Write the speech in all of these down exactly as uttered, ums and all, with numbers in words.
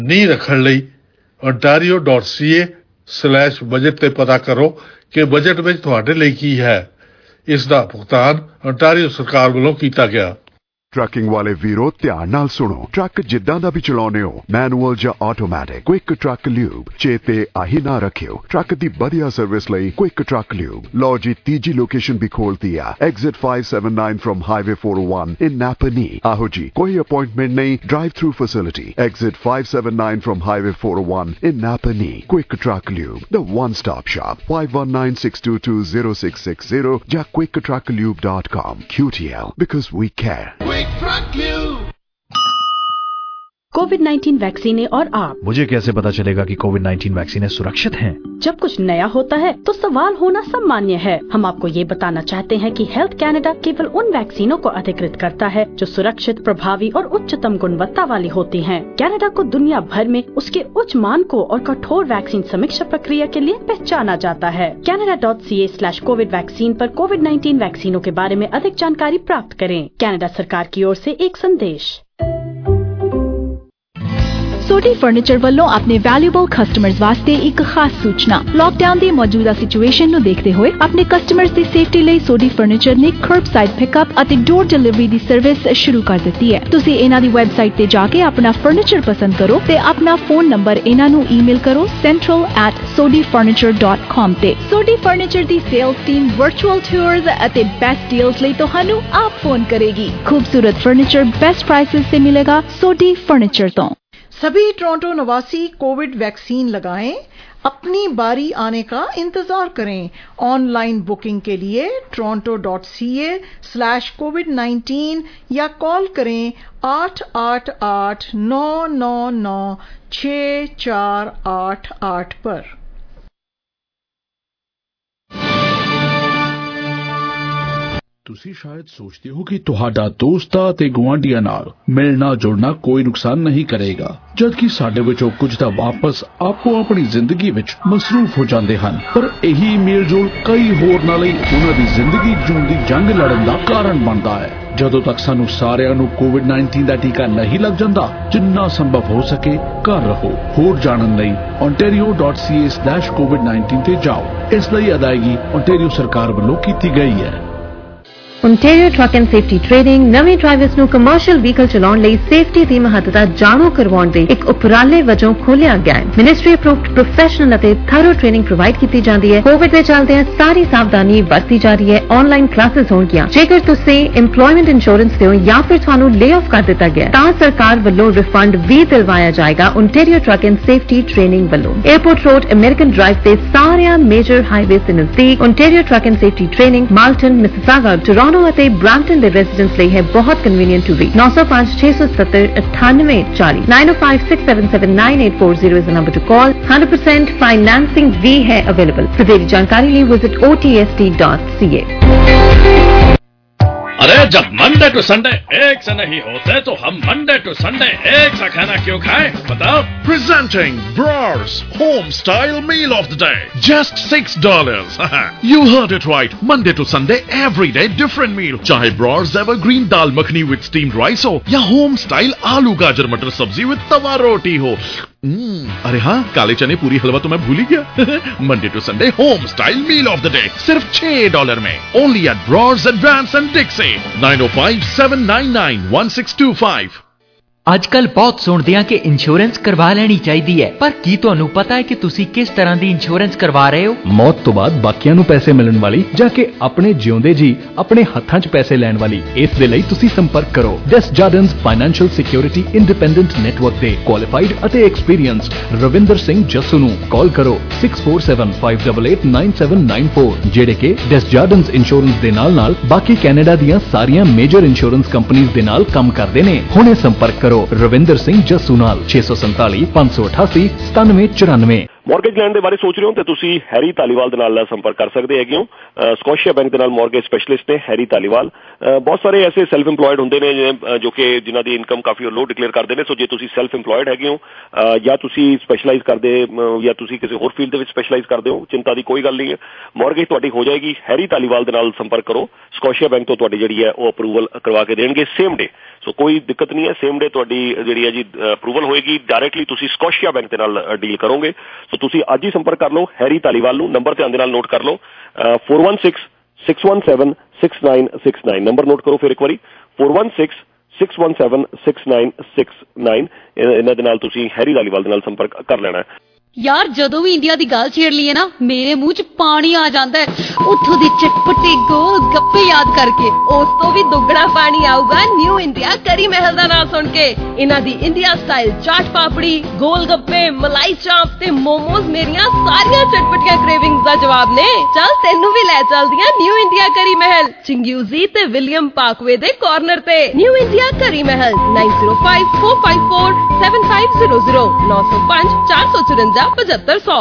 ਨੀ ਰੱਖਣ ਲਈ ontario dot c a slash budget ਤੇ ਪਤਾ ਕਰੋ ਕਿ ਬਜਟ ਵਿੱਚ ਤੁਹਾਡੇ ਲਈ ਕੀ ਹੈ। ਇਸ ਦਾ ਭੁਗਤਾਨ ontario ਸਰਕਾਰ ਵੱਲੋਂ ਕੀਤਾ ਗਿਆ। ਟਰੱਕਿੰਗ ਵਾਲੇ ਵੀਰੋ ਧਿਆਨ ਨਾਲ ਸੁਣੋ। ਟਰੱਕ ਜਿੱਦਾਂ ਦਾ ਵੀ ਚਲਾਉਣੇ ਹੋ, ਮੈਨੂਅਲ ਜਾਂ ਆਟੋਮੈਟਿਕ, ਕੁਇਕ ਟਰੱਕ ਲਿਊਬ ਚੇਤੇ ਆਹੀ ਨਾ ਰੱਖਿਓ। ਟਰੱਕ ਦੀ ਵਧੀਆ ਸਰਵਿਸ ਲਈ ਕੁਇਕ ਟਰੱਕ ਲਿਊਬ। ਲਓ ਜੀ ਤੀਜੀ ਲੋਕੇਸ਼ਨ ਵੀ ਖੋਲਤੀ ਆ, exit five seventy-nine from highway four oh one in Napanee. ਆਹੋ ਜੀ, ਕੋਈ ਅਪਾਇੰਟਮੈਂਟ ਨਹੀਂ, drive through facility. Exit five seventy-nine from highway four oh one in Napanee. Quick truck lube, the one stop shop. five one nine six two two zero six six zero ਜਾਂ quick truck lube dot com। Q T L, because we care। COVID nineteen vaccine और आप। मुझे कैसे पता चलेगा कि Covid nineteen vaccine सुरक्षित हैं? जब कुछ नया होता है तो सवाल होना सामान्य है। हम आपको ये बताना चाहते हैं कि हेल्थ कैनेडा केवल उन वैक्सीनों को अधिकृत करता है जो सुरक्षित, प्रभावी और उच्चतम गुणवत्ता वाली होती हैं। कैनेडा को दुनिया भर में उसके उच्च मानकों और कठोर वैक्सीन समीक्षा प्रक्रिया के लिए पहचाना जाता है। Canada dot C A slash COVID vaccine पर कोविड नाइन्टीन वैक्सीनों के बारे में अधिक जानकारी प्राप्त करें। कैनेडा सरकार की ओर से एक संदेश। सोडी फर्नीचर ਵੱਲੋਂ ਆਪਣੇ ਵੈਲਿਊਬਲ ਕਸਟਮਰਸ ਵਾਸਤੇ ਇੱਕ ਖਾਸ ਸੂਚਨਾ। ਲਾਕਡਾਊਨ ਦੀ ਮੌਜੂਦਾ ਸਿਚੁਏਸ਼ਨ ਨੂੰ ਦੇਖਦੇ ਹੋਏ ਆਪਣੇ ਕਸਟਮਰਸ ਦੀ ਸੇਫਟੀ ਲਈ ਸੋਡੀ ਫਰਨੀਚਰ ਨੇ ਕਰਬਸਾਈਡ ਪਿਕਅਪ ਅਤੇ ਡੋਰ ਡਿਲੀਵਰੀ ਦੀ ਸਰਵਿਸ ਸ਼ੁਰੂ ਕਰ ਦਿੱਤੀ ਹੈ। ਤੁਸੀਂ ਇਹਨਾਂ ਦੀ ਵੈਬਸਾਈਟ ਤੇ ਜਾ ਕੇ ਆਪਣਾ ਫਰਨੀਚਰ ਪਸੰਦ ਕਰੋ ਤੇ ਆਪਣਾ ਫੋਨ ਨੰਬਰ ਇਹਨਾਂ ਨੂੰ ਈਮੇਲ ਕਰੋ central at sodi furniture dot com ਤੇ। ਸੋਡੀ ਫਰਨੀਚਰ ਦੀ ਸੇਲਸ ਟੀਮ ਵਰਚੁਅਲ ਟੂਰਸ ਅਤੇ ਬੈਸਟ ਡੀਲਸ ਲਈ ਤੁਹਾਨੂੰ ਆਪ ਫੋਨ ਕਰੇਗੀ। ਖੂਬਸੂਰਤ ਫਰਨੀਚਰ बेस्ट प्राइसेस से मिलेगा सोडी फर्नीचर तो। सभी टोरंटो निवासी कोविड वैक्सीन लगाएं, अपनी बारी आने का इंतजार करें। ऑनलाइन बुकिंग के लिए toronto dot c a slash covid nineteen या कॉल करें आठ आठ आठ नौ नौ नौ छः चार आठ आठ पर। ਤੁਸੀਂ ਸ਼ਾਇਦ ਸੋਚਦੇ ਹੋ ਕਿ ਤੁਹਾਡਾ ਦੋਸਤਾਂ ਤੇ ਗੁਆਂਢੀਆਂ ਨਾਲ ਮਿਲਣਾ ਜੁਲਣਾ ਕੋਈ ਨੁਕਸਾਨ ਨਹੀਂ ਕਰੇਗਾ, ਜਦਕਿ ਸਾਡੇ ਵਿੱਚੋਂ ਕੁਝ ਤਾਂ ਵਾਪਸ ਆਪੋ ਆਪਣੀ ਜ਼ਿੰਦਗੀ ਵਿੱਚ ਮਸਰੂਫ ਹੋ ਜਾਂਦੇ ਹਨ। ਪਰ ਇਹੀ ਮੇਲ ਜੋਲ ਕਈ ਹੋਰਨਾਂ ਲਈ ਉਹਨਾਂ ਦੀ ਜ਼ਿੰਦਗੀ ਜਿਉਣ ਦੀ ਜੰਗ ਲੜਨ ਦਾ ਕਾਰਨ ਬਣਦਾ ਹੈ। ਜਦੋਂ ਤੱਕ ਸਾਨੂੰ ਸਾਰਿਆਂ ਨੂੰ ਕੋਵਿਡ ਨਾਈਨਟੀਨ ਦਾ ਟੀਕਾ ਨਹੀਂ ਲੱਗ ਜਾਂਦਾ, ਜਿੰਨਾ ਸੰਭਵ ਹੋ ਸਕੇ ਘਰ ਰਹੋ। ਹੋਰ ਜਾਣਨ ਲਈ ontario dot c a slash covid nineteen ਤੇ ਜਾਓ। ਇਸ ਲਈ ਅਦਾਇਗੀ ontario ਸਰਕਾਰ ਵੱਲੋਂ ਕੀਤੀ ਗਈ ਹੈ। Ontario Truck and Safety Training ਨਵੇਂ ਡਰਾਈਵਰਸ ਨੂੰ ਕਮਰਸ਼ੀਅਲ ਵਹੀਕਲ ਚਲਾਉਣ ਲਈ ਸੇਫਟੀ ਦੀ ਮਹੱਤਤਾ ਜਾਣੂ ਕਰਵਾਉਣ ਦੇ ਇੱਕ ਉਪਰਾਲੇ ਵਜੋਂ ਖੋਲ੍ਹਿਆ ਗਿਆ ਹੈ। ਮਿਨਿਸਟਰੀ ਅਪਰੂਵਡ ਪ੍ਰੋਫੈਸ਼ਨਲ ਅਤੇ ਥਰੋ ਟ੍ਰੇਨਿੰਗ ਪ੍ਰੋਵਾਈਡ ਕੀਤੀ ਜਾਂਦੀ ਹੈ। ਕੋਵਿਡ ਦੇ ਚੱਲਦਿਆਂ ਸਾਰੀ ਸਾਵਧਾਨੀ ਵਰਤੀ ਜਾ ਰਹੀ ਹੈ। ਆਨਲਾਈਨ ਕਲਾਸਿਸ ਹੋਣਗੀਆਂ। ਜੇਕਰ ਤੁਸੀਂ ਇੰਪਲੋਇਮੈਂਟ ਇੰਸ਼ੋਰੈਂਸ ਤੇ ਹੋ ਜਾਂ ਫਿਰ ਤੁਹਾਨੂੰ ਲੇ ਆਫ ਕਰ ਦਿੱਤਾ ਗਿਆ ਤਾਂ ਸਰਕਾਰ ਵੱਲੋਂ ਰਿਫੰਡ ਵੀ ਦਿਲਵਾਇਆ ਜਾਏਗਾ। Ontario Truck and Safety Training ਵੱਲੋਂ 에어ਪੋਰਟ ਰੋਡ ਅਮਰੀਕਨ ਡਰਾਈਵ ਤੇ ਸਾਰਿਆਂ ਮੇਜਰ ਹਾਈਵੇਜ਼ ਦੇ ਨਜ਼ਦੀਕ Ontario Truck and Safety Training Malton, Mississauga, Toronto ਅਤੇ ਬ੍ਰੈਂਪਟਨ ਦੇ ਰੈਜ਼ੀਡੈਂਟਸ ਲਈ ਹੈ ਬਹੁਤ ਕਨਵੀਨੀਅੰਟ ਟੂ ਵੀ। nine oh five six seven seven nine eight four zero nine oh five six seven seven nine eight four zero is the number to call। one hundred percent financing भी है available. ਵਧੇਰੀ ਜਾਣਕਾਰੀ ਲਈ visit o t s t dot c a। अरे जब Monday to Sunday एक से नहीं होते तो हम मंडे टू संडे एक सा खाना क्यों खाएं? बताओ। Presenting Brars Home Style Meal of the Day. Just six dollars. You heard it right. Monday to Sunday, every day different meal. चाहे Brars Evergreen Dal Makhani with steamed rice हो या Home Style आलू गाजर मटर सब्जी with तवा रोटी हो। Hmm. अरे हाँ, काले चने पूरी हलवा तो मैं भूल ही गया। Monday to Sunday home style meal of the day सिर्फ छह डॉलर में। Only at Brar's advance and Dixie. nine oh five seven nine nine one six two five। ਅੱਜਕੱਲ ਬਹੁਤ ਸੁਣਦੇ ਆ ਕਿ ਇੰਸ਼ੋਰੈਂਸ ਕਰਵਾ ਲੈਣੀ ਚਾਹੀਦੀ ਹੈ, ਪਰ ਕੀ ਤੁਹਾਨੂੰ ਪਤਾ ਹੈ ਕਿ ਤੁਸੀਂ ਕਿਸ ਤਰ੍ਹਾਂ ਦੀ ਇੰਸ਼ੋਰੈਂਸ ਕਰਵਾ ਰਹੇ ਹੋ? ਮੌਤ ਤੋਂ ਬਾਅਦ ਬਾਕੀਆਂ ਨੂੰ ਪੈਸੇ ਮਿਲਣ ਵਾਲੀ ਜਾਂ ਕਿ ਆਪਣੇ ਜਿਉਂਦੇ ਜੀ ਆਪਣੇ ਹੱਥਾਂ 'ਚ ਪੈਸੇ ਲੈਣ ਵਾਲੀ? ਇਸ ਦੇ ਲਈ ਤੁਸੀਂ ਸੰਪਰਕ ਕਰੋ Desjardins financial security independent network ਦੇ ਕੁਆਲੀਫਾਈਡ ਅਤੇ ਐਕਸਪੀਰੀਅੰਸਡ ਰਵਿੰਦਰ ਸਿੰਘ ਜੱਸੂ ਨੂੰ। ਕਾਲ ਕਰੋ six four seven five eight eight nine seven nine four, ਜਿਹੜੇ ਕਿ ਡੈਸਜਾਰਡਨਸ ਇੰਸ਼ੋਰੈਂਸ ਦੇ ਨਾਲ ਨਾਲ ਬਾਕੀ ਕੈਨੇਡਾ ਦੀਆਂ ਸਾਰੀਆਂ ਮੇਜਰ ਇੰਸ਼ੋਰੈਂਸ ਕੰਪਨੀਆਂ ਦੇ ਨਾਲ ਕੰਮ ਕਰਦੇ ਨੇ। ਹੁਣੇ ਸੰਪਰਕ ਕਰੋ ਰਵਿੰਦਰ ਸਿੰਘ ਜੱਸੂ ਨਾਲ। ਛੇ ਸੌ ਸੰਤਾਲੀ ਪੰਜ ਸੌ ਅਠਾਸੀ ਸਤਾਨਵੇਂ ਚੁਰਾਨਵੇਂ। ਮੌਰਗੇਜ ਲੈਣ ਦੇ ਬਾਰੇ ਸੋਚ ਰਹੇ ਹੋ ਤਾਂ ਤੁਸੀਂ ਹੈਰੀ ਧਾਲੀਵਾਲ ਦੇ ਨਾਲ ਸੰਪਰਕ ਕਰ ਸਕਦੇ ਹੈਗੇ ਹੋ। ਸਕੋਸ਼ੀਆ ਬੈਂਕ ਦੇ ਨਾਲ ਮੌਰਗੇਜ ਸਪੈਸ਼ਲਿਸਟ ਨੇ ਹੈਰੀ ਧਾਲੀਵਾਲ। ਬਹੁਤ ਸਾਰੇ ਐਸੇ ਸੈਲਫ ਇੰਪਲੋਇਡ ਹੁੰਦੇ ਨੇ ਜੋ ਕਿ ਜਿਨ੍ਹਾਂ ਦੀ ਇਨਕਮ ਕਾਫੀ ਲੋ ਡਿਕਲੇਅਰ ਕਰਦੇ ਨੇ। ਸੋ ਜੇ ਤੁਸੀਂ ਸੈਲਫ ਇੰਪਲੋਇਡ ਹੈਗੇ ਹੋ ਜਾਂ ਤੁਸੀਂ ਸਪੈਸ਼ਲਾਈਜ਼ ਕਰਦੇ ਜਾਂ ਤੁਸੀਂ ਕਿਸੇ ਹੋਰ ਫੀਲਡ ਦੇ ਵਿੱਚ ਸਪੈਸ਼ਲਾਈਜ਼ ਕਰਦੇ ਹੋ, ਚਿੰਤਾ ਦੀ ਕੋਈ ਗੱਲ ਨਹੀਂ ਹੈ, ਮੌਰਗੇਜ ਤੁਹਾਡੀ ਹੋ ਜਾਏਗੀ। ਹੈਰੀ ਧਾਲੀਵਾਲ ਦੇ ਨਾਲ ਸੰਪਰਕ ਕਰੋ। ਸਕੋਸ਼ੀਆ ਬੈਂਕ ਤੋਂ ਤੁਹਾਡੀ ਜਿਹੜੀ ਹੈ ਉਹ ਅਪਰੂਵਲ ਕਰਵਾ ਕੇ ਦੇਣਗੇ ਸੇਮ ਡੇ। ਸੋ ਕੋਈ ਦਿੱਕਤ ਨਹੀਂ ਹੈ, ਸੇਮ ਡੇ ਤੁਹਾਡੀ ਜਿਹੜੀ ਹੈ ਜੀ ਅਪਰੂਵਲ ਹੋਏਗੀ। ਡਾਇਰੈਕਟਲੀ ਤੁਸੀਂ ਸਕੋਸ਼ੀਆ ਬੈਂਕ ਦੇ ਨਾਲ ਡੀਲ ਕਰੋਗੇ। ਸੋ ਤੁਸੀਂ ਅੱਜ ਹੀ ਸੰਪਰਕ ਕਰ ਲਓ ਹੈਰੀ ਧਾਲੀਵਾਲ ਨੂੰ। ਨੰਬਰ ਧਿਆਨ ਦੇ ਨਾਲ ਨੋਟ ਕਰ ਲਓ, four one six six one seven six nine six nine. Number note ਕਰੋ ਫਿਰ ਇੱਕ ਵਾਰੀ, four one six six one seven six nine six nine. ਇਹਨਾਂ ਦੇ ਨਾਲ ਤੁਸੀਂ ਹੈਰੀ ਧਾਲੀਵਾਲ ਦੇ ਨਾਲ ਸੰਪਰਕ ਕਰ ਲੈਣਾ ਹੈ। ਯਾਰ ਜਦੋਂ ਵੀ ਇੰਡੀਆ ਦੀ ਗੱਲ ਛੇੜ ਲਈਏ ਨਾ ਮੇਰੇ ਮੂੰਹ 'ਚ ਪਾਣੀ ਆ ਜਾਂਦਾ ਹੈ, ਉੱਥੋਂ ਦੇ ਚਟਪਟੇ ਗੋਲ ਗੱਪੇ ਯਾਦ ਕਰਕੇ। ਉਸ ਤੋਂ ਵੀ ਦੁੱਗਣਾ ਪਾਣੀ ਆਊਗਾ ਨਿਊ ਇੰਡੀਆ ਕਰੀ ਮਹਿਲ ਦਾ ਨਾਮ ਸੁਣ ਕੇ। ਇਹਨਾਂ ਦੀ ਇੰਡੀਆ ਸਟਾਈਲ ਚਾਟ ਪਾਪੜੀ, ਗੋਲ ਗੱਪੇ, ਮਲਾਈ ਚਾਂਪ ਤੇ ਮੋਮੋਜ਼ ਮੇਰੀਆਂ ਸਾਰੀਆਂ ਚਟਪਟੀਆਂ ਕ੍ਰੇਵਿੰਗਸ ਦਾ ਜਵਾਬ ਨੇ। ਚੱਲ ਤੈਨੂੰ ਵੀ ਲੈ ਚੱਲਦੀਆਂ ਨਿਊ ਇੰਡੀਆ ਕਰੀ ਮਹਿਲ, ਚਿੰਗਿਊਜ਼ੀ ਤੇ ਵਿਲੀਅਮ ਪਾਰਕਵੇ ਦੇ ਕਾਰਨਰ ਤੇ। New India curry Mahal, nine zero five four five four seven five zero zero नौ सौ पाँच चार सौ चुरंजा पचहत्तर सौ।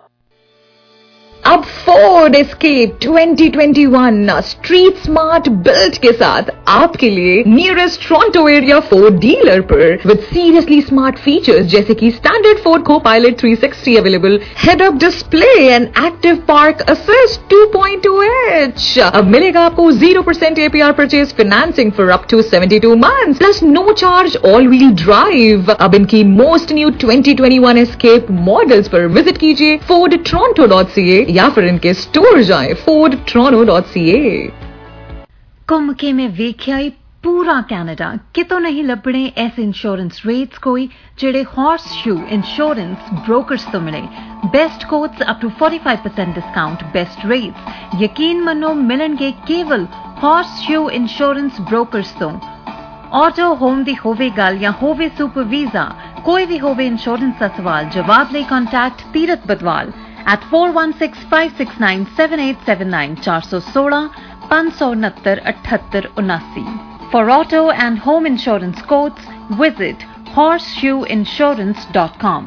अब Ford Escape twenty twenty one street smart build के साथ आपके लिए nearest Toronto area Ford dealer पर विद सीरियसली स्मार्ट फीचर्स जैसे कि standard Ford co-pilot three sixty available, head up display and active park assist two point two H. अब मिलेगा आपको zero percent APR purchase financing for up to seventy two months plus no charge all wheel drive. अब इनकी most new twenty twenty one Escape models पर visit कीजिए Ford Toronto dot C A या फिर इनके स्टोर जाएं Ford Toronto dot C A. ਘੁੰਮ ਕੇ ਮੈਂ ਵੇਖਿਆ ਈ ਪੂਰਾ ਕੈਨੇਡਾ, ਕਿਤੋਂ ਨਹੀਂ ਲੱਭਣੇ ਐਸੇ ਇੰਸ਼ੋਰੈਂਸ ਰੇਟਸ ਕੋਈ ਜਿਹੜੇ ਹਾਰਸ ਸ਼ੂ ਇੰਸ਼ੋਰੈਂਸ ਬ੍ਰੋਕਰਸ ਤੋਂ ਮਿਲੇ। Best quotes up to forty-five percent discount, best rates यकीन मनो मिलणगे केवल हॉर्स शू इंश्योरेंस ब्रोकर्स तो। और जो होम दी होवे गल या होवे सुपर वीजा कोई भी होवे इंश्योरेंस का सवाल जवाब ले contact Tirath Badwal at four one six five six nine seven eight seven nine four one six five उनहत्तर अठहत्तर उनासी। For auto and home insurance quotes, visit horseshoe insurance dot com.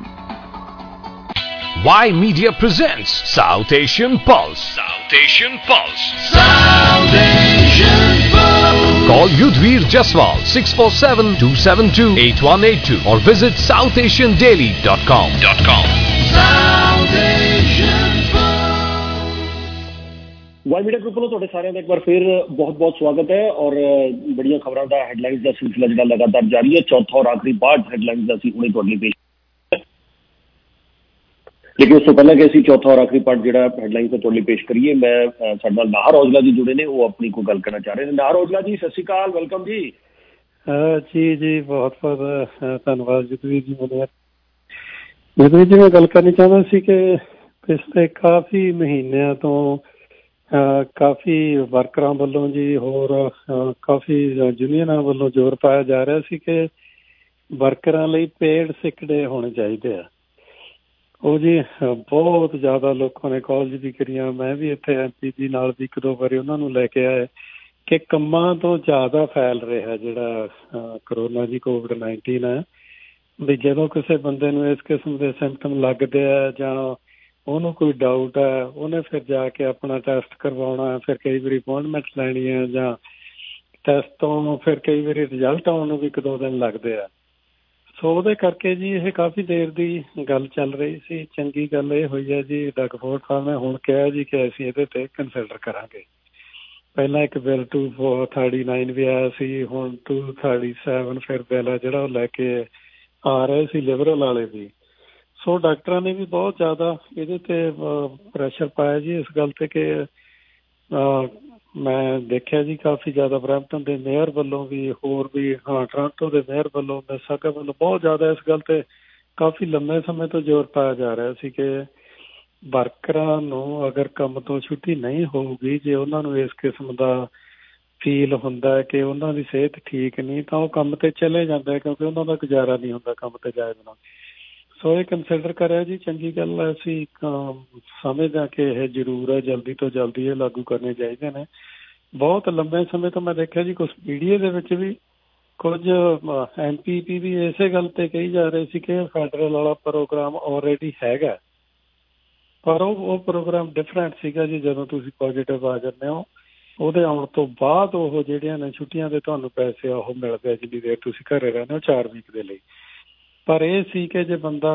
Y Media presents South Asian Pulse. South Asian Pulse. South Asian Pulse. Call Yudhvir Jaswal six four seven two seven two eight one eight two or visit south asian daily dot com. South Asian Pulse. Y media group ਵੱਲੋਂ ਤੁਹਾਡੇ ਸਾਰਿਆਂ ਦਾ ਇੱਕ ਵਾਰ ਫਿਰ ਬਹੁਤ ਬਹੁਤ ਸਵਾਗਤ ਹੈ ਔਰ ਬੜੀਆਂ ਖਬਰਾਂ ਦਾ ਹੈਡਲਾਈਨਸ ਦਾ ਸਿਲਸਿਲਾ ਜਿਹੜਾ ਲਗਾਤਾਰ ਜਾਰੀ ਹੈ। ਚੌਥਾ ਔਰ ਆਖਰੀ ਪਾਰਟ ਹੈਡਲਾਈਨਸ ਦਾ ਅਸੀਂ ਹੁਣੇ ਤੁਹਾਡੇ ਲਈ ਪੇਸ਼, ਲੇਕਿਨ ਉਸ ਤੋਂ ਪਹਿਲਾਂ ਕਿ ਅਸੀਂ ਚੌਥਾ ਔਰ ਆਖਰੀ ਪਾਰਟ ਜਿਹੜਾ ਹੈਡਲਾਈਨ ਤੋਂ ਤੁਹਾਡੇ ਲਈ ਪੇਸ਼ ਕਰੀਏ, ਮੈਂ ਸਾਡੇ ਨਾਲ ਨਾਹਰ ਔਜਲਾ ਜੀ ਜੁੜੇ ਨੇ, ਉਹ ਆਪਣੀ ਕੋਈ ਗੱਲ ਕਰਨਾ ਚਾਹ ਰਹੇ ਨੇ। ਨਾਹਰ ਔਜਲਾ ਜੀ ਸਤਿ ਸ਼੍ਰੀ ਅਕਾਲ, ਵੈਲਕਮ ਜੀ। ਜੀ ਜੀ ਬਹੁਤ ਬਹੁਤ ਧੰਨਵਾਦ ਜਗਵੀਰ ਜੀ। ਮੈਨੂੰ ਜਗਵੀਰ ਜੀ ਮੈਂ ਗੱਲ ਕਰਨੀ ਚਾਹੁੰਦਾ ਸੀ ਕਿ ਪਿਛਲੇ ਕਾਫੀ ਮਹੀਨਿਆਂ ਤੋਂ ਕਾਫੀ ਵਰਕਰਾਂ ਵੱਲੋਂ ਜੀ ਹੋਰ ਕਾਫੀ ਯੂਨੀਅਨਾਂ ਵੱਲੋਂ ਜ਼ੋਰ ਪਾਇਆ ਜਾ ਰਿਹਾ ਸੀ ਕਿ ਵਰਕਰਾਂ ਲਈ ਪੇਡ ਸਿਕ ਡੇ ਹੋਣੇ ਚਾਹੀਦੇ ਆ। ਉਹ ਜੀ ਬਹੁਤ ਜ਼ਿਆਦਾ ਲੋਕਾਂ ਨੇ ਕਾਲਜ ਵੀ ਕਰੀਆਂ, ਮੈਂ ਵੀ ਇੱਥੇ ਐਮ ਪੀ ਜੀ ਨਾਲ ਵੀ ਇੱਕ ਦੋ ਵਾਰੀ ਉਹਨਾਂ ਨੂੰ ਲੈ ਕੇ ਆਏ ਕਿ ਕੰਮਾਂ ਤੋਂ ਜ਼ਿਆਦਾ ਫੈਲ ਰਿਹਾ ਜਿਹੜਾ ਕਰੋਨਾ ਜੀ ਕੋਵਿਡ ਨਾਈਨਟੀਨ ਹੈ। ਵੀ ਜਦੋਂ ਕਿਸੇ ਬੰਦੇ ਨੂੰ ਇਸ ਕਿਸਮ ਦੇ ਸਿੰਪਟਮ ਲੱਗਦੇ ਆ ਜਾਂ ਉਹਨੂੰ ਕੋਈ ਡਾਊਟ ਹੈ, ਉਹਨੇ ਫਿਰ ਜਾ ਕੇ ਆਪਣਾ ਟੈਸਟ ਕਰਵਾਉਣਾ, ਫਿਰ ਕਈ ਵਾਰੀ ਅਪੁਆਇੰਟਮੈਂਟ ਲੈਣੀ ਹੈ ਜਾਂ ਟੈਸਟ ਤੋਂ ਫਿਰ ਕਈ ਵਾਰੀ ਰਿਜ਼ਲਟ ਆਉਣ ਨੂੰ ਵੀ ਇੱਕ ਦੋ ਦਿਨ ਲੱਗਦੇ ਆ। ਸੋ ਉਹਦੇ ਕਰਕੇ ਜੀ ਇਹ ਕਾਫੀ ਦੇਰ ਦੀ ਗੱਲ ਚੱਲ ਰਹੀ ਸੀ। ਚੰਗੀ ਗੱਲ ਇਹ ਹੋਈ ਹੈ ਜੀ ਡਗਫੋਰਡ ਸਾਹਿਬ ਨੇ ਹੁਣ ਕਿਹਾ ਜੀ ਕਿ ਅਸੀਂ ਇਹਦੇ ਤੇ ਕੰਸੀਡਰ ਕਰਾਂਗੇ। ਪਹਿਲਾਂ ਇੱਕ bill two four thirty nine ਵੀ ਆਇਆ ਸੀ, ਹੁਣ ਟੂ ਥਰਟੀ ਸੈਵਨ ਫਿਰ ਬਿੱਲ ਹੈ ਜਿਹੜਾ ਉਹ ਲੈ ਕੇ ਆ ਰਹੇ ਸੀ ਲਿਬਰਲ ਵਾਲੇ ਵੀ। ਸੋ ਡਾਕਟਰਾਂ ਨੇ ਵੀ ਬਹੁਤ ਜ਼ਿਆਦਾ ਇਹਦੇ ਤੇ ਪ੍ਰੈਸ਼ਰ ਪਾਇਆ ਜੀ ਇਸ ਗੱਲ ਤੇ ਕਿ ਮੈਂ ਦੇਖਿਆ ਜੀ ਕਾਫੀ ਜ਼ਿਆਦਾ ਬਰੈਂਪਟਨ ਦੇ ਮੇਅਰ ਵੱਲੋਂ ਵੀ, ਹੋਰ ਵੀ ਹਾਂ ਟੋਰਾਂਟੋ ਦੇ ਮੇਅਰ ਵੱਲੋਂ, ਮਿਸਾਗਾ ਵੱਲੋਂ ਬਹੁਤ ਜ਼ਿਆਦਾ ਇਸ ਗੱਲ ਤੇ ਕਾਫੀ ਲੰਮੇ ਸਮੇਂ ਤੋਂ ਜ਼ੋਰ ਪਾਇਆ ਜਾ ਰਿਹਾ ਸੀ ਕਿ ਵਰਕਰਾਂ ਨੂੰ ਅਗਰ ਕੰਮ ਤੋਂ ਛੁੱਟੀ ਨਹੀਂ ਹੋਊਗੀ, ਜੇ ਉਹਨਾਂ ਨੂੰ ਇਸ ਕਿਸਮ ਦਾ ਫੀਲ ਹੁੰਦਾ ਕਿ ਉਹਨਾਂ ਦੀ ਸਿਹਤ ਠੀਕ ਨਹੀਂ ਤਾਂ ਉਹ ਕੰਮ ਤੇ ਚਲੇ ਜਾਂਦੇ ਕਿਉਂਕਿ ਉਹਨਾਂ ਦਾ ਗੁਜ਼ਾਰਾ ਨਹੀਂ ਹੁੰਦਾ ਕੰਮ ਤੇ ਜਾਏ ਬਿਨਾਂ। ਸੋ ਇਹ ਕੰਸੀਡਰ ਕਰਿਆ ਜੀ, ਚੰਗੀ ਗੱਲ ਹੈ। ਅਸੀਂ ਸਮਝਦੇ ਹਾਂ ਕਿ ਇਹ ਜ਼ਰੂਰ ਹੈ, ਜਲਦੀ ਤੋਂ ਜਲਦੀ ਇਹ ਲਾਗੂ ਕਰਨੇ ਚਾਹੀਦੇ ਨੇ। ਬਹੁਤ ਲੰਬੇ ਸਮੇਂ ਤੋਂ ਮੈਂ ਦੇਖਿਆ ਜੀ ਕੁਛ ਮੀਡੀਆ ਦੇ ਵਿੱਚ ਵੀ ਕੁਝ ਐਮ ਪੀ ਪੀ ਵੀ ਇਸੇ ਗੱਲ ਤੇ ਕਹੀ ਜਾ ਰਹੇ ਸੀ ਕਿ ਫੈਡਰਲ ਵਾਲਾ ਪ੍ਰੋਗਰਾਮ ਆਲਰੇਡੀ ਹੈਗਾ, ਪਰ ਉਹ ਉਹ ਪ੍ਰੋਗਰਾਮ ਡਿਫਰੈਂਟ ਸੀਗਾ ਜੀ। ਜਦੋਂ ਤੁਸੀਂ ਪੋਜ਼ੀਟਿਵ ਆ ਜਾਂਦੇ ਹੋ ਉਹਦੇ ਆਉਣ ਤੋਂ ਬਾਅਦ ਉਹ ਜਿਹੜੀਆਂ ਨੇ ਛੁੱਟੀਆਂ ਦੇ ਤੁਹਾਨੂੰ ਪੈਸੇ ਉਹ ਮਿਲਦੇ ਆ ਜਿੰਨੀ ਦੇਰ ਤੁਸੀਂ ਘਰੇ ਰਹਿੰਦੇ ਹੋ ਚਾਰ ਵੀਕ ਦੇ ਲਈ। ਪਰ ਇਹ ਸੀ ਕਿ ਜੇ ਬੰਦਾ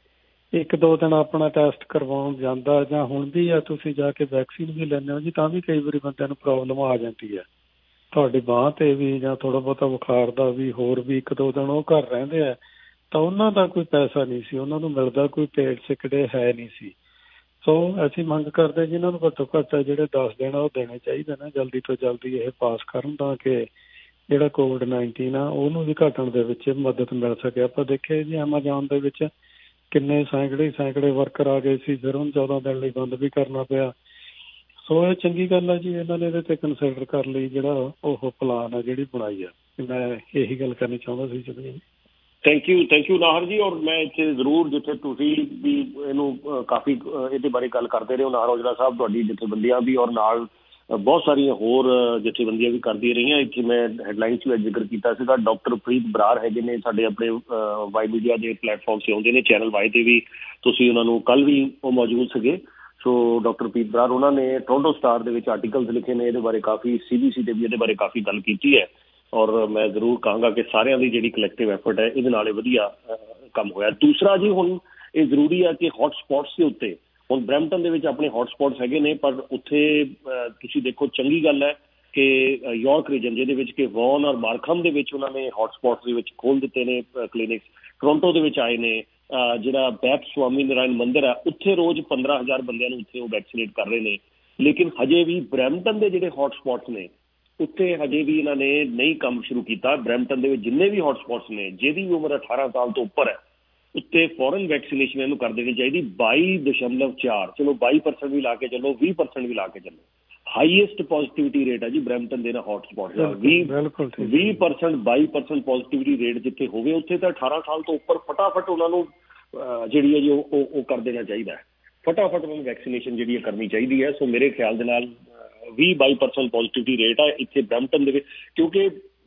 ਇੱਕ ਦੋ ਦਿਨ ਆਪਣਾ ਟੈਸਟ ਕਰਵਾਉਣ ਜਾਂਦਾ ਜਾਂ ਹੁਣ ਵੀ ਆ ਤੁਸੀਂ ਜਾ ਕੇ ਵੈਕਸੀਨ ਵੀ ਲੈਂਦੇ ਹੋ ਜੀ ਤਾਂ ਵੀ ਕਈ ਵਾਰੀ ਬੰਦਿਆਂ ਨੂੰ ਪ੍ਰੋਬਲਮ ਆ ਜਾਂਦੀ ਹੈ ਤੁਹਾਡੀ ਬਾਂਹ 'ਤੇ ਵੀ ਜਾਂ ਥੋੜ੍ਹਾ ਬਹੁਤਾ ਬੁਖਾਰ ਦਾ ਵੀ ਹੋਰ ਵੀ ਇੱਕ ਦੋ ਦਿਨ ਉਹ ਘਰ ਰਹਿੰਦੇ ਆ ਤਾਂ ਉਹਨਾਂ ਦਾ ਕੋਈ ਪੈਸਾ ਨਹੀਂ ਸੀ, ਉਹਨਾਂ ਨੂੰ ਮਿਲਦਾ ਕੋਈ ਪੇਡ ਸਿਕ ਡੇ ਹੈ ਨਹੀਂ ਸੀ। ਸੋ ਅਸੀਂ ਮੰਗ ਕਰਦੇ ਜਿਹਨਾਂ ਨੂੰ ਘੱਟੋ ਘੱਟ ਜਿਹੜੇ ਦਸ ਦਿਨ ਉਹ ਦੇਣੇ ਚਾਹੀਦੇ ਨੇ ਜਲਦੀ ਤੋਂ ਜਲਦੀ ਇਹ ਪਾਸ ਕਰਨ ਤਾਂ ਕਿ ਜਿਹੜਾ ਕੋਵਿਡ ਨਾਈਨਟੀਨ ਆ ਉਹਨੂੰ ਵੀ ਘਟਣ ਦੇ ਵਿੱਚ ਮਦਦ ਮਿਲ ਸਕੇ। ਆਪਾਂ ਦੇਖਿਆ ਜੀ ਐਮਾਜੋਨ ਦੇ ਵਿੱਚ ਕਿੰਨੇ ਸੈਂਕੜੇ ਸੈਂਕੜੇ ਵਰਕਰ ਆ ਗਏ ਸੀ, ਫਿਰ ਉਹਨੂੰ ਚੌਦਾਂ ਦਿਨ ਲਈ ਬੰਦ ਵੀ ਕਰਨਾ ਪਿਆ। ਸੋ ਇਹ ਚੰਗੀ ਗੱਲ ਹੈ ਜੀ, ਇਹਨਾਂ ਨੇ ਇਹਦੇ 'ਤੇ ਕੰਸੀਡਰ ਕਰ ਲਈ ਜਿਹੜਾ ਉਹ ਪਲਾਨ ਆ ਜਿਹੜੀ ਬਣਾਈ ਆ। ਮੈਂ ਇਹੀ ਗੱਲ ਕਰਨੀ ਚਾਹੁੰਦਾ ਸੀ ਜੀ। Thank you thank you Nahar ji. ਔਰ ਮੈਂ ਇੱਥੇ ਜ਼ਰੂਰ ਜਿੱਥੇ ਤੁਸੀਂ ਵੀ ਇਹਨੂੰ ਕਾਫੀ ਇਹਦੇ ਬਾਰੇ ਗੱਲ ਕਰਦੇ ਰਹੇ ਹੋ ਨਾਹਰ ਔਜਲਾ ਸਾਹਿਬ, ਤੁਹਾਡੀ ਜਥੇਬੰਦੀਆਂ ਵੀ ਔਰ ਨਾਲ ਬਹੁਤ ਸਾਰੀਆਂ ਹੋਰ ਜਥੇਬੰਦੀਆਂ ਵੀ ਕਰਦੀਆਂ ਰਹੀਆਂ। ਇੱਥੇ ਮੈਂ ਹੈਡਲਾਈਨਸ ਵਿੱਚ ਜ਼ਿਕਰ ਕੀਤਾ ਸੀਗਾ ਡਾਕਟਰ ਪ੍ਰੀਤ ਬਰਾੜ ਹੈਗੇ ਨੇ ਸਾਡੇ ਆਪਣੇ ਵਾਈ ਮੀਡੀਆ ਦੇ ਪਲੇਟਫਾਰਮ 'ਤੇ ਆਉਂਦੇ ਨੇ, ਚੈਨਲ ਵਾਈ 'ਤੇ ਵੀ ਤੁਸੀਂ ਉਹਨਾਂ ਨੂੰ ਕੱਲ੍ਹ ਵੀ ਉਹ ਮੌਜੂਦ ਸੀਗੇ। ਸੋ ਡਾਕਟਰ ਪ੍ਰੀਤ ਬਰਾੜ ਉਹਨਾਂ ਨੇ ਟੋਰੰਟੋ ਸਟਾਰ ਦੇ ਵਿੱਚ ਆਰਟੀਕਲਸ ਲਿਖੇ ਨੇ ਇਹਦੇ ਬਾਰੇ, ਕਾਫੀ ਸੀ ਬੀ ਸੀ 'ਤੇ ਵੀ ਇਹਦੇ ਬਾਰੇ ਕਾਫੀ ਗੱਲ ਕੀਤੀ ਹੈ। ਔਰ ਮੈਂ ਜ਼ਰੂਰ ਕਹਾਂਗਾ ਕਿ ਸਾਰਿਆਂ ਦੀ ਜਿਹੜੀ ਕਲੈਕਟਿਵ ਐਫਰਟ ਹੈ ਇਹਦੇ ਨਾਲ ਇਹ ਵਧੀਆ ਕੰਮ ਹੋਇਆ। ਦੂਸਰਾ ਜੀ ਹੁਣ ਇਹ ਜ਼ਰੂਰੀ ਹੈ ਕਿ ਹੌਟ ਸਪੌਟਸ ਦੇ ਉੱਤੇ ਹੁਣ ਬਰੈਂਪਟਨ ਦੇ ਵਿੱਚ ਆਪਣੇ ਹੌਟ ਸਪੌਟਸ ਹੈਗੇ ਨੇ, ਪਰ ਉੱਥੇ ਤੁਸੀਂ ਦੇਖੋ ਚੰਗੀ ਗੱਲ ਹੈ ਕਿ ਯਾਰਕ ਰੀਜਨ ਜਿਹਦੇ ਵਿੱਚ ਕਿ ਵੌਨ ਔਰ ਮਾਰਖਮ ਦੇ ਵਿੱਚ ਉਹਨਾਂ ਨੇ ਹੌਟ ਸਪੌਟਸ ਦੇ ਵਿੱਚ ਖੋਲ੍ਹ ਦਿੱਤੇ ਨੇ ਕਲੀਨਿਕਸ। ਟੋਰੰਟੋ ਦੇ ਵਿੱਚ ਆਏ ਨੇ, ਜਿਹੜਾ ਬੈਪ ਸਵਾਮੀ ਨਾਰਾਇਣ ਮੰਦਿਰ ਹੈ ਉੱਥੇ ਰੋਜ਼ ਪੰਦਰਾਂ ਹਜ਼ਾਰ ਬੰਦਿਆਂ ਨੂੰ ਉੱਥੇ ਉਹ ਵੈਕਸੀਨੇਟ ਕਰ ਰਹੇ ਨੇ। ਲੇਕਿਨ ਹਜੇ ਵੀ ਬਰੈਂਪਟਨ ਦੇ ਜਿਹੜੇ ਹੌਟ ਸਪੌਟਸ ਨੇ ਉੱਥੇ ਹਜੇ ਵੀ ਇਹਨਾਂ ਨੇ ਨਹੀਂ ਕੰਮ ਸ਼ੁਰੂ ਕੀਤਾ। ਬਰੈਂਪਟਨ ਦੇ ਵਿੱਚ ਜਿੰਨੇ ਵੀ ਹੌਟ ਸਪੌਟਸ ਨੇ ਜਿਹਦੀ ਵੀ ਉਮਰ ਅਠਾਰਾਂ ਸਾਲ ਤੋਂ ਉੱਪਰ ਹੈ ਉੱਤੇ ਫੌਰਨ ਵੈਕਸੀਨੇਸ਼ਨ ਇਹਨੂੰ ਕਰ ਦੇਣੀ ਚਾਹੀਦੀ। ਬਾਈ ਦਸ਼ਮਲਵ ਚਾਰ ਚਲੋ ਬਾਈ ਪਰਸੈਂਟ ਵੀ ਲਾ ਕੇ ਚੱਲੋ, ਵੀਹ ਪਰਸੈਂਟ ਵੀ ਲਾ ਕੇ ਚੱਲੋ, ਹਾਈਐਸਟ ਪੋਜ਼ੀਟਿਵਿਟੀ ਰੇਟ ਹੈ ਜੀ ਬਰੈਂਪਟਨ ਦੇ ਨਾਲ ਹੌਟ ਸਪੌਟ ਦਾ। ਵੀਹ ਵੀਹ ਪਰਸੈਂਟ ਬਾਈ ਪਰਸੈਂਟ ਪੋਜ਼ੀਟਿਵਿਟੀ ਰੇਟ ਜਿੱਥੇ ਹੋਵੇ ਉੱਥੇ ਤਾਂ ਅਠਾਰਾਂ ਸਾਲ ਤੋਂ ਉੱਪਰ ਫਟਾਫਟ ਉਹਨਾਂ ਨੂੰ ਜਿਹੜੀ ਹੈ ਜੀ ਉਹ ਉਹ ਕਰ ਦੇਣਾ ਚਾਹੀਦਾ ਹੈ, ਫਟਾਫਟ ਉਹਨਾਂ ਨੂੰ ਵੈਕਸੀਨੇਸ਼ਨ ਜਿਹੜੀ ਹੈ ਕਰਨੀ ਚਾਹੀਦੀ ਹੈ। ਸੋ ਮੇਰੇ ਖਿਆਲ ਦੇ ਨਾਲ ਵੀਹ ਬਾਈ ਪਰਸੈਂਟ ਪੋਜ਼ੀਟਿਵਿਟੀ ਰੇਟ ਹੈ ਇੱਥੇ ਬਰੈਂਪਟਨ ਦੇ ਵਿੱਚ। ਕਿਉਂਕਿ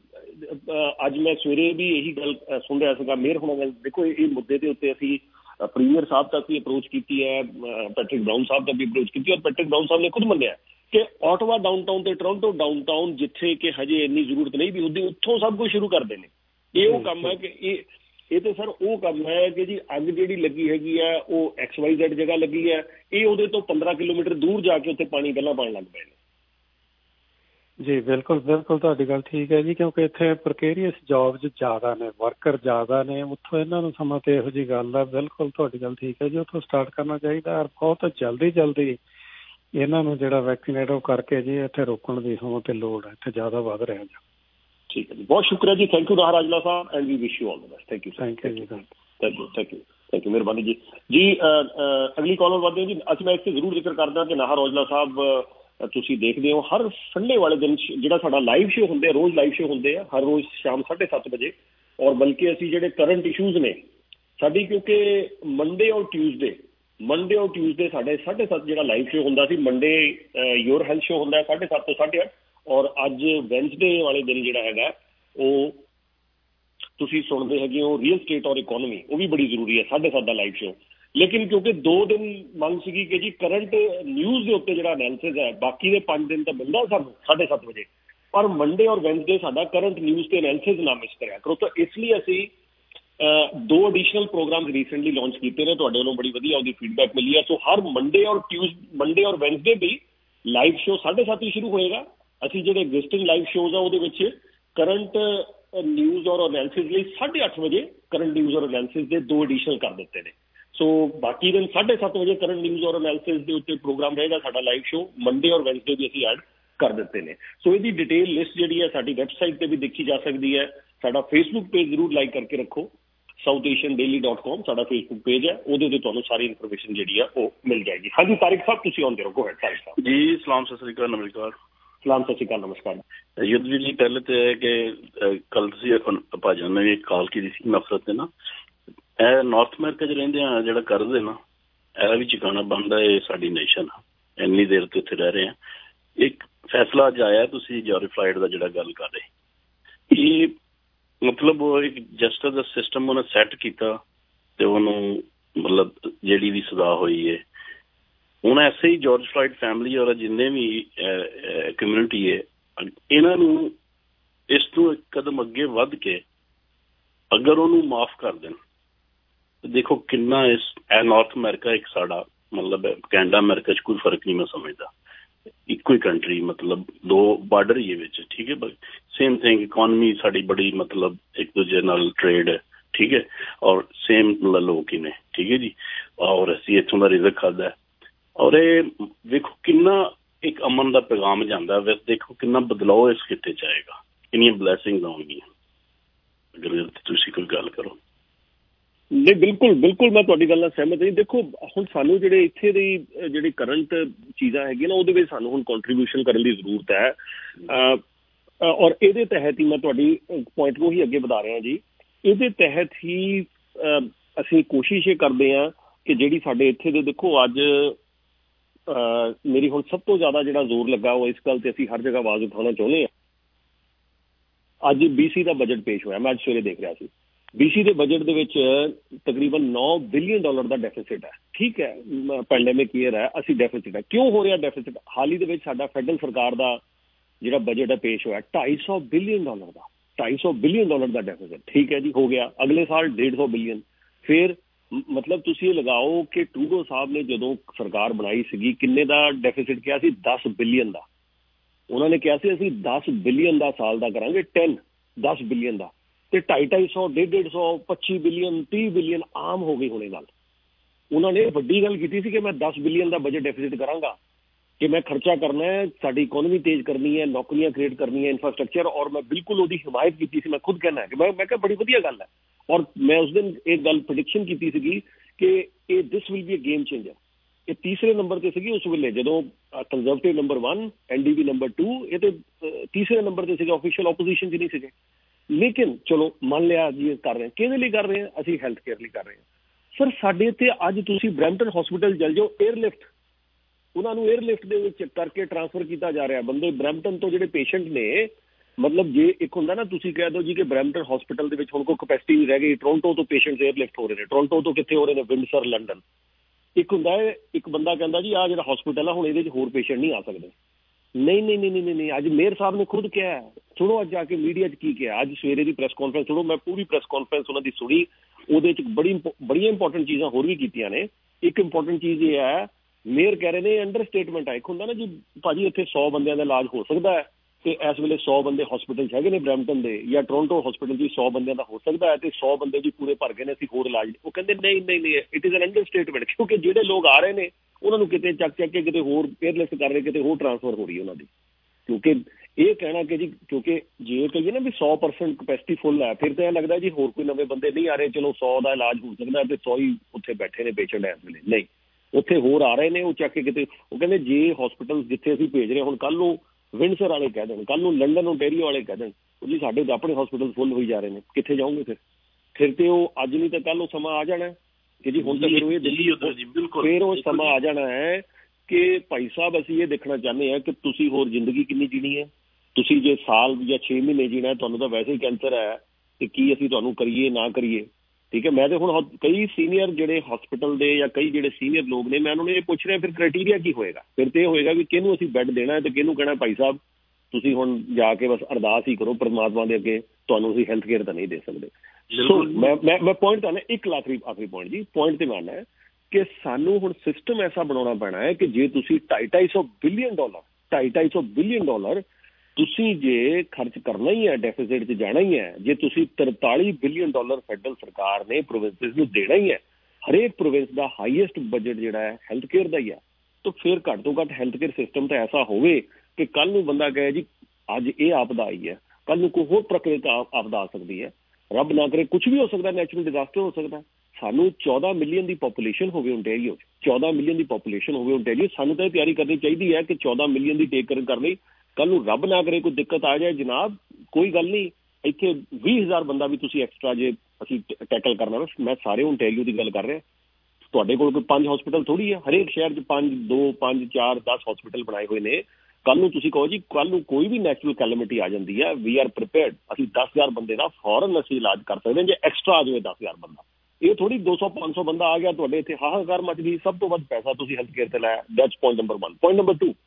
ਅੱਜ ਮੈਂ ਸਵੇਰੇ ਵੀ ਇਹੀ ਗੱਲ ਸੁਣ ਰਿਹਾ ਸੀਗਾ ਮੇਅਰ ਹੋਣਾ, ਦੇਖੋ ਇਹ ਮੁੱਦੇ ਦੇ ਉੱਤੇ ਅਸੀਂ ਪ੍ਰੀਮੀਅਰ ਸਾਹਿਬ ਤੱਕ ਵੀ ਅਪਰੋਚ ਕੀਤੀ ਹੈ, ਪੈਟਰਿਕ ਬਰਾਊਨ ਸਾਹਿਬ ਤੱਕ ਵੀ ਅਪਰੋਚ ਕੀਤੀ ਔਰ ਪੈਟਰਿਕ ਬਰਾਊਨ ਸਾਹਿਬ ਨੇ ਖੁਦ ਮੰਨਿਆ ਕਿ ਆਟਵਾ ਡਾਊਨਟਾਊਨ ਤੇ ਟੋਰੰਟੋ ਡਾਊਨਟਾਊਨ ਜਿੱਥੇ ਕਿ ਹਜੇ ਇੰਨੀ ਜ਼ਰੂਰਤ ਨਹੀਂ ਵੀ ਉਹਦੀ ਉੱਥੋਂ ਸਭ ਕੁਝ ਸ਼ੁਰੂ ਕਰਦੇ ਨੇ। ਇਹ ਉਹ ਕੰਮ ਹੈ ਕਿ ਇਹ ਇਹ ਤਾਂ ਸਰ ਉਹ ਕੰਮ ਹੈ ਕਿ ਜੀ ਅੱਗ ਜਿਹੜੀ ਲੱਗੀ ਹੈਗੀ ਹੈ ਉਹ ਐਕਸ ਵਾਈ ਜ਼ੈਡ ਜਗ੍ਹਾ ਲੱਗੀ ਹੈ, ਇਹ ਉਹਦੇ ਤੋਂ ਪੰਦਰਾਂ ਕਿਲੋਮੀਟਰ ਦੂਰ ਜਾ ਕੇ ਉੱਥੇ ਪਾਣੀ ਪਹਿਲਾਂ ਪਾਉਣ ਲੱਗ ਪਏ ਨੇ। ਜੀ ਬਿਲਕੁਲ ਬਿਲਕੁਲ ਤੁਹਾਡੀ ਗੱਲ ਠੀਕ ਹੈ ਜੀ, ਕਿਉਂਕਿ ਇੱਥੇ ਪ੍ਰਕੇਰੀਅਸ ਜੌਬਸ ਜ਼ਿਆਦਾ ਨੇ, ਵਰਕਰ ਜ਼ਿਆਦਾ ਨੇ, ਉੱਥੋਂ ਇਹਨਾਂ ਨੂੰ ਸਮਾਂ ਤੇ ਇਹੋ ਜਿਹੀ ਗੱਲ ਆ। ਬਿਲਕੁਲ ਤੁਹਾਡੀ ਗੱਲ ਠੀਕ ਹੈ ਜੀ, ਉੱਥੋਂ ਸਟਾਰਟ ਕਰਨਾ ਚਾਹੀਦਾ ਔਰ ਬਹੁਤ ਜਲਦੀ ਜਲਦੀ ਇਹਨਾਂ ਨੂੰ ਜਿਹੜਾ ਵੈਕਸੀਨੇਟ ਉਹ ਕਰਕੇ ਜੀ ਇੱਥੇ ਰੋਕਣ ਦੀ ਸਮਾਂ ਤੇ ਲੋੜ ਹੈ, ਇੱਥੇ ਜ਼ਿਆਦਾ ਵੱਧ ਰਿਹਾ ਜੀ। ਠੀਕ ਹੈ ਜੀ, ਬਹੁਤ ਸ਼ੁਕਰੀਆ ਜੀ, thank you Nahar Aujla Sahib and we wish you all the best. Thank you thank you ਜੀ thank you thank you thank you ਮਿਹਰਬਾਨੀ ਜੀ। ਜੀ ਅਗਲੀ ਕਾਲਰ ਵੱਧਦੇ ਹੋ ਜੀ। ਅਸੀਂ ਮੈਂ ਇੱਥੇ ਜ਼ਰੂਰ ਜ਼ਿਕਰ ਕਰਦਾ ਕਿ ਨਾਹਰ ਔਜਲਾ ਸਾਹਿਬ ਤੁਸੀਂ ਦੇਖਦੇ ਹੋ ਹਰ ਸੰਡੇ ਵਾਲੇ ਦਿਨ ਜਿਹੜਾ ਸਾਡਾ ਲਾਈਵ ਸ਼ੋਅ ਹੁੰਦੇ, ਰੋਜ਼ ਲਾਈਵ ਸ਼ੋਅ ਹੁੰਦੇ ਆ ਹਰ ਰੋਜ਼ ਸ਼ਾਮ ਸਾਢੇ ਸੱਤ ਵਜੇ। ਔਰ ਬਲਕਿ ਅਸੀਂ ਜਿਹੜੇ ਕਰੰਟ ਇਸ਼ੂਜ਼ ਨੇ ਸਾਡੀ, ਕਿਉਂਕਿ ਮੰਡੇ ਔਰ ਟਿਊਜ਼ਡੇ ਮੰਡੇ ਔਰ ਟਿਊਜ਼ਡੇ ਸਾਡੇ ਸਾਢੇ ਸੱਤ ਜਿਹੜਾ ਲਾਈਵ ਸ਼ੋਅ ਹੁੰਦਾ ਸੀ, ਮੰਡੇ ਯੋਰ ਹੈਲਥ ਸ਼ੋਅ ਹੁੰਦਾ ਸਾਢੇ ਸੱਤ ਤੋਂ ਸਾਢੇ ਅੱਠ, ਔਰ ਅੱਜ ਵੈਨਸਡੇ ਵਾਲੇ ਦਿਨ ਜਿਹੜਾ ਹੈਗਾ ਉਹ ਤੁਸੀਂ ਸੁਣਦੇ ਹੈਗੇ ਹੋ ਰੀਅਲ ਸਟੇਟ ਔਰ ਇਕੋਨਮੀ, ਉਹ ਵੀ ਬੜੀ ਜ਼ਰੂਰੀ ਹੈ ਸਾਢੇ ਸੱਤ ਦਾ ਲਾਈਵ ਸ਼ੋਅ। ਲੇਕਿਨ ਕਿਉਂਕਿ ਦੋ ਦਿਨ ਮੰਗ ਸੀਗੀ ਕਿ ਜੀ ਕਰੰਟ ਨਿਊਜ਼ ਦੇ ਉੱਤੇ ਜਿਹੜਾ ਐਨਾਲਿਸਿਸ ਹੈ, ਬਾਕੀ ਦੇ ਪੰਜ ਦਿਨ ਤਾਂ ਮਿਲਦਾ ਸਾਨੂੰ ਸਾਢੇ ਸੱਤ ਵਜੇ, ਪਰ ਮੰਡੇ ਔਰ ਵੈਨਸਡੇ ਸਾਡਾ ਕਰੰਟ ਨਿਊਜ਼ ਤੇ ਐਨਾਲਿਸਿਸ ਨਾ ਮਿਸ ਕਰਿਆ ਕਰੋ। ਤਾਂ ਇਸ ਲਈ ਅਸੀਂ ਦੋ ਐਡੀਸ਼ਨਲ ਪ੍ਰੋਗਰਾਮ ਰੀਸੈਂਟਲੀ ਲਾਂਚ ਕੀਤੇ ਨੇ, ਤੁਹਾਡੇ ਵੱਲੋਂ ਬੜੀ ਵਧੀਆ ਉਹਦੀ ਫੀਡਬੈਕ ਮਿਲੀ ਹੈ। ਸੋ ਹਰ ਮੰਡੇ ਔਰ ਟਿਊਜ਼ ਮੰਡੇ ਔਰ ਵੈਨਸਡੇ ਵੀ ਲਾਈਵ ਸ਼ੋਅ ਸਾਢੇ ਸੱਤ ਹੀ ਸ਼ੁਰੂ ਹੋਏਗਾ। ਅਸੀਂ ਜਿਹੜੇ ਐਗਜ਼ਿਸਟਿੰਗ ਲਾਈਵ ਸ਼ੋਅਜ਼ ਆ ਉਹਦੇ ਵਿੱਚ ਕਰੰਟ ਨਿਊਜ਼ ਔਰ ਐਨਾਲਿਸਿਸ ਲਈ ਸਾਢੇ ਅੱਠ ਵਜੇ ਕਰੰਟ ਨਿਊਜ਼ ਔਰ ਐਨਾਲਿਸਿਸ ਦੇ ਦੋ ਐਡੀਸ਼ਨਲ ਕਰ ਦਿੱਤੇ ਨੇ। ਸੋ ਬਾਕੀ ਦਿਨ ਸਾਢੇ ਸੱਤ ਵਜੇ ਕਰੰਟ ਨਿਊਜ਼ ਔਰ ਐਨਾਲਿਸਿਸ ਦੇ ਉੱਤੇ ਪ੍ਰੋਗਰਾਮ ਰਹੇਗਾ ਸਾਡਾ ਲਾਈਵ ਸ਼ੋਅ, ਮੰਡੇ ਔਰ ਵੈਨਸਡੇ ਵੀ ਅਸੀਂ ਐਡ ਕਰ ਦਿੱਤੇ ਨੇ। ਸੋ ਇਹਦੀ ਡਿਟੇਲ ਲਿਸਟ ਜਿਹੜੀ ਹੈ ਸਾਡੀ ਵੈਬਸਾਈਟ ਤੇ ਵੀ ਦੇਖੀ ਜਾ ਸਕਦੀ ਹੈ। ਸਾਡਾ ਫੇਸਬੁੱਕ ਪੇਜ ਜ਼ਰੂਰ ਲਾਈਕ ਕਰਕੇ ਰੱਖੋ, south Asian daily dot com ਸਾਡਾ ਫੇਸਬੁੱਕ ਪੇਜ ਹੈ, ਉਹਦੇ ਤੇ ਤੁਹਾਨੂੰ ਸਾਰੀ ਇਨਫੋਰਮੇਸ਼ਨ ਜਿਹੜੀ ਆ ਉਹ ਮਿਲ ਜਾਏਗੀ। ਹਾਂਜੀ ਤਾਰਿਕ ਸਾਹਿਬ ਤੁਸੀਂ ਆਉਂਦੇ ਰਹੋ, ਗੋ ਹੈਡ ਤਾਰਿਕ ਸਾਹਿਬ ਜੀ। ਸਲਾਮ ਸਤਿ ਸ੍ਰੀ ਅਕਾਲ, ਨਮਸਕਾਰ। ਸਲਾਮ ਸਤਿ ਸ੍ਰੀ ਅਕਾਲ, ਨਮਸਕਾਰ। ਯੁੱਧਵੀਰ ਜੀ, ਪਹਿਲੇ ਤਾਂ ਇਹ ਕਿ ਕੱਲ ਤੁਸੀਂ ਭਾਜਨ ਨੇ ਵੀ ਕਾਲ ਕੀਤੀ ਸੀ ਨਫ਼ਰਤ ਤੇ ਨਾ, ਇਹ ਨਾਰਥ ਅਮਰੀਕਾ 'ਚ ਰਹਿੰਦੇ ਆ ਜਿਹੜਾ ਕਰਦੇ ਨਾ ਇਹਦਾ ਵੀ ਚੁਕਾਉਣਾ ਬਣਦਾ। ਇਹ ਸਾਡੀ ਨੇਸ਼ਨ ਆ, ਇੰਨੀ ਦੇਰ ਤੋਂ ਇੱਥੇ ਰਹਿ ਰਹੇ ਆ। ਇੱਕ ਫੈਸਲਾ ਅੱਜ ਆਇਆ, ਤੁਸੀਂ ਜੌਰੀ ਫਲਾਈਟ ਦਾ ਜਿਹੜਾ ਗੱਲ ਕਰ ਰਹੇ, ਇਹ ਮਤਲਬ ਉਹ ਇੱਕ ਜਸਟਿਸ ਦਾ ਸਿਸਟਮ ਉਹਨੇ ਸੈੱਟ ਕੀਤਾ ਤੇ ਉਹਨੂੰ ਮਤਲਬ ਜਿਹੜੀ ਵੀ ਸਜ਼ਾ ਹੋਈ ਹੈ ਹੁਣ ਐਸੇ ਹੀ ਜਾਰਜ ਫਲੋਇਡ ਫੈਮਿਲੀ ਔਰ ਜਿੰਨੇ ਵੀ ਕਮਿਊਨਿਟੀ ਹੈ ਇਹਨਾਂ ਨੂੰ ਇਸ ਤੋਂ ਇੱਕ ਕਦਮ ਅੱਗੇ ਵੱਧ ਕੇ ਅਗਰ ਉਹਨੂੰ ਮਾਫ ਕਰ ਦੇਣ ਤਾਂ ਦੇਖੋ ਕਿੰਨਾ ਇਸ ਨਾਰਥ ਅਮਰੀਕਾ ਇੱਕ ਸਾਡਾ ਮਤਲਬ ਕੈਨੇਡਾ ਅਮਰੀਕਾ 'ਚ ਕੋਈ ਫਰਕ ਨਹੀਂ ਮੈਂ ਸਮਝਦਾ, ਇੱਕੋ ਹੀ ਕੰਟਰੀ, ਮਤਲਬ ਦੋ ਬਾਰਡਰ ਹੀ ਵਿੱਚ, ਠੀਕ ਹੈ। ਸੇਮ ਥਿੰਗ ਇਕੋਨਮੀ ਸਾਡੀ ਬੜੀ ਮਤਲਬ ਇੱਕ ਦੂਜੇ ਨਾਲ ਟ੍ਰੇਡ ਹੈ, ਠੀਕ ਹੈ, ਔਰ ਸੇਮ ਮਤਲਬ ਲੋਕ ਹੀ ਨੇ, ਠੀਕ ਹੈ ਜੀ, ਔਰ ਅਸੀਂ ਇੱਥੋਂ ਦਾ ਰਿਜ਼ਕ ਖਾਦਾ ਔਰ ਇਹ ਵੇਖੋ ਕਿੰਨਾ ਇੱਕ ਅਮਨ ਦਾ ਪੈਗਾਮ ਜਾਂਦਾ ਵੈਸੇ, ਦੇਖੋ ਕਿੰਨਾ ਬਦਲਾਅ ਇਸ ਖਿੱਤੇ 'ਚ ਆਏਗਾ, ਕਿੰਨੀਆਂ ਬਲੈਸਿੰਗਸ ਆਉਣਗੀਆਂ ਅਗਰ ਤੁਸੀਂ ਕੋਈ ਗੱਲ ਕਰੋ। ਨਹੀਂ ਬਿਲਕੁਲ ਬਿਲਕੁਲ ਮੈਂ ਤੁਹਾਡੀ ਗੱਲ ਨਾਲ ਸਹਿਮਤ ਹਾਂ। ਦੇਖੋ ਹੁਣ ਸਾਨੂੰ ਜਿਹੜੇ ਇੱਥੇ ਦੀ ਜਿਹੜੀ ਕਰੰਟ ਚੀਜ਼ਾਂ ਹੈਗੀਆਂ ਨਾ ਉਹਦੇ ਵਿੱਚ ਸਾਨੂੰ ਹੁਣ ਕੰਟਰੀਬਿਊਸ਼ਨ ਕਰਨ ਦੀ ਜ਼ਰੂਰਤ ਹੈ ਔਰ ਇਹਦੇ ਤਹਿਤ ਹੀ ਮੈਂ ਤੁਹਾਡੀ ਪੁਆਇੰਟ ਨੂੰ ਹੀ ਅੱਗੇ ਵਧਾ ਰਿਹਾ ਜੀ। ਇਹਦੇ ਤਹਿਤ ਹੀ ਅਸੀਂ ਕੋਸ਼ਿਸ਼ ਇਹ ਕਰਦੇ ਹਾਂ ਕਿ ਜਿਹੜੀ ਸਾਡੇ ਇੱਥੇ ਦੇ ਦੇਖੋ ਅੱਜ ਮੇਰੀ ਹੁਣ ਸਭ ਤੋਂ ਜ਼ਿਆਦਾ ਜਿਹੜਾ ਜ਼ੋਰ ਲੱਗਾ ਉਹ ਇਸ ਗੱਲ ਤੇ ਅਸੀਂ ਹਰ ਜਗ੍ਹਾ ਆਵਾਜ਼ ਉਠਾਉਣਾ ਚਾਹੁੰਦੇ ਹਾਂ। ਅੱਜ ਬੀ ਸੀ ਦਾ ਬਜਟ ਪੇਸ਼ ਹੋਇਆ, ਮੈਂ ਅੱਜ ਸਵੇਰੇ ਦੇਖ ਰਿਹਾ ਸੀ। ਬੀ ਸੀ ਦੇ ਬਜਟ ਦੇ ਵਿੱਚ ਤਕਰੀਬਨ ਨੌ ਬਿਲੀਅਨ ਡਾਲਰ ਦਾ ਡੈਫਿਸਿਟ ਹੈ, ਠੀਕ ਹੈ, ਪੈਂਡੈਮਿਕ ਈਅਰ ਹੈ, ਅਸੀਂ ਡੈਫਿਸਿਟ ਹੈ। ਕਿਉਂ ਹੋ ਰਿਹਾ ਡੈਫਿਸਿਟ? ਹਾਲ ਹੀ ਦੇ ਵਿੱਚ ਸਾਡਾ ਫੈਡਰਲ ਸਰਕਾਰ ਦਾ ਜਿਹੜਾ ਬਜਟ ਹੈ ਪੇਸ਼ ਹੋਇਆ ਢਾਈ ਸੌ ਬਿਲੀਅਨ ਡਾਲਰ ਦਾ, ਢਾਈ ਸੌ ਬਿਲੀਅਨ ਡਾਲਰ ਦਾ ਡੈਫਿਸਿਟ, ਠੀਕ ਹੈ ਜੀ, ਹੋ ਗਿਆ। ਅਗਲੇ ਸਾਲ ਡੇਢ ਸੌ ਬਿਲੀਅਨ। ਫਿਰ ਮਤਲਬ ਤੁਸੀਂ ਇਹ ਲਗਾਓ ਕਿ ਟਰੂਡੋ ਸਾਹਿਬ ਨੇ ਜਦੋਂ ਸਰਕਾਰ ਬਣਾਈ ਸੀਗੀ ਕਿੰਨੇ ਦਾ ਡੈਫਿਸਿਟ ਕਿਹਾ ਸੀ? ਦਸ ਬਿਲੀਅਨ ਦਾ। ਉਹਨਾਂ ਨੇ ਕਿਹਾ ਸੀ ਅਸੀਂ ਦਸ ਬਿਲੀਅਨ ਦਾ ਸਾਲ ਦਾ ਕਰਾਂਗੇ, ਟੈਨ ਦਸ ਬਿਲੀਅਨ ਦਾ, ਤੇ ਢਾਈ ਢਾਈ ਸੌ ਡੇਢ ਡੇਢ ਸੌ ਪੱਚੀ ਬਿਲੀਅਨ ਤੀਹ ਬਿਲੀਅਨ ਆਮ ਹੋ ਗਈ ਹੁਣੇ ਗੱਲ। ਉਹਨਾਂ ਨੇ ਵੱਡੀ ਗੱਲ ਕੀਤੀ ਸੀ ਕਿ ਮੈਂ ਦਸ ਬਿਲੀਅਨ ਦਾ ਬਜਟ ਡੈਫਿਸਿਟ ਕਰਾਂਗਾ, ਕਿ ਮੈਂ ਖਰਚਾ ਕਰਨਾ ਹੈ, ਸਾਡੀ ਇਕੋਨਮੀ ਤੇਜ਼ ਕਰਨੀ ਹੈ, ਨੌਕਰੀਆਂ ਕ੍ਰੀਏਟ ਕਰਨੀ ਹੈ, ਇਨਫਰਾਸਟਰਕਚਰ, ਔਰ ਮੈਂ ਬਿਲਕੁਲ ਉਹਦੀ ਹਿਮਾਇਤ ਕੀਤੀ ਸੀ। ਮੈਂ ਖੁਦ ਕਹਿਣਾ ਕਿ ਮੈਂ ਮੈਂ ਕਿਹਾ ਬੜੀ ਵਧੀਆ ਗੱਲ ਹੈ, ਔਰ ਮੈਂ ਉਸ ਦਿਨ ਇੱਕ ਗੱਲ ਪ੍ਰੈਡਿਕਸ਼ਨ ਕੀਤੀ ਸੀਗੀ ਕਿ ਇਹ this will be a game changer. ਇਹ ਤੀਸਰੇ ਨੰਬਰ ਤੇ ਸੀਗੀ ਉਸ ਵੇਲੇ ਜਦੋਂ Conservative number one, N D ਵੀ ਨੰਬਰ ਟੂ, ਇਹ ਤੇ ਤੀਸਰੇ ਨੰਬਰ ਤੇ ਸੀਗੇ, ਆਫੀਸ਼ੀਅਲ ਆਪੋਜੀਸ਼ਨ 'ਚ ਨਹੀਂ ਸੀਗੇ। ਲੇਕਿਨ ਚਲੋ ਮੰਨ ਲਿਆ ਜੀ ਇਹ ਕਰ ਰਹੇ, ਕਿਹਦੇ ਲਈ ਕਰ ਰਹੇ ਹਾਂ? ਅਸੀਂ ਹੈਲਥ ਕੇਅਰ ਲਈ ਕਰ ਰਹੇ ਹਾਂ। ਸਰ ਸਾਡੇ ਇੱਥੇ ਅੱਜ ਤੁਸੀਂ ਬਰੈਂਪਟਨ ਹਸਪੀਟਲ ਚਲ ਜਾਓ, ਏਅਰਲਿਫਟ, ਉਹਨਾਂ ਨੂੰ ਏਅਰਲਿਫਟ ਦੇ ਵਿੱਚ ਕਰਕੇ ਟ੍ਰਾਂਸਫਰ ਕੀਤਾ ਜਾ ਰਿਹਾ ਬੰਦੇ ਬਰੈਂਪਟਨ ਤੋਂ। ਜਿਹੜੇ ਪੇਸ਼ੈਂਟ ਨੇ ਮਤਲਬ ਜੇ ਇੱਕ ਹੁੰਦਾ ਨਾ ਤੁਸੀਂ ਕਹਿ ਦਿਓ ਜੀ ਕਿ ਬਰੈਂਪਟਨ ਹਸਪੀਟਲ ਦੇ ਵਿੱਚ ਹੁਣ ਕੋਈ ਕਪੈਸਿਟੀ ਨਹੀਂ ਰਹਿ ਗਈ, ਟੋਰਾਂਟੋ ਤੋਂ ਪੇਸ਼ੈਂਟ ਏਅਰਲਿਫਟ ਹੋ ਰਹੇ ਨੇ। ਟੋਰਾਂਟੋ ਤੋਂ ਕਿੱਥੇ ਹੋ ਰਹੇ ਨੇ? Windsor, London. ਇੱਕ ਹੁੰਦਾ ਹੈ ਇੱਕ ਬੰਦਾ ਕਹਿੰਦਾ ਜੀ ਆਹ ਜਿਹੜਾ ਹਸਪੀਟਲ ਆ ਹੁਣ ਇਹਦੇ 'ਚ ਹੋਰ ਪੇਸ਼ੈਂਟ ਨਹੀਂ ਆ ਸਕਦੇ। ਨਹੀਂ ਨਹੀਂ ਨਹੀਂ ਨਹੀਂ ਨਹੀਂ ਅੱਜ ਮੇਅਰ ਸਾਹਿਬ ਨੇ ਖੁਦ ਕਿਹਾ, ਸੁਣੋ ਅੱਜ ਜਾ ਕੇ ਮੀਡੀਆ 'ਚ ਕੀ ਕਿਹਾ। ਅੱਜ ਸਵੇਰੇ ਦੀ ਪ੍ਰੈਸ ਕਾਨਫਰੰਸ ਸੁਣੋ, ਮੈਂ ਪੂਰੀ ਪ੍ਰੈਸ ਕਾਨਫਰੰਸ ਉਹਨਾਂ ਦੀ ਸੁਣੀ, ਉਹਦੇ 'ਚ ਬੜੀ ਬੜੀਆਂ ਇੰਪੋਰਟੈਂਟ ਚੀਜ਼ਾਂ ਹੋਰ ਵੀ ਕੀਤੀਆਂ ਨੇ। ਇੱਕ ਇੰਪੋਰਟੈਂਟ ਚੀਜ਼ ਇਹ ਹੈ, ਮੇਅਰ ਕਹਿ ਰਹੇ ਨੇ ਅੰਡਰ ਸਟੇਟਮੈਂਟ ਆ। ਇੱਕ ਹੁੰਦਾ ਨਾ ਜੀ ਭਾਜੀ ਇੱਥੇ ਸੌ ਬੰਦਿਆਂ ਦਾ ਇਲਾਜ ਹੋ ਸਕਦਾ ਹੈ ਤੇ ਇਸ ਵੇਲੇ ਸੌ ਬੰਦੇ ਹਸਪੀਟਲ 'ਚ ਹੈਗੇ ਨੇ ਬਰੈਂਪਟਨ ਦੇ ਜਾਂ ਟੋਰਾਂਟੋ ਹਸਪੀਟਲ 'ਚ ਸੌ ਬੰਦਿਆਂ ਦਾ ਹੋ ਸਕਦਾ ਹੈ ਤੇ ਸੌ ਬੰਦੇ ਵੀ ਪੂਰੇ ਭਰ ਗਏ ਨੇ, ਅਸੀਂ ਹੋਰ ਇਲਾਜ। ਉਹ ਕਹਿੰਦੇ ਨਹੀਂ ਨਹੀਂ ਨਹੀਂ it is an understatement, ਕਿਉਂਕਿ ਜਿਹੜੇ ਲੋਕ ਆ ਰਹੇ ਨੇ ਉਹਨਾਂ ਨੂੰ ਕਿਤੇ ਚੱਕ ਚੱਕ ਕੇ ਕਿਤੇ ਹੋਰ ਏਅਰਲਿਫਟ ਕਰ ਰਹੇ, ਕਿਤੇ ਹੋਰ ਟ੍ਰਾਂਸਫਰ ਹੋ ਰਹੀ ਉਹਨਾਂ ਦੀ। ਕਿਉਂਕਿ ਇਹ ਕਹਿਣਾ ਕਿ ਜੀ ਕਿਉਂਕਿ ਜੇ ਕਹੀਏ ਨਾ ਵੀ ਸੌ ਪਰਸੈਂਟ ਕਪੈਸਿਟੀ ਫੁੱਲ ਹੈ, ਫਿਰ ਤਾਂ ਇਹ ਲੱਗਦਾ ਜੀ ਹੋਰ ਕੋਈ ਨਵੇਂ ਬੰਦੇ ਨਹੀਂ ਆ ਰਹੇ, ਚਲੋ ਸੌ ਦਾ ਇਲਾਜ ਹੋ ਸਕਦਾ ਤੇ ਸੌ ਹੀ ਉੱਥੇ ਬੈਠੇ ਨੇ ਪੇਸ਼ੈਂਟ ਇਸ ਵੇਲੇ। ਨਹੀਂ, ਉੱਥੇ ਹੋਰ ਆ ਰਹੇ ਨੇ, ਉਹ ਚੱਕ ਕੇ ਕਿਤੇ। ਉਹ ਕਹਿੰਦੇ ਜੇ ਹਸਪੀਟਲ ਜਿੱਥੇ ਅਸੀਂ ਭੇਜ ਰਹੇ ਹੁਣ ਕੱਲ੍ਹ ਨੂੰ ਵਿੰਡਸਰ ਵਾਲੇ ਕਹਿ ਦੇਣ, ਕੱਲ੍ਹ ਨੂੰ ਲੰਡਨ ਓਨਟਾਰੀਓ ਵਾਲੇ ਕਹਿ ਦੇਣ ਜੀ ਸਾਡੇ ਤਾਂ ਆਪਣੇ ਹਸਪੀਟਲ ਫੁੱਲ ਹੋਈ ਜਾ ਰਹੇ ਨੇ, ਕਿੱਥੇ ਜਾਓਗੇ ਫਿਰ? ਫਿਰ ਤੇ ਉਹ ਅੱਜ ਨਹੀਂ ਤਾਂ ਕੱਲ੍ਹ ਉਹ ਸਮਾਂ ਆ ਜਾਣਾ ਕਿ ਜੀ ਹੁਣ ਤਾਂ ਫਿਰ ਇਹ ਦਿੱਲੀ ਫਿਰ ਉਹ ਸਮਾਂ ਆ ਜਾਣਾ ਹੈ ਕਿ ਭਾਈ ਸਾਹਿਬ ਅਸੀਂ ਇਹ ਦੇਖਣਾ ਚਾਹੁੰਦੇ ਹਾਂ ਕਿ ਤੁਸੀਂ ਹੋਰ ਜ਼ਿੰਦਗੀ ਕਿੰਨੀ ਜੀਣੀ ਹੈ। ਤੁਸੀਂ ਜੇ ਸਾਲ ਜਾਂ ਛੇ ਮਹੀਨੇ ਜੀਣਾ, ਤੁਹਾਨੂੰ ਤਾਂ ਵੈਸੇ ਹੀ ਕੈਂਸਰ ਹੈ ਤੇ ਕੀ ਅਸੀਂ ਤੁਹਾਨੂੰ ਕਰੀਏ ਨਾ ਕਰੀਏ, ਠੀਕ ਹੈ। ਮੈਂ ਤੇ ਹੁਣ ਕਈ ਸੀਨੀਅਰ ਜਿਹੜੇ ਹਸਪੀਟਲ ਦੇ ਜਾਂ ਕਈ ਜਿਹੜੇ ਸੀਨੀਅਰ ਲੋਕ ਨੇ, ਮੈਂ ਉਹਨਾਂ ਨੂੰ ਇਹ ਪੁੱਛ ਰਿਹਾ ਫਿਰ ਕ੍ਰਾਈਟੀਰੀਆ ਕੀ ਹੋਏਗਾ? ਫਿਰ ਤੇ ਇਹ ਹੋਏਗਾ ਵੀ ਕਿਹਨੂੰ ਅਸੀਂ ਬੈੱਡ ਦੇਣਾ ਹੈ ਤੇ ਕਿਹਨੂੰ ਕਹਿਣਾ ਭਾਈ ਸਾਹਿਬ ਤੁਸੀਂ ਹੁਣ ਜਾ ਕੇ ਬਸ ਅਰਦਾਸ ਹੀ ਕਰੋ ਪਰਮਾਤਮਾ ਦੇ ਅੱਗੇ, ਤੁਹਾਨੂੰ ਅਸੀਂ ਹੈਲਥ ਕੇਅਰ ਤਾਂ ਨਹੀਂ ਦੇ ਸਕਦੇ। ਸੋ ਮੈਂ ਮੈਂ ਮੈਂ ਪੁਆਇੰਟ ਤਾਂ ਨਾ ਇੱਕ ਆਖਰੀ ਆਖਰੀ ਪੁਆਇੰਟ ਜੀ, ਪੁਆਇੰਟ ਤੇ ਮੰਨਣਾ ਹੈ ਕਿ ਸਾਨੂੰ ਹੁਣ ਸਿਸਟਮ ਐਸਾ ਬਣਾਉਣਾ ਪੈਣਾ ਹੈ ਕਿ ਜੇ ਤੁਸੀਂ ਢਾਈ ਢਾਈ ਸੌ ਬਿਲੀਅਨ ਡਾਲਰ ਢਾਈ ਢਾਈ ਸੌ ਬਿਲੀਅਨ ਡਾਲਰ ਤੁਸੀਂ ਜੇ ਖਰਚ ਕਰਨਾ ਹੀ ਹੈ, ਡੈਫਿਸਿਟ 'ਚ ਜਾਣਾ ਹੀ ਹੈ, ਜੇ ਤੁਸੀਂ ਤਰਤਾਲੀ ਬਿਲੀਅਨ ਡਾਲਰ ਫੈਡਰਲ ਸਰਕਾਰ ਨੇ ਪ੍ਰੋਵਿੰਸਿਸ ਨੂੰ ਦੇਣਾ ਹੀ ਹੈ, ਹਰੇਕ ਪ੍ਰੋਵਿੰਸ ਦਾ ਹਾਈਐਸਟ ਬਜਟ ਜਿਹੜਾ ਹੈ ਹੈਲਥ ਕੇਅਰ ਦਾ ਹੀ ਹੈ, ਤਾਂ ਫਿਰ ਘੱਟ ਤੋਂ ਘੱਟ ਹੈਲਥ ਕੇਅਰ ਸਿਸਟਮ ਤਾਂ ਐਸਾ ਹੋਵੇ ਕਿ ਕੱਲ੍ਹ ਨੂੰ ਬੰਦਾ ਕਹੇ ਜੀ ਅੱਜ ਇਹ ਆਪਦਾ ਆਈ ਹੈ, ਕੱਲ੍ਹ ਨੂੰ ਕੋਈ ਹੋਰ ਪ੍ਰਕਿਰਤਿਕ ਆਪਦਾ ਆ ਸਕਦੀ ਹੈ, ਰੱਬ ਨਾ ਕਰੇ ਕੁਛ ਵੀ ਹੋ ਸਕਦਾ, ਨੈਚੁਰਲ ਡਿਜ਼ਾਸਟਰ ਹੋ ਸਕਦਾ। ਸਾਨੂੰ ਚੌਦਾਂ ਮਿਲੀਅਨ ਦੀ ਪੋਪੂਲੇਸ਼ਨ ਹੋਵੇ ਓਨਟਾਰੀਓ 'ਚ, ਚੌਦਾਂ ਮਿਲੀਅਨ ਦੀ ਪੋਪੂਲੇਸ਼ਨ ਹੋਵੇ ਓਨਟਾਰੀਓ। ਸਾਨੂੰ ਤਾਂ ਇਹ ਤਿਆਰੀ ਕਰਨੀ ਚਾਹੀਦੀ ਹੈ ਕਿ ਚੌਦਾਂ ਮਿਲੀਅਨ ਦੀ ਟੇਕ ਕਰਨ ਕਰ ਲਈ ਕੱਲ੍ਹ ਨੂੰ ਰੱਬ ਨਾ ਕਰੇ ਕੋਈ ਦਿੱਕਤ ਆ ਜਾਏ, ਜਨਾਬ ਕੋਈ ਗੱਲ ਨਹੀਂ, ਇੱਥੇ ਵੀਹ ਹਜ਼ਾਰ ਬੰਦਾ ਵੀ ਤੁਸੀਂ ਐਕਸਟਰਾ ਜੇ ਅਸੀਂ ਟੈਕਲ ਕਰਨਾ। ਮੈਂ ਸਾਰੇ ਓਨਟਾਰੀਓ ਦੀ ਗੱਲ ਕਰ ਰਿਹਾ, ਤੁਹਾਡੇ ਕੋਲ ਕੋਈ ਪੰਜ ਹਸਪੀਟਲ ਥੋੜ੍ਹੀ ਹੈ, ਹਰੇਕ ਸ਼ਹਿਰ 'ਚ ਪੰਜ ਦੋ ਪੰਜ ਚਾਰ ਦਸ ਹਸਪੀਟਲ ਬਣਾਏ ਹੋਏ ਨੇ। ਕੱਲ੍ਹ ਨੂੰ ਤੁਸੀਂ ਕਹੋ ਜੀ ਕੱਲ੍ਹ ਨੂੰ ਕੋਈ ਵੀ ਨੈਚੁਰਲ ਕੈਲੇਮਿਟੀ ਆ ਜਾਂਦੀ ਹੈ, ਵੀ ਆਰ ਪ੍ਰੀਪੇਅਰਡ, ਅਸੀਂ ਦਸ ਹਜ਼ਾਰ ਬੰਦੇ ਦਾ ਫੌਰਨ ਅਸੀਂ ਇਲਾਜ ਕਰ ਸਕਦੇ ਹਾਂ ਜੇ ਐਕਸਟਰਾ ਆ ਜਾਵੇ ਦਸ ਹਜ਼ਾਰ ਬੰਦਾ। ਇਹ ਥੋੜੀ ਦੋ ਸੌ ਪੰਜ ਸੌ ਬੰਦਾ ਆ ਗਿਆ ਤੁਹਾਡੇ ਇੱਥੇ ਹਾਹਾਕਾਰ ਮਚ ਗਈ, ਸਭ ਤੋਂ ਵੱਧ ਪੈਸਾ ਤੁਸੀਂ ਹੈਲਥ ਕੇਅਰ ਤੇ ਲਾਇਆ। That's point number one. Point number two,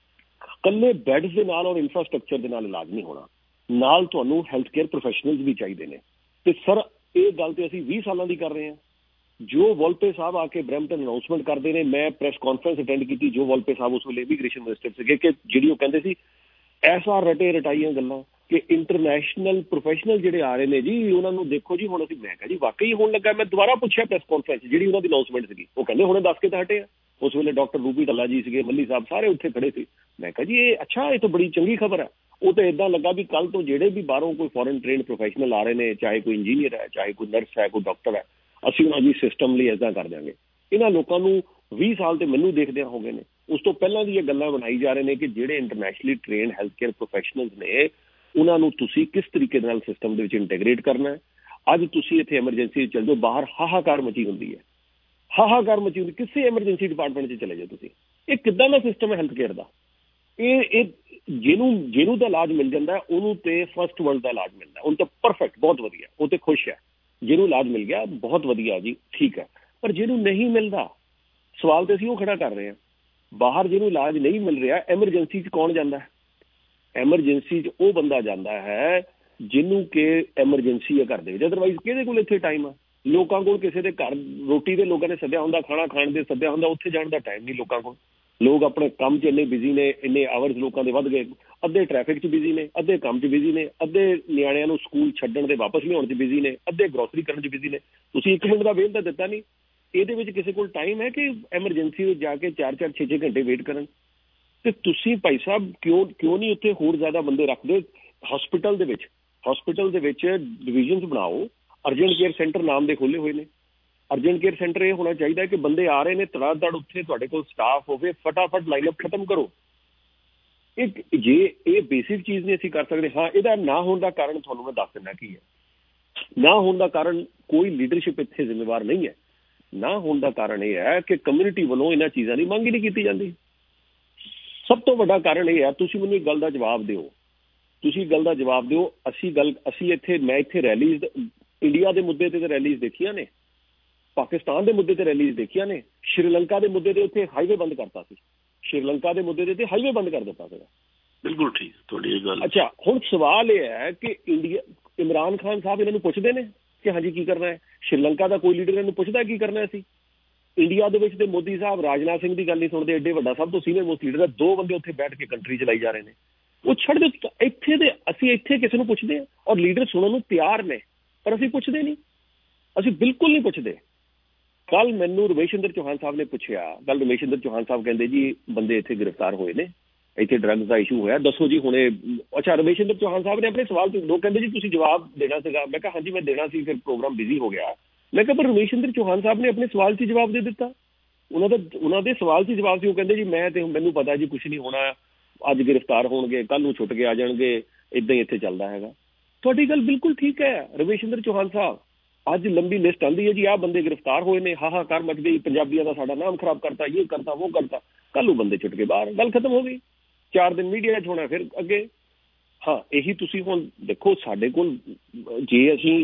ਇਕੱਲੇ ਬੈਡਸ ਦੇ ਨਾਲ ਔਰ ਇਨਫਰਾਸਟਰਕਚਰ ਦੇ ਨਾਲ ਇਲਾਜ ਨਹੀਂ ਹੋਣਾ, ਨਾਲ ਤੁਹਾਨੂੰ ਹੈਲਥ ਕੇਅਰ ਪ੍ਰੋਫੈਸ਼ਨਲਸ ਵੀ ਚਾਹੀਦੇ ਨੇ। ਤੇ ਸਰ ਇਹ ਗੱਲ ਤੇ ਅਸੀਂ ਵੀਹ ਸਾਲਾਂ ਦੀ ਕਰ ਰਹੇ ਹਾਂ। ਜੋ ਵੋਲਪੇ ਸਾਹਿਬ ਆ ਕੇ ਬਰੈਂਪਟਨ ਅਨਾਊਂਸਮੈਂਟ ਕਰਦੇ ਨੇ, ਮੈਂ ਪ੍ਰੈਸ ਕਾਨਫਰੰਸ ਅਟੈਂਡ ਕੀਤੀ, ਜੋ ਵੋਲਪੇ ਸਾਹਿਬ ਉਸ ਵੇਲੇ ਇਮੀਗ੍ਰੇਸ਼ਨ ਮਿਨਿਸਟਰ ਸੀਗੇ, ਕਿ ਜਿਹੜੀ ਉਹ ਕਹਿੰਦੇ ਸੀ ਐਸਾ ਰਟੇ ਰਟਾਈਆਂ ਗੱਲਾਂ ਕਿ ਇੰਟਰਨੈਸ਼ਨਲ ਪ੍ਰੋਫੈਸ਼ਨਲ ਜਿਹੜੇ ਆ ਰਹੇ ਨੇ ਜੀ ਉਹਨਾਂ ਨੂੰ ਦੇਖੋ ਜੀ ਹੁਣ ਅਸੀਂ। ਮੈਂ ਕਿਹਾ ਜੀ ਵਾਕਈ ਹੋਣ ਲੱਗਾ। ਮੈਂ ਦੁਬਾਰਾ ਪੁੱਛਿਆ ਪ੍ਰੈਸ ਕਾਨਫਰੰਸ ਜਿਹੜੀ ਉਹਨਾਂ ਦੀ ਅਨਾਊਂਸਮੈਂਟ ਸੀਗੀ, ਉਹ ਕਹਿੰਦੇ ਹੁਣੇ ਦੱਸ ਕੇ ਤਾਂ ਹਟੇ ਆ। ਉਸ ਵੇਲੇ ਡਾਕਟਰ ਰੂਪੀ ਢੱਲਾ ਜੀ ਸੀਗੇ, ਮੱਲੀ ਸਾਹਿਬ ਸਾਰੇ ਉੱਥੇ ਖੜੇ ਸੀ। ਮੈਂ ਕਿਹਾ ਜੀ ਇਹ ਅੱਛਾ, ਇਹ ਤਾਂ ਬੜੀ ਚੰਗੀ ਖਬਰ ਹੈ। ਉਹ ਤਾਂ ਇੱਦਾਂ ਲੱਗਾ ਵੀ ਕੱਲ੍ਹ ਤੋਂ ਜਿਹੜੇ ਵੀ ਬਾਹਰੋਂ ਕੋਈ ਫੋਰਨ ਟ੍ਰੇਨਡ ਪ੍ਰੋਫੈਸ਼ਨਲ ਆ ਰਹੇ ਨੇ, ਚਾਹੇ ਕੋਈ ਇੰਜੀਨੀਅਰ ਹੈ, ਚਾਹੇ ਕੋਈ ਨਰਸ ਹੈ, ਕੋਈ ਡਾਕਟਰ ਹੈ, ਅਸੀਂ ਉਹਨਾਂ ਦੀ ਸਿਸਟਮ ਲਈ ਇੱਦਾਂ ਕਰ ਦਿਆਂਗੇ। ਇਹਨਾਂ ਲੋਕਾਂ ਨੂੰ ਵੀਹ ਸਾਲ ਤੇ ਮੈਨੂੰ ਦੇਖਦਿਆਂ ਹੋ ਗਏ ਨੇ। ਉਸ ਤੋਂ ਪਹਿਲਾਂ ਦੀ ਇਹ ਗੱਲਾਂ ਬਣਾਈ ਜਾ ਰਹੇ ਨੇ ਕਿ ਜਿਹੜੇ internationally trained health care professionals ਨੇ ਉਹਨਾਂ ਨੂੰ ਤੁਸੀਂ ਕਿਸ ਤਰੀਕੇ ਨਾਲ ਸਿਸਟਮ ਦੇ ਵਿੱਚ ਇੰਟੈਗਰੇਟ ਕਰਨਾ ਹੈ। ਅੱਜ ਤੁਸੀਂ ਇੱਥੇ ਐਮਰਜੈਂਸੀ ਚੱਲ ਜਾਓ, ਬਾਹਰ ਹਾਹਾਕਾਰ ਮਚੀ ਹੁੰਦੀ ਹੈ, ਹਾਹਾਕਾਰ ਮਚੀ ਹੁੰਦੀ। ਕਿਸੇ ਐਮਰਜੈਂਸੀ ਡਿਪਾਰਟਮੈਂਟ 'ਚ ਚਲੇ ਜਾਓ ਤੁਸੀਂ, ਇਹ ਕਿੱਦਾਂ ਦਾ ਸਿਸਟਮ ਹੈ ਹੈਲਥ ਕੇਅਰ ਦਾ? ਇਹ ਇਹ ਜਿਹਨੂੰ ਜਿਹਨੂੰ ਤਾਂ ਇਲਾਜ ਮਿਲ ਜਾਂਦਾ ਉਹਨੂੰ ਤੇ ਫਸਟ ਵਰਲਡ ਦਾ ਇਲਾਜ ਮਿਲਦਾ, ਉਹਨੂੰ ਤਾਂ ਪਰਫੈਕਟ, ਬਹੁਤ ਵਧੀਆ, ਉਹ ਤੇ ਖੁਸ਼ ਹੈ। ਜਿਹਨੂੰ ਇਲਾਜ ਮਿਲ ਗਿਆ ਬਹੁਤ ਵਧੀਆ ਜੀ, ਠੀਕ ਹੈ। ਪਰ ਜਿਹਨੂੰ ਨਹੀਂ ਮਿਲਦਾ, ਸਵਾਲ ਤੇ ਅਸੀਂ ਉਹ ਖੜਾ ਕਰ ਰਹੇ ਹਾਂ। ਬਾਹਰ ਜਿਹਨੂੰ ਇਲਾਜ ਨਹੀਂ ਮਿਲ ਰਿਹਾ, ਐਮਰਜੈਂਸੀ 'ਚ ਕੌਣ ਜਾਂਦਾ ਹੈ? ਐਮਰਜੈਂਸੀ 'ਚ ਉਹ ਬੰਦਾ ਜਾਂਦਾ ਹੈ ਜਿਹਨੂੰ ਕਿ ਐਮਰਜੈਂਸੀ ਹੈ ਘਰ ਦੇ ਵਿੱਚ। ਅਦਰਵਾਈਜ਼ ਕਿਹਦੇ ਕੋਲ ਇੱਥੇ ਟਾਈਮ ਆ? ਲੋਕਾਂ ਕੋਲ ਕਿਸੇ ਦੇ ਘਰ ਰੋਟੀ ਦੇ ਲੋਕਾਂ ਨੇ ਸੱਦਿਆ ਹੁੰਦਾ, ਖਾਣਾ ਖਾਣ ਦੇ ਸੱਦਿਆ ਹੁੰਦਾ, ਉੱਥੇ ਜਾਣ ਦਾ ਟਾਈਮ ਨਹੀਂ ਲੋਕਾਂ ਕੋਲ। ਲੋਕ ਆਪਣੇ ਕੰਮ 'ਚ ਇੰਨੇ ਬਿਜ਼ੀ ਨੇ, ਇੰਨੇ ਆਵਰਸ ਲੋਕਾਂ ਦੇ ਵੱਧ ਗਏ। ਅੱਧੇ ਟ੍ਰੈਫਿਕ 'ਚ ਬਿਜ਼ੀ ਨੇ, ਅੱਧੇ ਕੰਮ 'ਚ ਬਿਜ਼ੀ ਨੇ, ਅੱਧੇ ਨਿਆਣਿਆਂ ਨੂੰ ਸਕੂਲ ਛੱਡਣ ਦੇ ਵਾਪਸ ਲਿਆਉਣ 'ਚ ਬਿਜ਼ੀ ਨੇ, ਅੱਧੇ ਗਰੋਸਰੀ ਕਰਨ 'ਚ ਬਿਜ਼ੀ ਨੇ। ਤੁਸੀਂ ਇੱਕ ਮਿੰਟ ਦਾ ਵੇਲ ਤਾਂ ਦਿੱਤਾ ਨਹੀਂ। ਇਹਦੇ ਵਿੱਚ ਕਿਸੇ ਕੋਲ ਟਾਈਮ ਹੈ ਕਿ ਐਮਰਜੈਂਸੀ ਵਿੱਚ ਜਾ ਕੇ ਚਾਰ ਚਾਰ ਛੇ ਛੇ ਘੰਟੇ ਵੇਟ ਕਰਨ? ਤੇ ਤੁਸੀਂ ਭਾਈ ਸਾਹਿਬ ਕਿਉਂ ਕਿਉਂ ਨਹੀਂ ਉੱਥੇ ਹੋਰ ਜ਼ਿਆਦਾ ਬੰਦੇ ਰੱਖਦੇ? ਹਸਪੀਟਲ ਦੇ ਵਿੱਚ ਹਸਪੀਟਲ ਦੇ ਵਿੱਚ ਡਿਵੀਜ਼ਨਸ ਬਣਾਓ। ਅਰਜੈਂਟ ਕੇਅਰ ਸੈਂਟਰ ਨਾਮ ਦੇ ਖੋਲ੍ਹੇ ਹੋਏ ਨੇ। ਅਰਜੈਂਟ ਕੇਅਰ ਸੈਂਟਰ ਇਹ ਹੋਣਾ ਚਾਹੀਦਾ ਕਿ ਬੰਦੇ ਆ ਰਹੇ ਨੇ, ਧੜਾ ਧੜ ਉੱਥੇ ਤੁਹਾਡੇ ਕੋਲ ਸਟਾਫ ਹੋਵੇ, ਫਟਾਫਟ ਲਾਈਨਅਪ ਖਤਮ ਕਰੋ। ਇਹ ਜੇ ਇਹ ਬੇਸਿਕ ਚੀਜ਼ ਨਹੀਂ ਅਸੀਂ ਕਰ ਸਕਦੇ। ਹਾਂ, ਇਹਦਾ ਨਾ ਹੋਣ ਦਾ ਕਾਰਨ ਤੁਹਾਨੂੰ ਮੈਂ ਦੱਸ ਦਿੰਦਾ ਕੀ ਹੈ। ਨਾ ਹੋਣ ਦਾ ਕਾਰਨ ਕੋਈ ਲੀਡਰਸ਼ਿਪ ਇੱਥੇ ਜ਼ਿੰਮੇਵਾਰ ਨਹੀਂ ਹੈ। ਨਾ ਹੋਣ ਦਾ ਕਾਰਨ ਇਹ ਹੈ ਕਿ ਕਮਿਊਨਿਟੀ ਵੱਲੋਂ ਇਹਨਾਂ ਚੀਜ਼ਾਂ ਦੀ ਮੰਗ ਹੀ ਨਹੀਂ ਕੀਤੀ ਜਾਂਦੀ। ਸਭ ਤੋਂ ਵੱਡਾ ਕਾਰਨ ਇਹ ਹੈ, ਤੁਸੀਂ ਮੈਨੂੰ ਇੱਕ ਗੱਲ ਦਾ ਜਵਾਬ ਦਿਓ, ਤੁਸੀਂ ਗੱਲ ਦਾ ਜਵਾਬ ਦਿਓ। ਅਸੀਂ ਗੱਲ ਅਸੀਂ ਇੱਥੇ ਮੈਂ ਇੱਥੇ ਰੈਲੀਜ਼ ਇੰਡੀਆ ਦੇ ਮੁੱਦੇ 'ਤੇ ਤਾਂ ਰੈਲੀਜ਼ ਦੇਖੀਆਂ ਨੇ, ਪਾਕਿਸਤਾਨ ਦੇ ਮੁੱਦੇ 'ਤੇ ਰੈਲੀਜ਼ ਦੇਖੀਆਂ ਨੇ, ਸ਼੍ਰੀਲੰਕਾ ਦੇ ਮੁੱਦੇ 'ਤੇ ਉੱਥੇ ਹਾਈਵੇ ਬੰਦ ਕਰਤਾ ਸੀ। ਸ਼੍ਰੀਲੰਕਾ ਦੇ ਮੁੱਦੇ 'ਤੇ ਹਾਈਵੇ ਬੰਦ ਕਰ ਦਿੱਤਾ ਸੀਗਾ। ਬਿਲਕੁਲ ਠੀਕ ਤੁਹਾਡੀ ਇਹ ਗੱਲ। ਅੱਛਾ, ਹੁਣ ਸਵਾਲ ਇਹ ਹੈ ਕਿ ਇੰਡੀਆ ਇਮਰਾਨ ਖਾਨ ਸਾਹਿਬ ਇਹਨਾਂ ਨੂੰ ਪੁੱਛਦੇ ਨੇ ਕਿ ਹਾਂਜੀ ਕੀ ਕਰਨਾ ਹੈ? ਸ਼੍ਰੀਲੰਕਾ ਦਾ ਕੋਈ ਲੀਡਰ ਇਹਨਾਂ ਨੂੰ ਪੁੱਛਦਾ ਕੀ ਕਰਨਾ ਸੀ? ਇੰਡੀਆ ਦੇ ਵਿੱਚ ਤੇ ਮੋਦੀ ਸਾਹਿਬ ਰਾਜਨਾਥ ਸਿੰਘ ਦੀ ਗੱਲ ਨਹੀਂ ਸੁਣਦੇ। ਐਡੇ ਵੱਡਾ ਸਭ ਤੋਂ ਸੀਨੀਅਰ ਮੋਸਟ ਲੀਡਰ, ਦੋ ਬੰਦੇ ਉੱਥੇ ਬੈਠ ਕੇ ਕੰਟਰੀ ਚਲਾਈ ਜਾ ਰਹੇ ਨੇ। ਉਹ ਛੱਡ ਦਿਓ। ਇੱਥੇ ਦੇ ਅਸੀਂ ਇੱਥੇ ਕਿਸੇ ਨੂੰ ਪੁੱਛਦੇ ਹਾਂ ਔਰ ਲੀਡਰ ਸੁਣਨ ਨੂੰ ਤਿਆਰ ਨੇ, ਪਰ ਅਸੀਂ ਪੁੱਛਦੇ ਨਹੀਂ। ਅਸੀਂ ਬਿਲਕੁਲ ਨਹੀਂ ਪੁੱਛਦੇ। ਕੱਲ ਮੈਨੂੰ ਰਮੇਸ਼ਿੰਦਰ ਚੌਹਾਨ ਸਾਹਿਬ ਨੇ ਪੁੱਛਿਆ। ਕੱਲ ਰਮੇਸ਼ਿੰਦਰ ਚੌਹਾਨ ਸਾਹਿਬ ਕਹਿੰਦੇ ਜੀ ਬੰਦੇ ਇੱਥੇ ਗ੍ਰਿਫਤਾਰ ਹੋਏ ਨੇ, ਇੱਥੇ ਡਰੱਗਸ ਦਾ ਇਸ਼ੂ ਹੋਇਆ, ਦੱਸੋ ਜੀ ਹੁਣੇ। ਅੱਛਾ, ਰਮੇਸ਼ਿੰਦਰ ਚੌਹਾਨ ਸਾਹਿਬ ਨੇ ਆਪਣੇ ਸਵਾਲ ਤੇ ਲੋਕ ਕਹਿੰਦੇ ਜੀ ਤੁਸੀਂ ਜਵਾਬ ਦੇਣਾ ਸੀਗਾ। ਮੈਂ ਕਿਹਾ ਹਾਂਜੀ ਮੈਂ ਦੇਣਾ ਸੀ, ਫਿਰ ਪ੍ਰੋਗਰਾਮ ਬਿਜ਼ੀ ਹੋ ਗਿਆ। ਮੈਂ ਕਿਹਾ ਪਰ ਰਮੇਸ਼ਿੰਦਰ ਚੌਹਾਨ ਸਾਹਿਬ ਨੇ ਆਪਣੇ ਸਵਾਲ 'ਚ ਜਵਾਬ ਦੇ ਦਿੱਤਾ। ਉਹਨਾਂ ਦਾ ਉਹਨਾਂ ਦੇ ਸਵਾਲ 'ਚ ਜਵਾਬ ਸੀ। ਉਹ ਕਹਿੰਦੇ ਜੀ ਮੈਂ ਤੇ ਮੈਨੂੰ ਪਤਾ ਜੀ ਕੁਛ ਨਹੀਂ ਹੋਣਾ, ਅੱਜ ਗ੍ਰਿਫਤਾਰ ਹੋਣਗੇ, ਕੱਲ੍ਹ ਨੂੰ ਛੁੱਟ ਕੇ ਆ ਜਾਣਗੇ, ਇੱਦਾਂ ਹੀ ਇੱਥੇ ਚੱਲਦਾ ਹੈਗਾ। ਤੁਹਾਡੀ ਗੱਲ ਬਿਲਕੁਲ ਠੀਕ ਹੈ ਰਮੇਸ਼ਿੰਦਰ ਚੌਹਾਨ ਸਾਹਿਬ। ਅੱਜ ਲੰਬੀ ਲਿਸਟ ਆਉਂਦੀ ਹੈ ਜੀ, ਆਹ ਬੰਦੇ ਗ੍ਰਿਫਤਾਰ ਹੋਏ ਨੇ, ਹਾਹਾਕਾਰ ਮਚ ਗਈ, ਪੰਜਾਬੀਆਂ ਦਾ ਸਾਡਾ ਨਾਮ ਖਰਾਬ ਕਰਤਾ, ਇਹ ਕਰਤਾ ਉਹ ਕਰਤਾ, ਕੱਲ੍ਹ ਨੂੰ ਬੰਦੇ ਛੁੱਟ ਕੇ ਬਾਹਰ, ਗੱਲ ਖਤਮ ਹੋ ਗਈ। ਚਾਰ ਦਿਨ ਮੀਡੀਆ 'ਚ ਹੋਣਾ, ਫਿਰ ਅੱਗੇ। ਹਾਂ, ਇਹੀ ਤੁਸੀਂ ਹੁਣ ਦੇਖੋ ਸਾਡੇ ਕੋਲ ਜੇ ਅਸੀਂ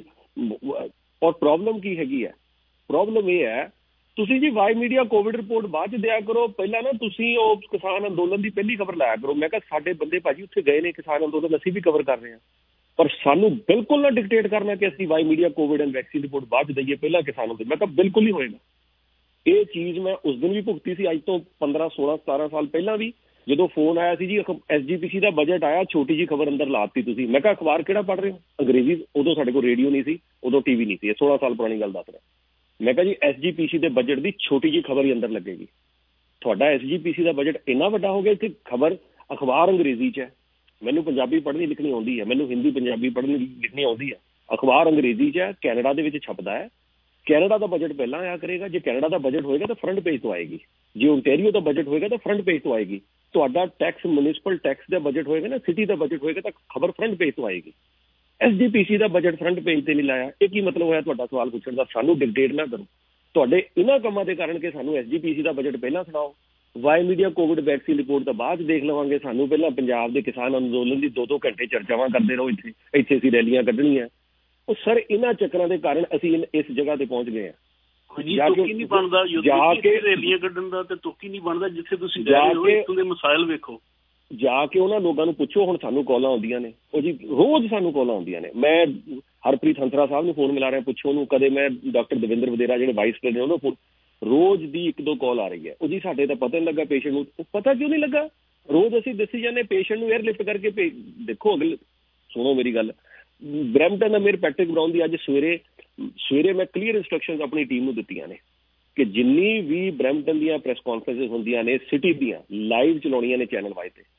ਔਰ ਪ੍ਰੋਬਲਮ ਕੀ ਹੈਗੀ ਹੈ? ਪ੍ਰੋਬਲਮ ਇਹ ਹੈ ਤੁਸੀਂ ਜੀ ਵਾਈ ਮੀਡੀਆ ਕੋਵਿਡ ਰਿਪੋਰਟ ਬਾਅਦ 'ਚ ਦਿਆ ਕਰੋ, ਪਹਿਲਾਂ ਨਾ ਤੁਸੀਂ ਉਹ ਕਿਸਾਨ ਅੰਦੋਲਨ ਦੀ ਪਹਿਲੀ ਖਬਰ ਲਾਇਆ ਕਰੋ। ਮੈਂ ਕਿਹਾ ਸਾਡੇ ਬੰਦੇ ਭਾਜੀ ਉੱਥੇ ਗਏ ਨੇ ਕਿਸਾਨ ਅੰਦੋਲਨ, ਅਸੀਂ ਵੀ ਕਵਰ ਕਰ ਰਹੇ ਹਾਂ, ਪਰ ਸਾਨੂੰ ਬਿਲਕੁਲ ਨਾ ਡਿਕਟੇਟ ਕਰਨਾ ਕਿ ਅਸੀਂ Y media COVID and vaccine report ਬਾਅਦ 'ਚ ਦਈਏ, ਪਹਿਲਾਂ ਕਿਸਾਨ ਅੰਦੋਲਨ। ਮੈਂ ਕਿਹਾ ਬਿਲਕੁਲ ਨਹੀਂ ਹੋਏਗਾ। ਇਹ ਚੀਜ਼ ਮੈਂ ਉਸ ਦਿਨ ਵੀ ਭੁਗਤੀ ਸੀ, ਅੱਜ ਤੋਂ ਪੰਦਰਾਂ ਸੋਲਾਂ ਸਤਾਰਾਂ ਸਾਲ ਪਹਿਲਾਂ ਵੀ, ਜਦੋਂ ਫੋਨ ਆਇਆ ਸੀ G S G P C ਦਾ ਬਜਟ ਆਇਆ, ਛੋਟੀ ਜਿਹੀ ਖਬਰ ਅੰਦਰ ਲਾਤੀ ਤੁਸੀਂ। ਮੈਂ ਕਿਹਾ ਅਖਬਾਰ ਕਿਹੜਾ ਪੜ੍ਹ ਰਹੇ ਹੋ? ਅੰਗਰੇਜ਼ੀ। ਉਦੋਂ ਸਾਡੇ ਕੋਲ ਰੇਡੀਓ ਨਹੀਂ ਸੀ, ਉਦੋਂ ਟੀ ਵੀ ਨਹੀਂ ਸੀ, ਇਹ ਸੋਲਾਂ ਸਾਲ ਪੁਰਾਣੀ ਗੱਲ ਦੱਸ ਰਿਹਾ। ਮੈਂ ਕਿਹਾ ਜੀ ਐਸ ਜੀ ਪੀ ਸੀ ਦੇ ਬਜਟ ਦੀ ਛੋਟੀ ਜਿਹੀ ਖਬਰ ਹੀ ਅੰਦਰ ਲੱਗੇਗੀ। ਤੁਹਾਡਾ ਐਸ ਜੀ ਪੀ ਸੀ ਦਾ ਬਜਟ ਇੰਨਾ ਵੱਡਾ ਹੋ ਗਿਆ, ਇੱਥੇ ਖਬਰ ਅਖਬਾਰ ਅੰਗਰੇਜ਼ੀ 'ਚ ਹੈ। ਮੈਨੂੰ ਪੰਜਾਬੀ ਪੜ੍ਹਨੀ ਲਿਖਣੀ ਆਉਂਦੀ ਹੈ, ਮੈਨੂੰ ਹਿੰਦੀ ਪੰਜਾਬੀ ਪੜ੍ਹਨੀ ਲਿਖਣੀ ਆਉਂਦੀ ਹੈ। ਅਖਬਾਰ ਅੰਗਰੇਜ਼ੀ 'ਚ ਹੈ, ਕੈਨੇਡਾ ਦੇ ਵਿੱਚ ਛਪਦਾ ਹੈ। ਕੈਨੇਡਾ ਦਾ ਬਜਟ ਪਹਿਲਾਂ ਆਇਆ ਕਰੇਗਾ। ਜੇ ਕੈਨੇਡਾ ਦਾ ਬਜਟ ਹੋਏਗਾ ਤਾਂ ਫਰੰਟ ਪੇਜ ਤੋਂ ਆਏਗੀ। ਜੇ ਓਨਟਾਰੀਓ ਦਾ ਬਜਟ ਹੋਏਗਾ ਤਾਂ ਫਰੰਟ ਪੇਜ ਤੋਂ ਆਏਗੀ। ਤੁਹਾਡਾ ਟੈਕਸ ਮਿਊਨਿਸਪਲ ਟੈਕਸ ਦਾ ਬਜਟ ਹੋਏਗਾ ਨਾ, ਸਿਟੀ ਦਾ ਬਜਟ ਹੋਏਗਾ ਤਾਂ ਖਬਰ ਫਰੰਟ ਪੇਜ ਤੋਂ ਆਏਗੀ। ਐਸ ਜੀ ਪੀ ਸੀ ਦਾ ਬਜਟ ਫਰੰਟ ਪੇਜ ਤੇ ਨਹੀਂ ਲਾਇਆ, ਇਹ ਕੀ ਮਤਲਬ ਹੋਇਆ ਤੁਹਾਡਾ ਸਵਾਲ ਪੁੱਛਣ ਦਾ? ਸਾਨੂੰ ਡਿਕਟੇਟ ਨਾ ਕਰੋ ਤੁਹਾਡੇ ਇਹਨਾਂ ਕੰਮਾਂ ਦੇ ਕਾਰਨ ਕਿ ਸਾਨੂੰ ਐਸ ਜੀ ਪੀ ਸੀ ਦਾ ਬਜਟ ਪਹਿਲਾਂ ਸੁਣਾਓ, Y media COVID vaccine report ਤਾਂ ਬਾਅਦ ਦੇਖ ਲਵਾਂਗੇ। ਸਾਨੂੰ ਪਹਿਲਾਂ ਪੰਜਾਬ ਦੇ ਕਿਸਾਨ ਅੰਦੋਲਨ ਦੀ ਦੋ ਦੋ ਘੰਟੇ ਚਰਚਾਵਾਂ ਕਰਦੇ ਰਹੋ, ਇੱਥੇ ਇੱਥੇ ਅਸੀਂ ਰੈਲੀਆਂ ਕੱਢਣੀਆਂ। ਉਹ ਸਰ ਇਹਨਾਂ ਚੱਕਰਾਂ ਦੇ ਕਾਰਨ ਅਸੀਂ ਇਸ ਜਗ੍ਹਾ ਤੇ ਪਹੁੰਚ ਗਏ ਹਾਂ। ਤੁੱਕੀ ਨਹੀਂ ਬਣਦਾ ਜਾ ਕੇ ਰੈਲੀਆਂ ਕੱਢਣ ਦਾ, ਤੇ ਤੁੱਕੀ ਨਹੀਂ ਬਣਦਾ ਜਿੱਥੇ ਤੁਸੀਂ ਜਾ ਕੇ ਇੱਥੋਂ ਦੇ ਮਸਾਇਲ ਵੇਖੋ। ਜਾ ਕੇ ਉਹਨਾਂ ਲੋਕਾਂ ਨੂੰ ਪੁੱਛੋ। ਹੁਣ ਸਾਨੂੰ ਕਾਲਾਂ ਆਉਂਦੀਆਂ ਨੇ, ਉਹ ਜੀ ਰੋਜ਼ ਸਾਨੂੰ ਕਾਲਾਂ ਆਉਂਦੀਆਂ ਨੇ। ਮੈਂ ਹਰਪ੍ਰੀਤ ਹੰਸਰਾ ਸਾਹਿਬ ਨੂੰ ਫੋਨ ਮਿਲਾ ਰਿਹਾ, ਪੁੱਛੋ ਉਹਨੂੰ। ਕਦੇ ਮੈਂ ਡਾਕਟਰ ਦਵਿੰਦਰ ਵਧੇਰਾ ਜਿਹੜੇ ਵਾਈਸ ਪ੍ਰੈਜ਼ੀਡੈਂਟ ਉਹਨਾਂ ਫੋਨ, ਰੋਜ਼ ਦੀ ਇੱਕ ਦੋ ਕਾਲ ਆ ਰਹੀ ਹੈ। ਉਹ ਜੀ ਸਾਡੇ ਤਾਂ ਪਤਾ ਨਹੀਂ ਲੱਗਾ ਪੇਸ਼ੈਂਟ ਨੂੰ। ਪਤਾ ਕਿਉਂ ਨਹੀਂ ਲੱਗਾ? ਰੋਜ਼ ਅਸੀਂ ਦੱਸੀ ਜਾਂਦੇ ਪੇਸ਼ੈਂਟ ਨੂੰ ਏਅਰਲਿਫਟ ਕਰਕੇ ਭੇਜ। ਦੇਖੋ ਅਗਲੇ ਸੁਣੋ ਮੇਰੀ ਗੱਲ, ਬਰੈਂਪਟਨ ਦਾ ਮੇਅਰ ਪੈਟਰਿਕ ਬਰਾਊਨ ਦੀ ਅੱਜ ਸਵੇਰੇ ਸਵੇਰੇ ਮੈਂ ਕਲੀਅਰ ਇੰਸਟਰਕਸ਼ਨਸ ਆਪਣੀ ਟੀਮ ਨੂੰ ਦਿੱਤੀਆਂ ਨੇ ਕਿ ਜਿੰਨੀ ਵੀ ਬਰੈਂਪਟਨ ਦੀਆਂ ਪ੍ਰੈਸ ਕਾਨਫਰੰਸਿਸ ਹੁੰਦੀਆਂ ਨੇ ਸਿਟੀ ਦੀਆਂ, ਲਾਈਵ ਚਲਾਉਣੀਆਂ ਨੇ ਚੈਨਲ ਵਾਈ ਤੇ।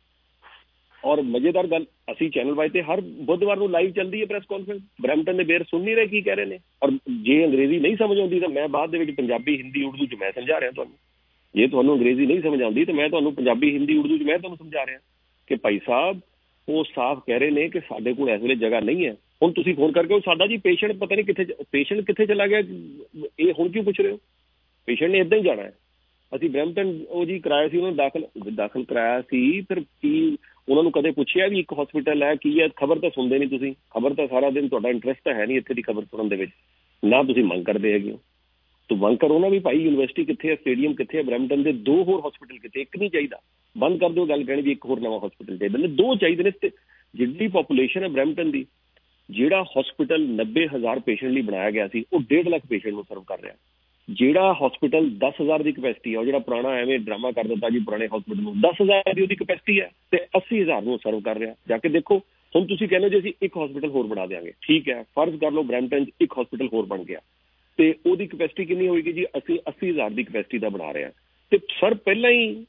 ਔਰ ਮਜ਼ੇਦਾਰ ਗੱਲ, ਅਸੀਂ ਚੈਨਲ ਵਾਈ ਤੇ ਹਰ ਬੁੱਧਵਾਰ ਨੂੰ ਲਾਈਵ ਚੱਲਦੀ ਹੈ ਪ੍ਰੈਸ ਕਾਨਫਰੰਸ। ਬਰੈਂਪਟਨ ਦੇ ਮੇਅਰ ਸੁਣ ਨਹੀਂ ਰਹੇ ਕੀ ਕਹਿ ਰਹੇ ਨੇ। ਔਰ ਜੇ ਅੰਗਰੇਜ਼ੀ ਨਹੀਂ ਸਮਝ ਆਉਂਦੀ ਤਾਂ ਮੈਂ ਬਾਅਦ ਦੇ ਵਿੱਚ ਪੰਜਾਬੀ, ਹਿੰਦੀ, ਉਰਦੂ 'ਚ ਮੈਂ ਸਮਝਾ ਰਿਹਾ ਤੁਹਾਨੂੰ। ਜੇ ਤੁਹਾਨੂੰ ਅੰਗਰੇਜ਼ੀ ਨਹੀਂ ਸਮਝ ਆਉਂਦੀ ਤਾਂ ਮੈਂ ਤੁਹਾਨੂੰ ਪੰਜਾਬੀ, ਹਿੰਦੀ, ਉਰਦੂ 'ਚ ਮੈਂ ਤੁਹਾਨੂੰ ਸਮਝਾ ਰਿਹਾ ਕਿ ਭਾਈ ਸਾਹਿਬ ਉਹ ਸਾਫ਼ ਕਹਿ ਰਹੇ ਨੇ ਕਿ ਸਾਡੇ ਕੋਲ ਇਸ ਵੇਲੇ ਜਗ੍ਹਾ ਨਹੀਂ ਹੈ। ਹੁਣ ਤੁਸੀਂ ਫੋਨ ਕਰਕੇ ਸਾਡਾ ਜੀ ਪੇਸ਼ੈਂਟ ਪਤਾ ਨਹੀਂ ਕਿੱਥੇ, ਪੇਸ਼ੈਂਟ ਕਿੱਥੇ ਚਲਾ ਗਿਆ, ਇਹ ਹੁਣ ਕਿਉਂ ਪੁੱਛ ਰਹੇ ਹੋ? ਪੇਸ਼ੈਂਟ ਨੇ ਇੱਦਾਂ ਹੀ ਜਾਣਾ ਹੈ। ਅਸੀਂ ਬਰੈਂਪਟਨ ਉਹ ਜੀ ਕਰਾਇਆ ਸੀ, ਉਹਨਾਂ ਨੂੰ ਦਾਖਲ ਦਾਖਲ ਕਰਾਇਆ ਸੀ। ਫਿਰ ਕੀ ਉਹਨਾਂ ਨੂੰ ਕਦੇ ਪੁੱਛਿਆ ਵੀ ਇੱਕ ਹਸਪੀਟਲ ਹੈ ਕੀ ਹੈ? ਖਬਰ ਤਾਂ ਸੁਣਦੇ ਨਹੀਂ ਤੁਸੀਂ। ਖਬਰ ਤਾਂ ਸਾਰਾ ਦਿਨ ਤੁਹਾਡਾ ਇੰਟਰਸਟ ਤਾਂ ਹੈ ਨਹੀਂ ਇੱਥੇ ਦੀ ਖਬਰ ਸੁਣਨ ਦੇ ਵਿੱਚ, ਨਾ ਤੁਸੀਂ ਮੰਗ ਕਰਦੇ ਹੈਗੇ ਹੋ। ਤੂੰ ਮੰਗ ਕਰੋ ਨਾ ਵੀ ਭਾਈ ਯੂਨੀਵਰਸਿਟੀ ਕਿੱਥੇ ਹੈ, ਸਟੇਡੀਅਮ ਕਿੱਥੇ ਹੈ, ਬਰੈਂਪਟਨ ਦੇ ਦੋ ਹੋਰ ਹਸਪੀਟਲ ਕਿੱਥੇ? ਇੱਕ ਨਹੀਂ ਚਾਹੀਦਾ, ਬੰਦ ਕਰ ਦਿਓ ਗੱਲ ਕਹਿਣੀ ਵੀ ਇੱਕ ਹੋਰ ਨਵਾਂ ਹਸਪੀਟਲ ਚਾਹੀਦਾ ਨੇ। ਦੋ ਚਾਹੀਦੇ ਨੇ। ਤੇ ਜਿੱਡੀ ਪਾਪੂਲੇਸ਼ਨ ਹੈ ਬਰੈਂਪਟਨ ਦੀ, ਜਿਹੜਾ ਹਸਪੀਟਲ ਨੱਬੇ ਹਜ਼ਾਰ ਪੇਸ਼ੈਂਟ ਲਈ ਬਣਾਇਆ ਗਿਆ ਸੀ ਉਹ ਡੇਢ ਲੱਖ ਪੇਸ਼ੈਂਟ ਨੂੰ ਸਰਵ ਕਰ ਰਿਹਾ। ਜਿਹੜਾ ਹਸਪੀਟਲ ਦਸ ਹਜ਼ਾਰ ਦੀ ਕਪੈਸਿਟੀ ਹੈ, ਉਹ ਜਿਹੜਾ ਪੁਰਾਣਾ ਐਵੇਂ ਡਰਾਮਾ ਕਰ ਦਿੱਤਾ ਜੀ ਪੁਰਾਣੇ ਹਸਪੀਟਲ ਨੂੰ ਦਸ ਹਜ਼ਾਰ ਦੀ ਉਹਦੀ ਕਪੈਸਿਟੀ ਹੈ ਤੇ ਅੱਸੀ ਹਜ਼ਾਰ ਨੂੰ ਸਰਵ ਕਰ ਰਿਹਾ। ਜਾ ਕੇ ਦੇਖੋ। ਹੁਣ ਤੁਸੀਂ ਕਹਿੰਦੇ ਜੀ ਅਸੀਂ ਇੱਕ ਹਸਪੀਟਲ ਹੋਰ ਬਣਾ ਦਿਆਂਗੇ, ਠੀਕ ਹੈ, ਫਰਜ਼ ਕਰ ਲਓ ਬਰੈਂਪਟਨ 'ਚ ਇੱਕ ਹਸਪੀਟਲ ਹੋਰ ਬਣ ਗਿਆ ਤੇ ਉਹਦੀ ਕਪੈਸਿਟੀ ਕਿੰਨੀ ਹੋਏਗੀ ਜੀ? ਅਸੀਂ ਅੱਸੀ ਹਜ਼ਾਰ ਦੀ ਕਪੈਸਿਟੀ ਦਾ ਬਣਾ ਰਹੇ ਹਾਂ। ਤੇ ਸਰ ਪਹਿਲਾਂ ਹੀ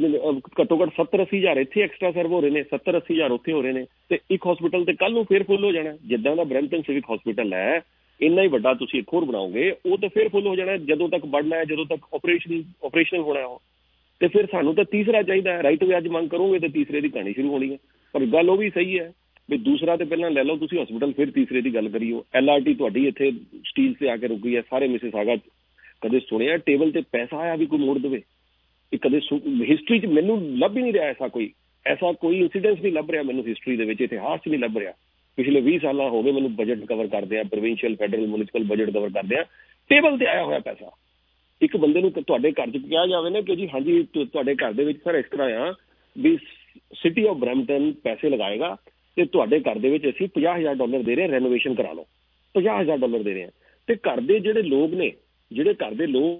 ਘੱਟੋ ਘੱਟ ਸੱਤਰ ਅੱਸੀ ਹਜ਼ਾਰ ਇੱਥੇ ਐਕਸਟਰਾ ਸਰਵ ਹੋ ਰਹੇ ਨੇ, ਸੱਤਰ ਅੱਸੀ ਹਜ਼ਾਰ ਉੱਥੇ ਹੋ ਰਹੇ ਨੇ ਤੇ ਇੱਕ ਹਸਪੀਟਲ ਤੇ ਕੱਲ੍ਹ ਨੂੰ ਫੇਰ ਫੁੱਲ ਹੋ ਜਾਣਾ। ਜਿੱਦਾਂ ਦਾ ਬਰੈਂਪਟਨ ਸਿਵਿਕ ਹਸਪੀਟਲ ਹੈ ਇੰਨਾ ਹੀ ਵੱਡਾ ਤੁਸੀਂ ਇੱਕ ਹੋਰ ਬਣਾਓਗੇ, ਉਹ ਤਾਂ ਫੇਰ ਫੁੱਲ ਹੋ ਜਾਣਾ ਜਦੋਂ ਤੱਕ ਬਣਨਾ ਹੈ, ਜਦੋਂ ਤੱਕ ਆਪਰੇਸ਼ਨ ਆਪਰੇਸ਼ਨਲ ਹੋਣਾ ਉਹ। ਤੇ ਫਿਰ ਸਾਨੂੰ ਤਾਂ ਤੀਸਰਾ ਚਾਹੀਦਾ ਹੈ। ਰਾਈਟ ਵੇ ਅੱਜ ਮੰਗ ਕਰੋਗੇ ਤਾਂ ਤੀਸਰੇ ਦੀ ਕਹਾਣੀ ਸ਼ੁਰੂ ਹੋਣੀ ਹੈ। ਪਰ ਗੱਲ ਉਹ ਵੀ ਸਹੀ ਹੈ ਵੀ ਦੂਸਰਾ ਤੇ ਪਹਿਲਾਂ ਲੈ ਲਓ ਤੁਸੀਂ ਹਸਪੀਟਲ, ਫਿਰ ਤੀਸਰੇ ਦੀ ਗੱਲ ਕਰੀਓ। ਐਲ ਆਰ ਟੀ ਤੁਹਾਡੀ ਇੱਥੇ ਸਟੀਲ ਤੇ ਆ ਕੇ ਰੁਕੀ ਹੈ। ਸਾਰੇ ਮਿਸਿਸਾਗਾ ਕਦੇ ਸੁਣਿਆ ਟੇਬਲ ਤੇ ਪੈਸਾ ਆਇਆ ਵੀ ਕੋਈ ਮੋੜ ਦੇਵੇ? ਇਹ ਕਦੇ ਹਿਸਟਰੀ 'ਚ ਮੈਨੂੰ ਲੱਭ ਹੀ ਨਹੀਂ ਰਿਹਾ ਐਸਾ ਕੋਈ ਐਸਾ ਕੋਈ ਇੰਸੀਡੈਂਸ ਨਹੀਂ ਲੱਭ ਰਿਹਾ ਮੈਨੂੰ ਹਿਸਟਰੀ ਦੇ ਵਿੱਚ, ਇਤਿਹਾਸ 'ਚ ਨਹੀਂ ਲੱਭ ਰਿਹਾ। ਪਿਛਲੇ ਵੀਹ ਸਾਲਾਂ ਹੋ ਗਏ ਮੈਨੂੰ ਬਜਟ ਕਵਰ ਕਰਦੇ ਆ, provincial, federal, municipal budget cover ਕਰਦੇ ਆ, ਟੇਬਲ ਤੇ ਆਇਆ ਹੋਇਆ ਪੈਸਾ। ਇੱਕ ਬੰਦੇ ਨੂੰ ਤੁਹਾਡੇ ਘਰ 'ਚ ਕਿਹਾ ਜਾਵੇ ਨਾ ਕਿ ਜੀ ਹਾਂਜੀ ਤੁਹਾਡੇ ਘਰ ਦੇ ਵਿੱਚ ਸਰ ਇਸ ਤਰ੍ਹਾਂ ਆ ਵੀ ਸਿਟੀ ਆਫ ਬਰੈਂਪਟਨ ਪੈਸੇ ਲਗਾਏਗਾ ਤੇ ਤੁਹਾਡੇ ਘਰ ਦੇ ਵਿੱਚ ਅਸੀਂ ਪੰਜਾਹ ਹਜ਼ਾਰ ਡਾਲਰ ਦੇ ਰਹੇ ਹਾਂ, ਰੈਨੋਵੇਸ਼ਨ ਕਰਾ ਲਓ, ਪੰਜਾਹ ਹਜ਼ਾਰ ਡਾਲਰ ਦੇ ਰਹੇ ਹਾਂ। ਤੇ ਘਰ ਦੇ ਜਿਹੜੇ ਲੋਕ ਨੇ, ਜਿਹੜੇ ਘਰ ਦੇ ਲੋਕ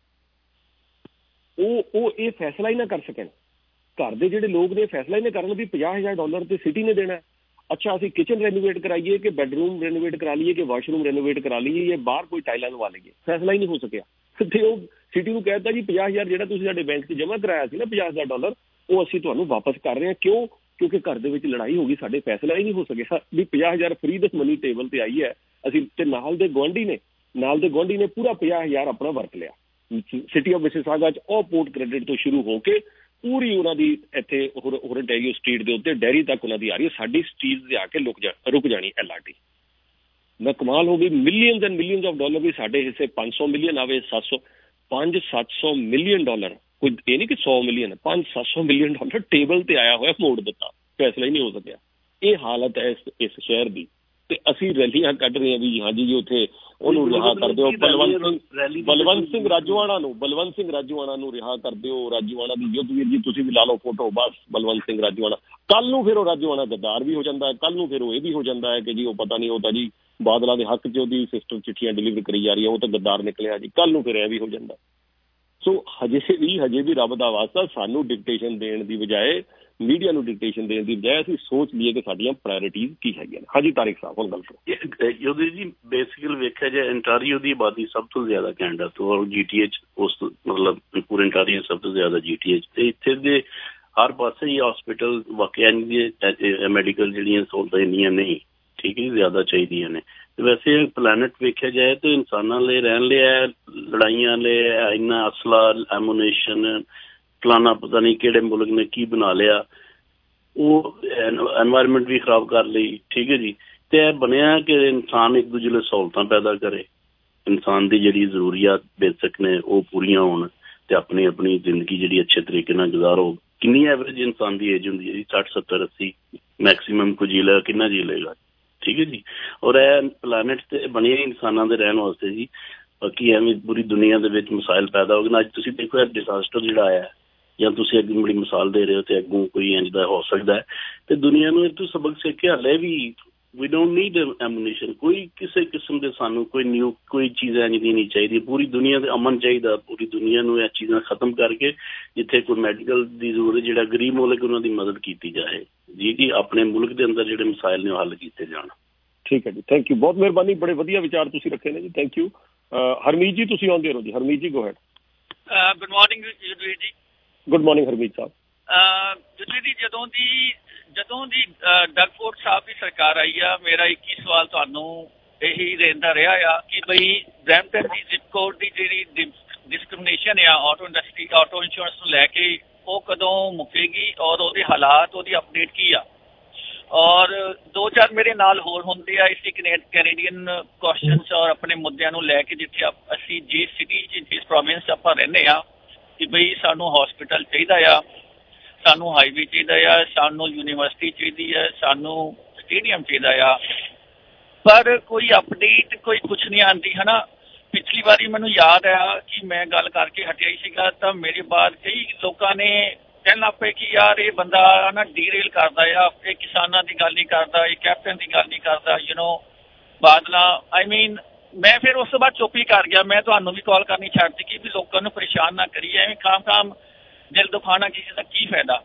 ਉਹ ਉਹ ਇਹ ਫੈਸਲਾ ਹੀ ਨਾ ਕਰ ਸਕਣ। ਘਰ ਦੇ ਜਿਹੜੇ ਲੋਕ ਨੇ ਫੈਸਲਾ ਹੀ ਨਾ ਕਰਨ ਵੀ ਪੰਜਾਹ ਹਜ਼ਾਰ ਡਾਲਰ ਤੇ ਸਿਟੀ ਨੇ ਦੇਣਾ। ਅੱਛਾ ਅਸੀਂ ਕਿਚਨ ਰੈਨੋਵੇਟ ਕਰਾਈਏ ਕਿ ਬੈਡਰੂਮ ਰੈਨੋਵੇਟ ਕਰਾ ਲਈਏ ਕਿ ਵਾਸ਼ਰੂਮ ਰੈਨੋਵੇਟ ਕਰਾ ਲਈਏ ਜਾਂ ਬਾਹਰ ਕੋਈ ਟਾਈਲਾਂ ਲਵਾ ਲਈਏ, ਫੈਸਲਾ ਹੀ ਨਹੀਂ ਹੋ ਸਕਿਆ। ਤੇ ਉਹ ਸਿਟੀ ਨੂੰ ਕਹਿ ਦਿੱਤਾ ਜੀ ਪੰਜਾਹ ਹਜ਼ਾਰ ਜਿਹੜਾ ਤੁਸੀਂ ਸਾਡੇ ਬੈਂਕ 'ਚ ਜਮ੍ਹਾਂ ਕਰਾਇਆ ਸੀ ਨਾ ਪੰਜਾਹ ਹਜ਼ਾਰ ਡਾਲਰ, ਉਹ ਅਸੀਂ ਤੁਹਾਨੂੰ ਵਾਪਸ ਕਰ ਰਹੇ ਹਾਂ। ਕਿਉਂ? ਕਿਉਂਕਿ ਘਰ ਦੇ ਵਿੱਚ ਲੜਾਈ ਹੋ ਗਈ, ਸਾਡੇ ਫੈਸਲਾ ਹੀ ਨਹੀਂ ਹੋ ਸਕਿਆ ਵੀ ਪੰਜਾਹ ਹਜ਼ਾਰ ਫਰੀ ਦਸ ਮਨੀ ਟੇਬਲ ਤੇ ਆਈ ਹੈ ਅਸੀਂ। ਤੇ ਨਾਲ ਦੇ ਗੁਆਂਢੀ ਨੇ ਨਾਲ ਦੇ ਗੁਆਂਢੀ ਨੇ ਪੂਰਾ ਪੰਜਾਹ ਹਜ਼ਾਰ ਆਪਣਾ ਵਰਤ ਲਿਆ। ਸਿਟੀ ਆਫ ਮਿਸਿਸਾਗਾ 'ਚ ਉਹ ਪੋਰਟ ਕ੍ਰੈਡਿਟ ਤੋਂ ਸ਼ੁਰੂ ਹੋ ਕੇ ਪੂਰੀ ਉਹਨਾਂ ਦੀ ਇੱਥੇ ਹੋਰਨਟੈਰੀਓ ਸਟਰੀਟ ਦੇ ਉੱਤੇ ਡੈਰੀ ਤੱਕ ਉਹਨਾਂ ਦੀ ਆ ਰਹੀ ਹੈ। ਸਾਡੀ ਸਟਰੀਟ ਦੇ ਆ ਕੇ ਲੁਕ ਜਾ ਰੁਕ ਜਾਣੀ ਐਲ ਆਰ ਟੀ। ਮੈਂ ਕਮਾਲ ਹੋ ਗਈ। Millions and millions of dollar ਵੀ ਸਾਡੇ ਹਿੱਸੇ ਪੰਜ ਸੌ ਮਿਲੀਅਨ ਆਵੇ, ਸੱਤ ਸੌ ਪੰਜ ਸੱਤ ਸੌ ਮਿਲੀਅਨ ਡਾਲਰ, ਕੋਈ ਇਹ ਨਹੀਂ ਕਿ ਸੌ ਮਿਲੀਅਨ, ਪੰਜ ਸੱਤ ਸੌ ਮਿਲੀਅਨ ਡਾਲਰ ਟੇਬਲ ਤੇ ਆਇਆ ਹੋਇਆ, ਮੋੜ ਦਿੱਤਾ, ਫੈਸਲਾ ਹੀ ਨਹੀਂ ਹੋ ਸਕਿਆ। ਇਹ ਹਾਲਤ ਹੈ ਇਸ ਇਸ ਸ਼ਹਿਰ ਦੀ। ਤੇ ਅਸੀਂ ਰੈਲੀਆਂ ਕੱਢ ਰਹੇ ਹਾਂ ਵੀ ਹਾਂਜੀ ਜੀ ਉੱਥੇ ਉਹਨੂੰ ਰਿਹਾ ਕਰ ਦਿਓ, ਬਲਵੰਤ ਸਿੰਘ ਬਲਵੰਤ ਸਿੰਘ ਰਾਜੋਆਣਾ ਨੂੰ ਬਲਵੰਤ ਸਿੰਘ ਰਾਜੋਆਣਾ ਨੂੰ ਰਿਹਾ ਕਰ ਦਿਓ। ਰਾਜੋਆਣਾ ਦੀ ਯੁੱਧਵੀਰ ਜੀ ਤੁਸੀਂ ਵੀ ਲਾ ਲਓ ਫੋਟੋ, ਬਸ ਬਲਵੰਤ ਸਿੰਘ ਰਾਜੋਆਣਾ। ਕੱਲ ਨੂੰ ਫਿਰ ਉਹ ਰਾਜੋਆਣਾ ਗੱਦਾਰ ਵੀ ਹੋ ਜਾਂਦਾ ਹੈ, ਕੱਲ ਨੂੰ ਫਿਰ ਉਹ ਇਹ ਵੀ ਹੋ ਜਾਂਦਾ ਹੈ ਕਿ ਜੀ ਉਹ ਪਤਾ ਨਹੀਂ ਉਹ ਤਾਂ ਜੀ ਬਾਦਲਾਂ ਦੇ ਹੱਕ 'ਚ ਉਹਦੀ ਸਿਸਟਰ ਚਿੱਠੀਆਂ ਡਿਲੀਵਰ ਕਰੀ ਜਾ ਰਹੀ ਹੈ, ਉਹ ਤਾਂ ਗੱਦਾਰ ਨਿਕਲਿਆ ਜੀ। ਕੱਲ ਨੂੰ ਫਿਰ ਇਹ ਵੀ ਹੋ ਜਾਂਦਾ। ਸੋ ਹਜੇ ਵੀ ਹਜੇ ਵੀ ਰੱਬ ਦਾ ਵਾਸਤਾ ਸਾਨੂੰ ਡਿਕਟੇਸ਼ਨ ਦੇਣ ਦੀ ਬਜਾਏ, ਮੀਡੀਆ ਨੂੰ ਡਿਕਟੇਸ਼ਨ ਦੇਣ ਦੀ ਬਜਾਏ ਅਸੀਂ ਸੋਚ ਲਈਏ ਕਿ ਸਾਡੀਆਂ ਪ੍ਰਾਇਓਰਿਟੀਜ਼ ਕੀ ਹੈਗੀਆਂ ਨੇ। ਹਾਂਜੀ ਤਾਰਿਕ ਸਾਹਿਬ ਹੁਣ ਗੱਲ ਕਰੋ। ਯੋਗੀ ਜੀ ਬੇਸਿਕਲ ਵੇਖਿਆ ਜਾਏ ਇੰਟਾਰੀਓ ਦੀ ਆਬਾਦੀ ਸਭ ਤੋਂ ਜ਼ਿਆਦਾ ਕੈਨੇਡਾ ਤੋਂ, ਔਰ ਜੀ ਟੀ ਐਚ ਉਸ ਮਤਲਬ ਪੂਰੇ ਇੰਟਾਰੀਓ ਸਭ ਤੋਂ ਜ਼ਿਆਦਾ ਜੀ ਟੀ ਐਚ। ਤੇ ਇੱਥੇ ਦੇ ਹਰ ਪਾਸੇ ਹੀ ਹਸਪੀਟਲ ਵਾਕਿਆ ਮੈਡੀਕਲ ਜਿਹੜੀਆਂ ਸਹੂਲਤਾਂ ਇੰਨੀਆਂ ਨਹੀਂ, ਠੀਕ ਹੈ, ਜ਼ਿਆਦਾ ਚਾਹੀਦੀਆਂ ਨੇ। ਤੇ ਵੈਸੇ ਪਲੈਨਟ ਵੇਖਿਆ ਜਾਏ ਤਾਂ ਇਨਸਾਨਾਂ ਲਈ ਰਹਿਣ ਲਈ ਲੜਾਈਆਂ ਲਈ ਇੰਨਾ ਅਸਲਾ, ਐਮੂਨੇਸ਼ਨ, ਫਲਾਨਾ ਪਤਾ ਨਹੀਂ ਕਿਹੜੇ ਮੁਲਕ ਨੇ ਕੀ ਬਣਾ ਲਿਆ, ਉਹ ਐਨਵਾਇਰਮੈਂਟ ਵੀ ਖਰਾਬ ਕਰ ਲਈ, ਠੀਕ ਹੈ ਜੀ। ਤੇ ਇਹ ਬਣਿਆ ਕਿ ਇਨਸਾਨ ਇੱਕ ਦੂਜੇ ਲਈ ਸਹੂਲਤਾਂ ਪੈਦਾ ਕਰੇ, ਇਨਸਾਨ ਦੀ ਜਿਹੜੀ ਜ਼ਰੂਰੀਅਤ ਬੇਸਿਕ ਨੇ ਉਹ ਪੂਰੀਆਂ ਹੋਣ ਤੇ ਆਪਣੀ ਆਪਣੀ ਜ਼ਿੰਦਗੀ ਜਿਹੜੀ ਅੱਛੇ ਤਰੀਕੇ ਨਾਲ ਗੁਜ਼ਾਰੋ। ਕਿੰਨੀ ਐਵਰੇਜ ਇਨਸਾਨ ਦੀ ਏਜ ਹੁੰਦੀ ਹੈ ਜੀ? ਸੱਠ ਸੱਤਰ ਅੱਸੀ ਮੈਕਸੀਮਮ ਕੋਈ ਜੀ ਲਏਗਾ, ਕਿੰਨਾ ਜੀ ਲਏਗਾ? ਠੀਕ ਹੈ ਜੀ। ਔਰ ਇਹ ਪਲੈਨਟ ਤੇ ਬਣਿਆ ਇਨਸਾਨਾਂ ਦੇ ਰਹਿਣ ਵਾਸਤੇ ਜੀ। ਬਾਕੀ ਐਵੇਂ ਪੂਰੀ ਦੁਨੀਆ ਦੇ ਵਿੱਚ ਮਸਾਇਲ ਪੈਦਾ ਹੋ ਗਏ। ਅੱਜ ਤੁਸੀਂ ਦੇਖੋ ਇਹ ਡਿਜ਼ਾਸਟਰ ਜਿਹੜਾ ਆਇਆ ਜਾਂ ਤੁਸੀਂ ਅੱਗੇ ਬੜੀ ਮਿਸਾਲ ਦੇ ਰਹੇ ਹੋ ਤੇ ਅੱਗੋਂ ਕੋਈ ਇੰਝ ਦਾ ਹੋ ਸਕਦਾ ਹੈ ਤੇ ਦੁਨੀਆ ਨੂੰ ਇਹ ਤੋਂ ਸਬਕ ਸਿੱਖਿਆ ਹਲੇ ਵੀ ਵੀ ਡੋਂਟ ਨੀਡ ਐਮੂਨੀਸ਼ਨ। ਕੋਈ ਕਿਸੇ ਕਿਸਮ ਦੇ ਸਾਨੂੰ ਕੋਈ ਨਿਊ ਕੋਈ ਚੀਜ਼ ਇੰਝ ਦੀ ਨਹੀਂ ਚਾਹੀਦੀ। ਪੂਰੀ ਦੁਨੀਆ ਦੇ ਅਮਨ ਚਾਹੀਦਾ। ਪੂਰੀ ਦੁਨੀਆ ਨੂੰ ਇਹ ਚੀਜ਼ਾਂ ਖਤਮ ਕਰਕੇ ਜਿੱਥੇ ਕੋਈ ਮੈਡੀਕਲ ਦੀ ਜ਼ਰੂਰਤ ਜਿਹੜਾ ਗਰੀਬ ਮੁਲਕ ਉਹਨਾਂ ਦੀ ਮਦਦ ਕੀਤੀ ਜਾਏ ਜੀ ਜੀ ਆਪਣੇ ਮੁਲਕ ਦੇ ਅੰਦਰ ਜਿਹੜੇ ਮਸਾਇਲ ਨੇ ਉਹ ਹੱਲ ਕੀਤੇ ਜਾਣ। ਠੀਕ ਹੈ ਜੀ, ਥੈਂਕ ਯੂ, ਬਹੁਤ ਮਿਹਰਬਾਨੀ, ਬੜੇ ਵਧੀਆ ਵਿਚਾਰ ਤੁਸੀਂ ਰੱਖੇ ਨੇ ਜੀ, ਥੈਂਕ ਯੂ। ਹਰਮੀਤ ਜੀ ਤੁਸੀਂ ਆਉਂਦੇ ਰਹੋ ਜੀ। Harmeet ji go ahead. Good morning Jadveer ji. Good morning Harmeet Sahib. Jadveer ji ਜਦੋਂ ਦੀ ਜਦੋਂ ਦੀ ਡਗਫੋਰਡ ਸਾਹਿਬ ਦੀ ਸਰਕਾਰ ਆਈ ਆ, ਮੇਰਾ ਇੱਕ ਹੀ ਸਵਾਲ ਤੁਹਾਨੂੰ ਇਹੀ ਰਹਿੰਦਾ ਰਿਹਾ ਆ ਕਿ ਬਈ ਬਰੈਂਪਟਨ ਦੀ ਜ਼ਿਪ ਕੋਡ ਦੀ ਜਿਹੜੀ ਡਿਸਕ੍ਰਿਮੀਨੇਸ਼ਨ ਆ ਆਟੋ ਇੰਡਸਟਰੀ ਆਟੋ ਇੰਸ਼ੋਰੈਂਸ ਨੂੰ ਲੈ ਕੇ ਉਹ ਕਦੋਂ ਮੁੱਕੇਗੀ ਔਰ ਉਹਦੇ ਹਾਲਾਤ ਉਹਦੀ ਅਪਡੇਟ ਕੀ ਆ? ਔਰ ਦੋ ਚਾਰ ਮੇਰੇ ਨਾਲ ਹੋਰ ਹੁੰਦੇ ਆ ਇਸੇ ਕੈਨੇਡੀਅਨ ਕੁਐਸਚਨਸ ਔਰ ਆਪਣੇ ਮੁੱਦਿਆਂ ਨੂੰ ਲੈ ਕੇ ਜਿੱਥੇ ਅਸੀਂ ਜਿਸ ਸਿਟੀ 'ਚ ਜਿਸ ਪ੍ਰੋਵਿੰਸ 'ਚ ਆਪਾਂ ਰਹਿੰਦੇ ਆ ਕਿ ਬਈ ਸਾਨੂੰ ਹੌਸਪੀਟਲ ਚਾਹੀਦਾ ਆ, ਸਾਨੂੰ ਹਾਈਵੇ ਚਾਹੀਦਾ ਆ, ਸਾਨੂੰ ਯੂਨੀਵਰਸਿਟੀ ਚਾਹੀਦੀ ਹੈ, ਸਾਨੂੰ ਸਟੇਡੀਅਮ ਚਾਹੀਦਾ ਆ, ਪਰ ਕੋਈ ਅਪਡੇਟ ਕੋਈ ਕੁਛ ਨਹੀਂ ਆਉਂਦੀ ਹੈ ਨਾ। ਪਿਛਲੀ ਵਾਰੀ ਮੈਨੂੰ ਯਾਦ ਆ ਕਿ ਮੈਂ ਗੱਲ ਕਰਕੇ ਹਟਿਆ ਹੀ ਸੀਗਾ ਤਾਂ ਮੇਰੇ ਬਾਅਦ ਕਈ ਲੋਕਾਂ ਨੇ ਕਹਿਣ ਲੱਗ ਪਏ ਕਿ ਯਾਰ ਇਹ ਬੰਦਾ ਨਾ ਡੀਰੇਲ ਕਰਦਾ ਆ, ਇਹ ਕਿਸਾਨਾਂ ਦੀ ਗੱਲ ਨਹੀਂ ਕਰਦਾ, ਇਹ ਕੈਪਟਨ ਦੀ ਗੱਲ ਨਹੀਂ ਕਰਦਾ, ਯੂ ਨੋ ਬਾਦਲਾਂ। ਆਈ ਮੀਨ ਮੈਂ ਫਿਰ ਉਸ ਤੋਂ ਬਾਅਦ ਚੁੱਪ ਹੀ ਕਰ ਗਿਆ। ਮੈਂ ਤੁਹਾਨੂੰ ਵੀ ਕਾਲ ਕਰਨੀ ਛੱਡ ਦਿੱਤੀ ਵੀ ਲੋਕਾਂ ਨੂੰ ਪਰੇਸ਼ਾਨ ਨਾ ਕਰੀਏ, ਐਵੇਂ ਖਾਮ ਖਾਮ ਦਿਲ ਦੁਖਾਣਾ ਕਿਸੇ ਦਾ ਕੀ ਫਾਇਦਾ।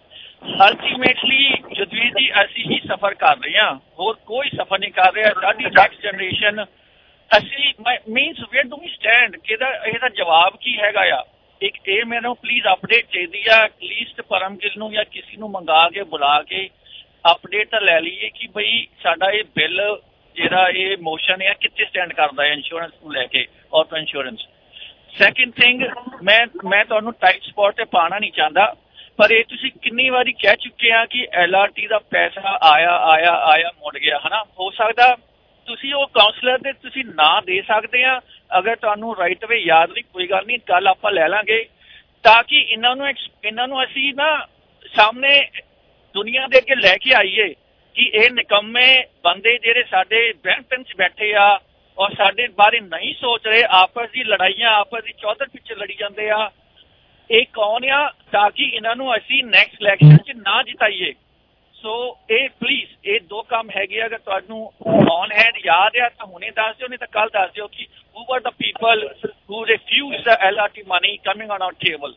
ਅਲਟੀਮੇਟਲੀ ਜਦਵੀਰ ਜੀ ਅਸੀਂ ਹੀ ਸਫ਼ਰ ਕਰ ਰਹੇ ਹਾਂ, ਹੋਰ ਕੋਈ ਸਫ਼ਰ ਨਹੀਂ ਕਰ ਰਿਹਾ। ਸਾਡੀ ਨੈਕਸਟ ਜਨਰੇਸ਼ਨ ਅਸੀਂ means where do we stand, ਇਹਦਾ ਇਹਦਾ ਜਵਾਬ ਕੀ ਹੈਗਾ ਆ? ਇੱਕ ਇਹ ਮੈਨੂੰ ਪਲੀਜ਼ ਅਪਡੇਟ ਚਾਹੀਦੀ ਆ, ਐਟਲੀਸਟ ਪਰਮ ਗਿੱਲ ਨੂੰ ਜਾਂ ਕਿਸੇ ਨੂੰ ਮੰਗਾ ਕੇ ਬੁਲਾ ਕੇ ਅਪਡੇਟ ਤਾਂ ਲੈ ਲਈਏ ਕਿ ਬਈ ਸਾਡਾ ਇਹ ਬਿੱਲ ਜਿਹੜਾ ਇਹ ਮੋਸ਼ਨ ਹੈ ਕਿੱਥੇ ਸਟੈਂਡ ਕਰਦਾ ਹੈ ਇੰਸ਼ੋਰੈਂਸ ਨੂੰ ਲੈ ਕੇ, ਆਟੋ ਇੰਸ਼ੋਰੈਂਸ। ਸੈਕਿੰਡ ਥਿੰਗ, ਮੈਂ ਮੈਂ ਤੁਹਾਨੂੰ ਟਾਈਟ ਸਪੌਟ ਤੇ ਪਾਉਣਾ ਨਹੀਂ ਚਾਹੁੰਦਾ, ਪਰ ਇਹ ਤੁਸੀਂ ਕਿੰਨੀ ਵਾਰੀ ਕਹਿ ਚੁੱਕੇ ਆ ਕਿ ਐਲ ਆਰ ਟੀ ਦਾ ਪੈਸਾ ਆਇਆ ਆਇਆ ਆਇਆ ਮੁੜ ਗਿਆ ਹੈ ਨਾ। ਹੋ ਸਕਦਾ ਤੁਸੀਂ ਉਹ ਕਾਉਂਸਲਰ ਦੇ ਤੁਸੀਂ ਨਾਂ ਦੇ ਸਕਦੇ ਆ, ਅਗਰ ਤੁਹਾਨੂੰ ਰਾਈਟ ਵੇ ਯਾਦ ਨਹੀਂ ਕੋਈ ਗੱਲ ਨਹੀਂ, ਕੱਲ ਆਪਾਂ ਲੈ ਲਾਂਗੇ ਤਾਂ ਕਿ ਇਹਨਾਂ ਨੂੰ ਇਹਨਾਂ ਨੂੰ ਅਸੀਂ ਨਾ ਸਾਹਮਣੇ ਦੁਨੀਆ ਦੇ ਅੱਗੇ ਲੈ ਕੇ ਆਈਏ ਕਿ ਇਹ ਨਿਕੰਮੇ ਬੰਦੇ ਜਿਹੜੇ ਸਾਡੇ ਬਰੈਂਪਟਨ 'ਚ ਬੈਠੇ ਆ ਔਰ ਸਾਡੇ ਬਾਰੇ ਨਹੀਂ ਸੋਚ ਰਹੇ, ਆਪਸ ਦੀ ਲੜਾਈਆਂ ਆਪਸ ਦੀ ਚੌਧਰ ਪਿੱਛੇ ਲੜੀ ਜਾਂਦੇ ਆ, ਇਹ ਕੌਣ ਆ, ਤਾਂ ਕਿ ਇਹਨਾਂ ਨੂੰ ਅਸੀਂ ਨੈਕਸਟ ਇਲੈਕਸ਼ਨ 'ਚ ਨਾ ਜਿਤਾਈਏ। ਸੋ ਇਹ ਪਲੀਜ਼ ਇਹ ਦੋ ਕੰਮ ਹੈਗੇ, ਅਗਰ ਤੁਹਾਨੂੰ ਔਨ ਹੈਂਡ ਯਾਦ ਆ ਤਾਂ ਹੁਣੇ ਦੱਸ ਦਿਓ, ਨਹੀਂ ਤਾਂ ਕੱਲ ਦੱਸ ਦਿਓ ਕਿ who were the people who refused the L R T money coming on our table।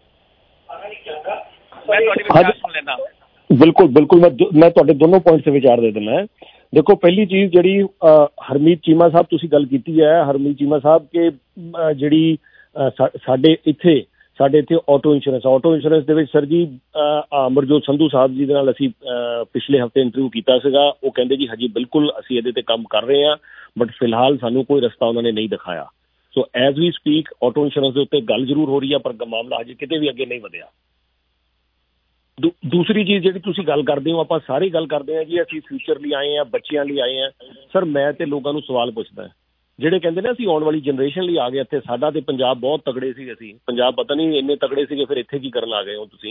ਮੈਂ ਤੁਹਾਡੀ ਵਿਚਾਰ ਸੁਣ ਲੈਣਾ। ਬਿਲਕੁਲ ਬਿਲਕੁਲ, ਮੈਂ ਮੈਂ ਤੁਹਾਡੇ ਦੋਨੋਂ ਪੁਆਇੰਟਸ ਤੇ ਵਿਚਾਰ ਦੇ ਦਿੰਦਾ। ਦੇਖੋ ਪਹਿਲੀ ਚੀਜ਼ ਜਿਹੜੀ ਹਰਮੀਤ ਚੀਮਾ ਸਾਹਿਬ ਤੁਸੀਂ ਗੱਲ ਕੀਤੀ ਹੈ, ਹਰਮੀਤ ਚੀਮਾ ਸਾਹਿਬ ਕਿ ਜਿਹੜੀ ਸਾਡੇ ਇੱਥੇ ਸਾਡੇ ਇੱਥੇ ਆਟੋ ਇੰਸ਼ੋਰੈਂਸ ਆਟੋ ਇੰਸ਼ੋਰੈਂਸ ਦੇ ਵਿੱਚ ਸਰ ਜੀ ਅਮਰਜੋਤ ਸੰਧੂ ਸਾਹਿਬ ਜੀ ਦੇ ਨਾਲ ਅਸੀਂ ਪਿਛਲੇ ਹਫ਼ਤੇ ਇੰਟਰਵਿਊ ਕੀਤਾ ਸੀਗਾ। ਉਹ ਕਹਿੰਦੇ ਜੀ ਹਜੇ ਬਿਲਕੁਲ ਅਸੀਂ ਇਹਦੇ ਤੇ ਕੰਮ ਕਰ ਰਹੇ ਹਾਂ, ਬਟ ਫਿਲਹਾਲ ਸਾਨੂੰ ਕੋਈ ਰਸਤਾ ਉਹਨਾਂ ਨੇ ਨਹੀਂ ਦਿਖਾਇਆ। So as we speak auto insurance ਦੇ ਉੱਤੇ ਗੱਲ ਜ਼ਰੂਰ ਹੋ ਰਹੀ ਹੈ, ਪਰ ਮਾਮਲਾ ਹਜੇ ਕਿਤੇ ਵੀ ਅੱਗੇ ਨਹੀਂ ਵਧਿਆ। ਦੂ ਦੂਸਰੀ ਚੀਜ਼ ਜਿਹੜੀ ਤੁਸੀਂ ਗੱਲ ਕਰਦੇ ਹੋ, ਆਪਾਂ ਸਾਰੇ ਗੱਲ ਕਰਦੇ ਹਾਂ ਜੀ ਅਸੀਂ ਫਿਊਚਰ ਲਈ ਆਏ ਹਾਂ, ਬੱਚਿਆਂ ਲਈ ਆਏ ਹਾਂ। ਸਰ ਮੈਂ ਤੇ ਲੋਕਾਂ ਨੂੰ ਸਵਾਲ ਪੁੱਛਦਾ, ਜਿਹੜੇ ਕਹਿੰਦੇ ਨੇ ਅਸੀਂ ਆਉਣ ਵਾਲੀ ਜਨਰੇਸ਼ਨ ਲਈ ਆ ਗਏ ਇੱਥੇ, ਸਾਡਾ ਤੇ ਪੰਜਾਬ ਬਹੁਤ ਤਗੜੇ ਸੀ, ਅਸੀਂ ਪੰਜਾਬ ਪਤਾ ਨਹੀਂ ਇੰਨੇ ਤਗੜੇ ਸੀਗੇ, ਫਿਰ ਇੱਥੇ ਕੀ ਕਰਨ ਆ ਗਏ ਹੋ ਤੁਸੀਂ।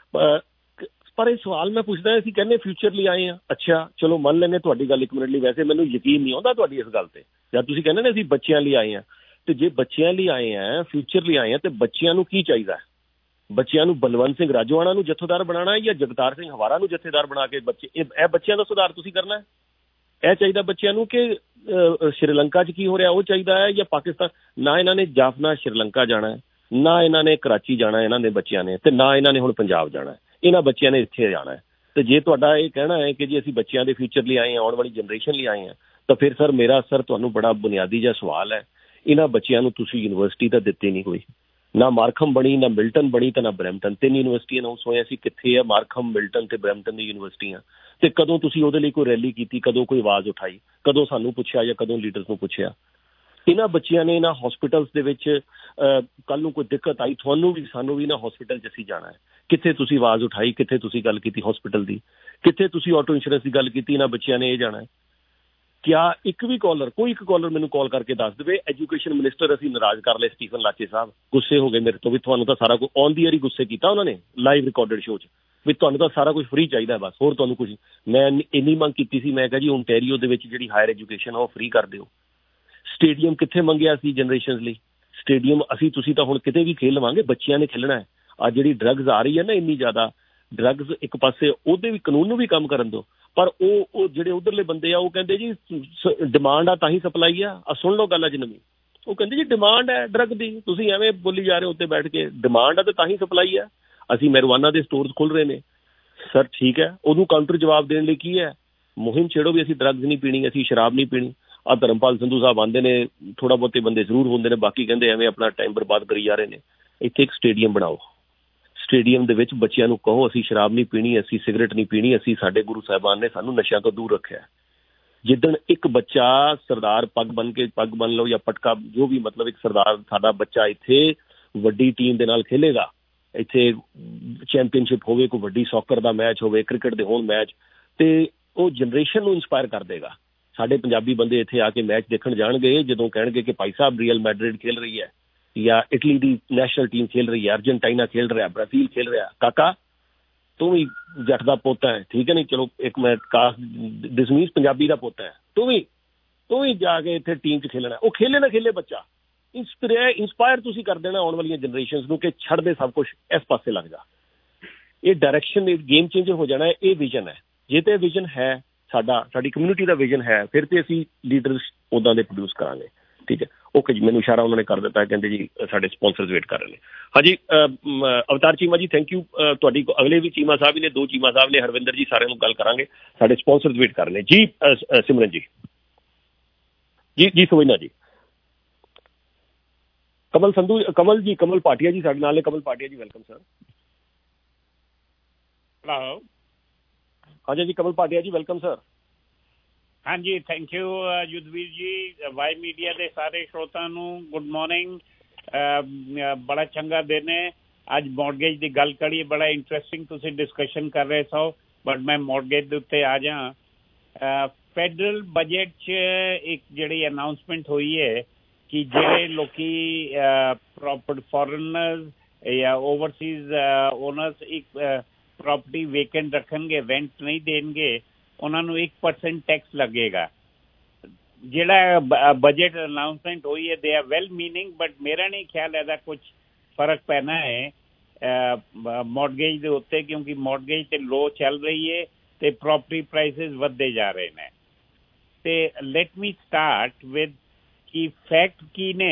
ਪਰ ਇਹ ਸਵਾਲ ਮੈਂ ਪੁੱਛਦਾ, ਅਸੀਂ ਕਹਿੰਦੇ ਫਿਊਚਰ ਲਈ ਆਏ ਹਾਂ, ਅੱਛਾ ਚਲੋ ਮੰਨ ਲੈਂਦੇ ਤੁਹਾਡੀ ਗੱਲ ਇੱਕ ਮਿੰਟ ਲਈ, ਵੈਸੇ ਮੈਨੂੰ ਯਕੀਨ ਨਹੀਂ ਆਉਂਦਾ ਤੁਹਾਡੀ ਇਸ ਗੱਲ ਤੇ। ਜਦ ਤੁਸੀਂ ਕਹਿੰਦੇ ਨੇ ਅਸੀਂ ਬੱਚਿਆਂ ਲਈ ਆਏ ਹਾਂ, ਤੇ ਜੇ ਬੱਚਿਆਂ ਲਈ ਆਏ ਹਾਂ, ਫਿਊਚਰ ਲਈ ਆਏ ਹਾਂ, ਤੇ ਬੱਚਿਆਂ ਨੂੰ ਕੀ ਚਾਹੀਦਾ? ਬੱਚਿਆਂ ਨੂੰ ਬਲਵੰਤ ਸਿੰਘ ਰਾਜੋਆਣਾ ਨੂੰ ਜਥੇਦਾਰ ਬਣਾਉਣਾ ਜਾਂ ਜਗਤਾਰ ਸਿੰਘ ਹਵਾਰਾ ਨੂੰ ਜਥੇਦਾਰ ਬਣਾ ਕੇ ਬੱਚੇ ਇਹ ਇਹ ਬੱਚਿਆਂ ਦਾ ਸੁਧਾਰ ਤੁਸੀਂ ਕਰਨਾ ਹੈ? ਇਹ ਚਾਹੀਦਾ ਬੱਚਿਆਂ ਨੂੰ ਕਿ ਸ਼੍ਰੀਲੰਕਾ 'ਚ ਕੀ ਹੋ ਰਿਹਾ ਉਹ ਚਾਹੀਦਾ ਹੈ, ਜਾਂ ਪਾਕਿਸਤਾਨ? ਨਾ ਇਹਨਾਂ ਨੇ ਜਾਫਨਾ ਸ਼੍ਰੀਲੰਕਾ ਜਾਣਾ, ਨਾ ਇਹਨਾਂ ਨੇ ਕਰਾਚੀ ਜਾਣਾ ਇਹਨਾਂ ਦੇ ਬੱਚਿਆਂ ਨੇ, ਤੇ ਨਾ ਇਹਨਾਂ ਨੇ ਹੁਣ ਪੰਜਾਬ ਜਾਣਾ। ਇਹਨਾਂ ਬੱਚਿਆਂ ਨੇ ਇੱਥੇ ਜਾਣਾ ਹੈ। ਤੇ ਜੇ ਤੁਹਾਡਾ ਇਹ ਕਹਿਣਾ ਹੈ ਕਿ ਜੀ ਅਸੀਂ ਬੱਚਿਆਂ ਦੇ ਫਿਊਚਰ ਲਈ ਆਏ ਹਾਂ, ਆਉਣ ਵਾਲੀ ਜਨਰੇਸ਼ਨ ਲਈ ਆਏ ਹਾਂ, ਤਾਂ ਫਿਰ ਸਰ ਮੇਰਾ ਸਰ ਤੁਹਾਨੂੰ ਬੜਾ ਬੁਨਿਆਦੀ ਜਿਹਾ ਸਵਾਲ ਹੈ, ਇਹਨਾਂ ਬੱਚਿਆਂ ਨੂੰ ਤੁਸੀਂ ਯੂਨੀਵਰਸਿਟੀ ਤਾਂ ਦਿੱਤੀ ਨਹੀਂ ਕੋਈ, ਨਾ ਮਾਰਕਮ ਬਣੀ, ਨਾ ਮਿਲਟਨ ਬਣੀ, ਤੇ ਨਾ ਬਰੈਂਪਟਨ। ਤਿੰਨ ਯੂਨੀਵਰਸਿਟੀਆਂ ਅਨਾਊਂਸ ਹੋਈਆਂ ਸੀ, ਕਿੱਥੇ ਆ ਮਾਰਕਮ, ਮਿਲਟਨ ਤੇ ਬਰੈਂਪਟਨ ਦੀ ਯੂਨੀਵਰਸਿਟੀਆਂ? ਤੇ ਕਦੋਂ ਤੁਸੀਂ ਉਹਦੇ ਲਈ ਕੋਈ ਰੈਲੀ ਕੀਤੀ, ਕਦੋਂ ਕੋਈ ਆਵਾਜ਼ ਉਠਾਈ, ਕਦੋਂ ਸਾਨੂੰ ਪੁੱਛਿਆ ਜਾਂ ਕਦੋਂ ਲੀਡਰਸ ਨੂੰ ਪੁੱਛਿਆ? ਇਹਨਾਂ ਬੱਚਿਆਂ ਨੇ ਇਹਨਾਂ ਹਸਪੀਟਲਸ ਦੇ ਵਿੱਚ ਕੱਲ੍ਹ ਨੂੰ ਕੋਈ ਦਿੱਕਤ ਆਈ, ਤੁਹਾਨੂੰ ਵੀ ਸਾਨੂੰ ਵੀ ਨਾ ਹਸਪੀਟਲ 'ਚ ਅਸੀਂ ਜਾਣਾ ਹੈ, ਕਿੱਥੇ ਤੁਸੀਂ ਆਵਾਜ਼ ਉਠਾਈ, ਕਿੱਥੇ ਤੁਸੀਂ ਗੱਲ ਕੀਤੀ ਹਸਪੀਟਲ ਦੀ, ਕਿੱਥੇ ਤੁਸੀਂ ਆਟੋ ਇੰਸ਼ੋਰੈਂਸ ਦੀ ਗੱਲ ਕੀਤੀ? ਇਹਨਾਂ ਬੱਚਿਆਂ ਨੇ ਇਹ ਜਾਣਾ ਹੈ। क्या एक भी कॉलर कोई एक कॉलर मैनू कॉल करके दस दे एजुकेशन मिनिस्टर असीं नाराज कर ले स्टीफन लाचे साहब गुस्से हो गए मेरे तो भी तुहानूं तां सारा कुछ ऑन दी एयर ही गुस्से कीता उन्होंने लाइव रिकॉर्डेड शो च भी तुहानूं तां सारा कुछ फ्री चाहिदा बस होर तुहानूं कुछ मैं इन्नी मंग कीती सी मैं कहा जी ओंटारियो दे विच जिहड़ी हायर एजुकेशन आ ओह फ्री कर दिओ स्टेडियम कित्थे मंगिया सी जनरेशनस लई स्टेडियम असीं तुसीं तां हुण किते भी खेल लवांगे बच्चिਆਂ ने खेलना है आ जिहड़ी ड्रग्स आ रही है ना इन्नी ज़्यादा ड्रग्स एक पासे ਉਹਦੇ ਵੀ ਕਾਨੂੰਨ ਨੂੰ ਵੀ ਕੰਮ ਕਰਨ ਦਿਓ ਪਰ ਉਹ ਉਹ ਜਿਹੜੇ ਉਧਰਲੇ ਬੰਦੇ ਆ ਉਹ ਕਹਿੰਦੇ ਜੀ ਡਿਮਾਂਡ ਆ ਤਾਂ ਹੀ ਸਪਲਾਈ ਆ ਆ ਸੁਣ ਲਓ ਗੱਲ ਅੱਜ ਨਵੀਂ ਉਹ ਕਹਿੰਦੇ ਜੀ ਡਿਮਾਂਡ ਹੈ ਡਰਗ ਦੀ ਤੁਸੀਂ ਐਵੇਂ ਬੋਲੀ ਜਾ ਰਹੇ ਹੋ ਉੱਤੇ ਬੈਠ ਕੇ ਡਿਮਾਂਡ ਆ ਤੇ ਤਾਂ ਹੀ ਸਪਲਾਈ ਆ ਅਸੀਂ ਮੈਰਿਜੁਆਨਾ ਦੇ ਸਟੋਰਸ ਖੁੱਲ ਰਹੇ ਨੇ ਸਰ ਠੀਕ ਹੈ ਉਹਨੂੰ ਕਾਊਂਟਰ ਜਵਾਬ ਦੇਣ ਲਈ ਕੀ ਹੈ ਮੁਹਿੰਮ ਛੇੜੋ ਵੀ ਅਸੀਂ ਡਰਗਸ ਨਹੀਂ ਪੀਣੀ ਅਸੀਂ ਸ਼ਰਾਬ ਨਹੀਂ ਪੀਣੀ ਆ ਧਰਮਪਾਲ ਸੰਧੂ ਸਾਹਿਬ ਆਉਂਦੇ ਨੇ ਥੋੜਾ ਬਹੁਤੇ ਬੰਦੇ ਜ਼ਰੂਰ ਹੁੰਦੇ ਨੇ ਬਾਕੀ ਕਹਿੰਦੇ ਐਵੇਂ ਆਪਣਾ ਟਾਈਮ ਬਰਬਾਦ ਕਰੀ ਜਾ ਰਹੇ ਨੇ ਇੱਥੇ ਇੱਕ ਸਟੇਡੀਅਮ ਬਣਾਓ ਸਟੇਡੀਅਮ ਦੇ ਵਿੱਚ ਬੱਚਿਆਂ ਨੂੰ ਕਹੋ ਅਸੀਂ ਸ਼ਰਾਬ ਨਹੀਂ ਪੀਣੀ ਅਸੀਂ ਸਿਗਰਟ ਨਹੀਂ ਪੀਣੀ ਅਸੀਂ ਸਾਡੇ ਗੁਰੂ ਸਾਹਿਬਾਨ ਨੇ ਸਾਨੂੰ ਨਸ਼ਿਆਂ ਤੋਂ ਦੂਰ ਰੱਖਿਆ ਜਿੱਦਣ ਇੱਕ ਬੱਚਾ ਸਰਦਾਰ ਪੱਗ ਬਣ ਕੇ ਪੱਗ ਬਣ ਲਓ ਜਾਂ ਪਟਕਾ ਜੋ ਵੀ ਮਤਲਬ ਇੱਕ ਸਰਦਾਰ ਸਾਡਾ ਬੱਚਾ ਇੱਥੇ ਵੱਡੀ ਟੀਮ ਦੇ ਨਾਲ ਖੇਲੇਗਾ ਇੱਥੇ ਚੈਂਪੀਅਨਸ਼ਿਪ ਹੋਵੇ ਕੋਈ ਵੱਡੀ ਸੌਕਰ ਦਾ ਮੈਚ ਹੋਵੇ ਕ੍ਰਿਕਟ ਦੇ ਹੋਣ ਮੈਚ ਤੇ ਉਹ ਜਨਰੇਸ਼ਨ ਨੂੰ ਇੰਸਪਾਇਰ ਕਰ ਦੇਗਾ ਸਾਡੇ ਪੰਜਾਬੀ ਬੰਦੇ ਇੱਥੇ ਆ ਕੇ ਮੈਚ ਦੇਖਣ ਜਾਣਗੇ ਜਦੋਂ ਕਹਿਣਗੇ ਕਿ ਭਾਈ ਸਾਹਿਬ ਰੀਅਲ ਮੈਡਰਿਡ ਖੇਲ ਰਹੀ ਹੈ या इटली की नैशनल टीम खेल रही है अर्जेंटीना खेल रहा है ब्राजील खेल रहा है काका तू भी जट का पोता है ठीक है नहीं चलो एक मैं कास डिसमीज पंजाबी का पोता है तू भी तू भी जाके इतने टीम च खेलना वो खेले ना खेले बच्चा इंस्पायर इंस्पायर तुसी कर देना आने वाली जनरेशन नूं कि छड़ दे सब कुछ इस पासे लग जा ये डायरैक्शन गेम चेंजर हो जाना है ये विजन है जे तो विजन है साडा साडी कम्यूनिटी का विजन है फिर तो असीं लीडर्स उदां दे प्रोड्यूस करांगे ठीक है ओके जी मैनू इशारा उन्होंने कर दिता कहते जी साढ़े स्पॉन्सर्स वेट कर रहे हैं हाँ जी अवतार चीमा जी थैंक यू तुहाडी अगले भी चीमा साहब ने दो चीमा साहब ने हरविंदर जी सारे गल करांगे साढ़े स्पॉन्सर्स वेट कर रहे हैं जी सिमरन जी जी जी सुविना जी कमल संधू कमल जी कमल भाटिया जी साडे नाल ने Kamal Bhatia ji welcome sir hello हाँ जी कमल भाटिया जी वेलकम सर हाँ जी thank you Yudhvir ji Y media के सारे श्रोता नूं गुड मॉर्निंग बड़ा चंगा दिन है अज मॉर्गेज की गल करिए बड़ा इंटरेस्टिंग तुसीं डिस्कशन कर रहे सो बट मैं मॉर्गेज दे उत्ते आ जा फैडरल बजट च एक जिहड़ी अनाउंसमेंट हुई है कि जिहड़े लोकी प्रॉपर फॉरनर्स या ओवरसीज ओनर्स एक प्रॉपर्टी वेकेंट रखणगे रेंट नहीं देणगे उन्होंने एक परसेंट टैक्स लगेगा जिहड़ा बजट अनाउंसमेंट हुई है they are well meaning but मेरा नहीं ख्याल ऐसा कुछ फर्क पैना है मॉर्गेज दे उत्ते क्योंकि मॉर्गेज ते लो चल रही है ते प्रॉपर्टी प्राइसेस वधदे जा रहे हैं ते लेट मी स्टार्ट विद कि फैक्ट की ने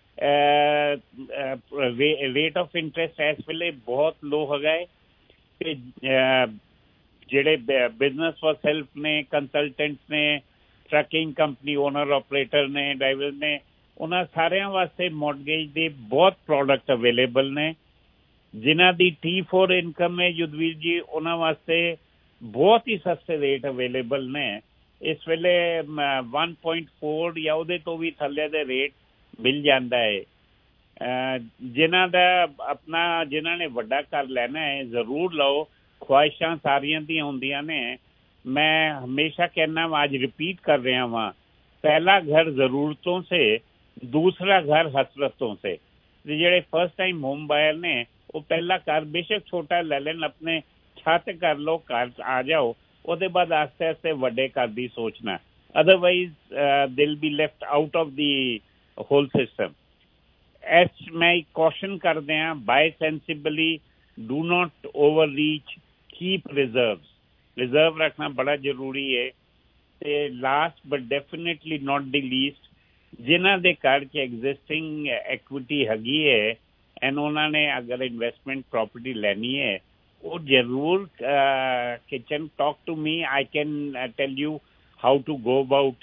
रेट ऑफ इंटरेस्ट इस वेले बहुत लो है ते ਜਿਹੜੇ ਬਿਜ਼ਨਸ ਫॉर ਸੈਲਫ ਨੇ ਕੰਸਲਟੈਂਟਸ ਨੇ ਟਰੱਕਿੰਗ ਕੰਪਨੀ ਓਨਰ ਆਪਰੇਟਰ ਨੇ ਡਰਾਈਵਰ ਨੇ ਉਹਨਾਂ ਸਾਰਿਆਂ ਵਾਸਤੇ ਮੌਰਗੇਜ ਦੇ ਬਹੁਤ ਪ੍ਰੋਡਕਟ ਅਵੇਲੇਬਲ ਨੇ ਜਿਨ੍ਹਾਂ ਦੀ ਟੀ ਫੋਰ ਇਨਕਮ ਹੈ ਯੁੱਧਵੀਰ ਜੀ ਉਹਨਾਂ ਵਾਸਤੇ ਬਹੁਤ ਹੀ ਸਸਤੇ ਰੇਟ ਅਵੇਲੇਬਲ ਨੇ ਇਸ ਵੇਲੇ one point four ਜਾਂ ਉਹਦੇ ਤੋਂ ਵੀ ਥੱਲੇ ਦੇ ਰੇਟ ਮਿਲ ਜਾਂਦਾ ਹੈ ਜਿਨ੍ਹਾਂ ਦਾ ਆਪਣਾ ਜਿਨ੍ਹਾਂ ਨੇ ਵੱਡਾ ਘਰ ਲੈਣਾ ਹੈ ਜ਼ਰੂਰ ਲਓ ख्वाहिशां सारियां दी होंदियां ने मैं हमेशा कहना आज रिपीट कर रहा वहाँ पहला घर ज़रूरतों से दूसरा घर हसरतों से जेड़े फर्स्ट टाइम होम बायर ने वो पहला घर बेशक छोटा ले लेन अपने छत कर लो घर आ जाओ ਉਹਦੇ बाद आस्ते आस्ते ਵੱਡੇ घर ਦੀ सोचना otherwise they'll be left out of the whole system एस मैं कॉशन कर दिया buy sensibly do not overreach keep reserves reserve रखना बड़ा जरूरी है ते last but definitely not the least जिन्हां दे घर च एग्जिस्टिंग एक्विटी हैगी है एंड उन्होंने अगर इन्वेस्टमेंट प्रॉपर्टी लेनी है वो जरूर kitchen talk to me I can tell you how to go about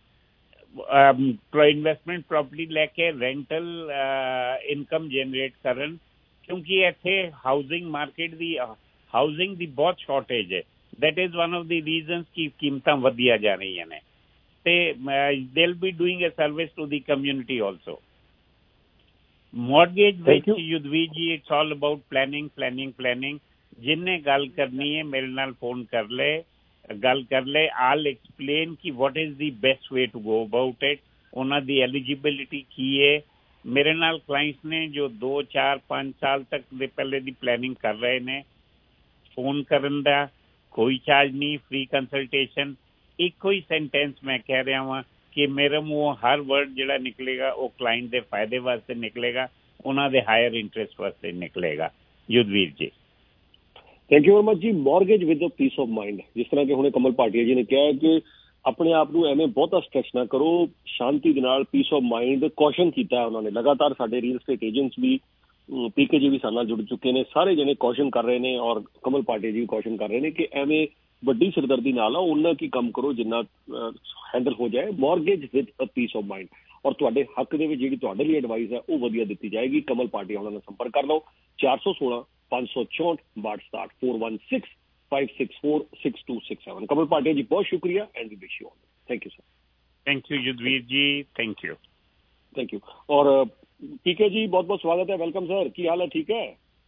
it investment property लेके रेंटल इनकम जनरेट करन क्योंकि इत्थे हाउसिंग मार्केट दी हाउसिंग की बहुत शॉर्टेज है that is one of the reasons की कीमतां वधिया जा रही ने ते they will be doing a service to the community also mortgage विच Yudhvir ji it's all about planning planning planning जिन्हें गल करनी है मेरे नाल फोन कर ले ਗੱਲ ਕਰ ਲੈ। ਆਲ ਐਕਸਪਲੇਨ ਕਿ what is the best way to go about it, ਉਹਨਾਂ ਦੀ ਐਲੀਜੀਬਿਲਿਟੀ ਕੀ ਹੈ। ਮੇਰੇ ਨਾਲ ਕਲਾਇੰਟਸ ਨੇ ਜੋ ਦੋ ਚਾਰ ਪੰਜ ਸਾਲ ਤੱਕ ਦੇ ਪਹਿਲੇ ਦੀ ਪਲੈਨਿੰਗ ਕਰ ਰਹੇ ਨੇ। ਫੋਨ ਕਰਨ ਦਾ ਕੋਈ ਚਾਰਜ ਨਹੀਂ, ਫ੍ਰੀ ਕੰਸਲਟੇਸ਼ਨ। ਇੱਕੋ ਹੀ ਸੈਂਟੈਂਸ ਮੈਂ ਕਹਿ ਰਿਹਾ ਵਾਂ ਕਿ ਮੇਰੇ ਮੂੰਹੋਂ ਹਰ ਵਰਡ ਜਿਹੜਾ ਨਿਕਲੇਗਾ ਉਹ ਕਲਾਇੰਟ ਦੇ ਫਾਇਦੇ ਵਾਸਤੇ ਨਿਕਲੇਗਾ, ਉਹਨਾਂ ਦੇ ਹਾਇਰ ਇੰਟਰਸਟ ਵਾਸਤੇ ਨਿਕਲੇਗਾ। Yudhvir ji thank you very much ਜੀ। Mortgage with peace of mind, ਜਿਸ ਤਰ੍ਹਾਂ ਕਿ ਹੁਣੇ ਕਮਲ ਭਾਟੀਆ ਜੀ ਨੇ ਕਿਹਾ ਕਿ ਆਪਣੇ ਆਪ ਨੂੰ ਐਵੇਂ ਬਹੁਤਾ ਸਟ੍ਰੈਸ ਨਾ ਕਰੋ, ਸ਼ਾਂਤੀ ਦੇ ਨਾਲ ਪੀਸ ਆਫ ਮਾਈਂਡ ਕੌਸ਼ਨ ਕੀਤਾ ਉਹਨਾਂ ਨੇ। ਲਗਾਤਾਰ ਸਾਡੇ ਰੀਅਲ ਸਟੇਟ ਏਜੰਟਸ ਵੀ, ਪੀਕੇ ਜੀ ਵੀ ਸਾਡੇ ਨਾਲ ਜੁੜ ਚੁੱਕੇ ਨੇ, ਸਾਰੇ ਜਣੇ ਕੌਸ਼ਨ ਕਰ ਰਹੇ ਨੇ ਔਰ ਕਮਲ ਭਾਟੀਆ ਜੀ ਵੀ ਕੌਸ਼ਨ ਕਰ ਰਹੇ ਨੇ ਕਿ ਐਵੇਂ ਵੱਡੀ ਸਿਰਦਰਦੀ ਨਾਲ ਆ ਉਹਨਾਂ ਕੀ ਕੰਮ ਕਰੋ ਜਿੰਨਾ ਹੈਂਡਲ ਹੋ ਜਾਏ। Mortgage with a peace of mind, ਔਰ ਤੁਹਾਡੇ ਹੱਕ ਦੇ ਵਿੱਚ ਜਿਹੜੀ ਤੁਹਾਡੇ ਲਈ ਐਡਵਾਈਸ ਹੈ ਉਹ ਵਧੀਆ ਦਿੱਤੀ ਜਾਏਗੀ। ਕਮਲ ਭਾਟੀਆ ਉਹਨਾਂ ਨਾਲ ਸੰਪਰਕ ਕਰ ਲਓ ਚਾਰ ਸੌ ਸੋਲਾਂ ਪੰਜ ਸੌ ਚੌਂਹਠ ਬਾਹਠ ਸਤਾਹਠ four one six five six four six two six seven. Kamal Bhatia ji बहुत शुक्रिया and we wish you all. Thank you sir. Thank you Yudhvir ji, thank you thank you. और पीके जी बहुत बहुत स्वागत है, वेलकम सर, की हाल है? ठीक है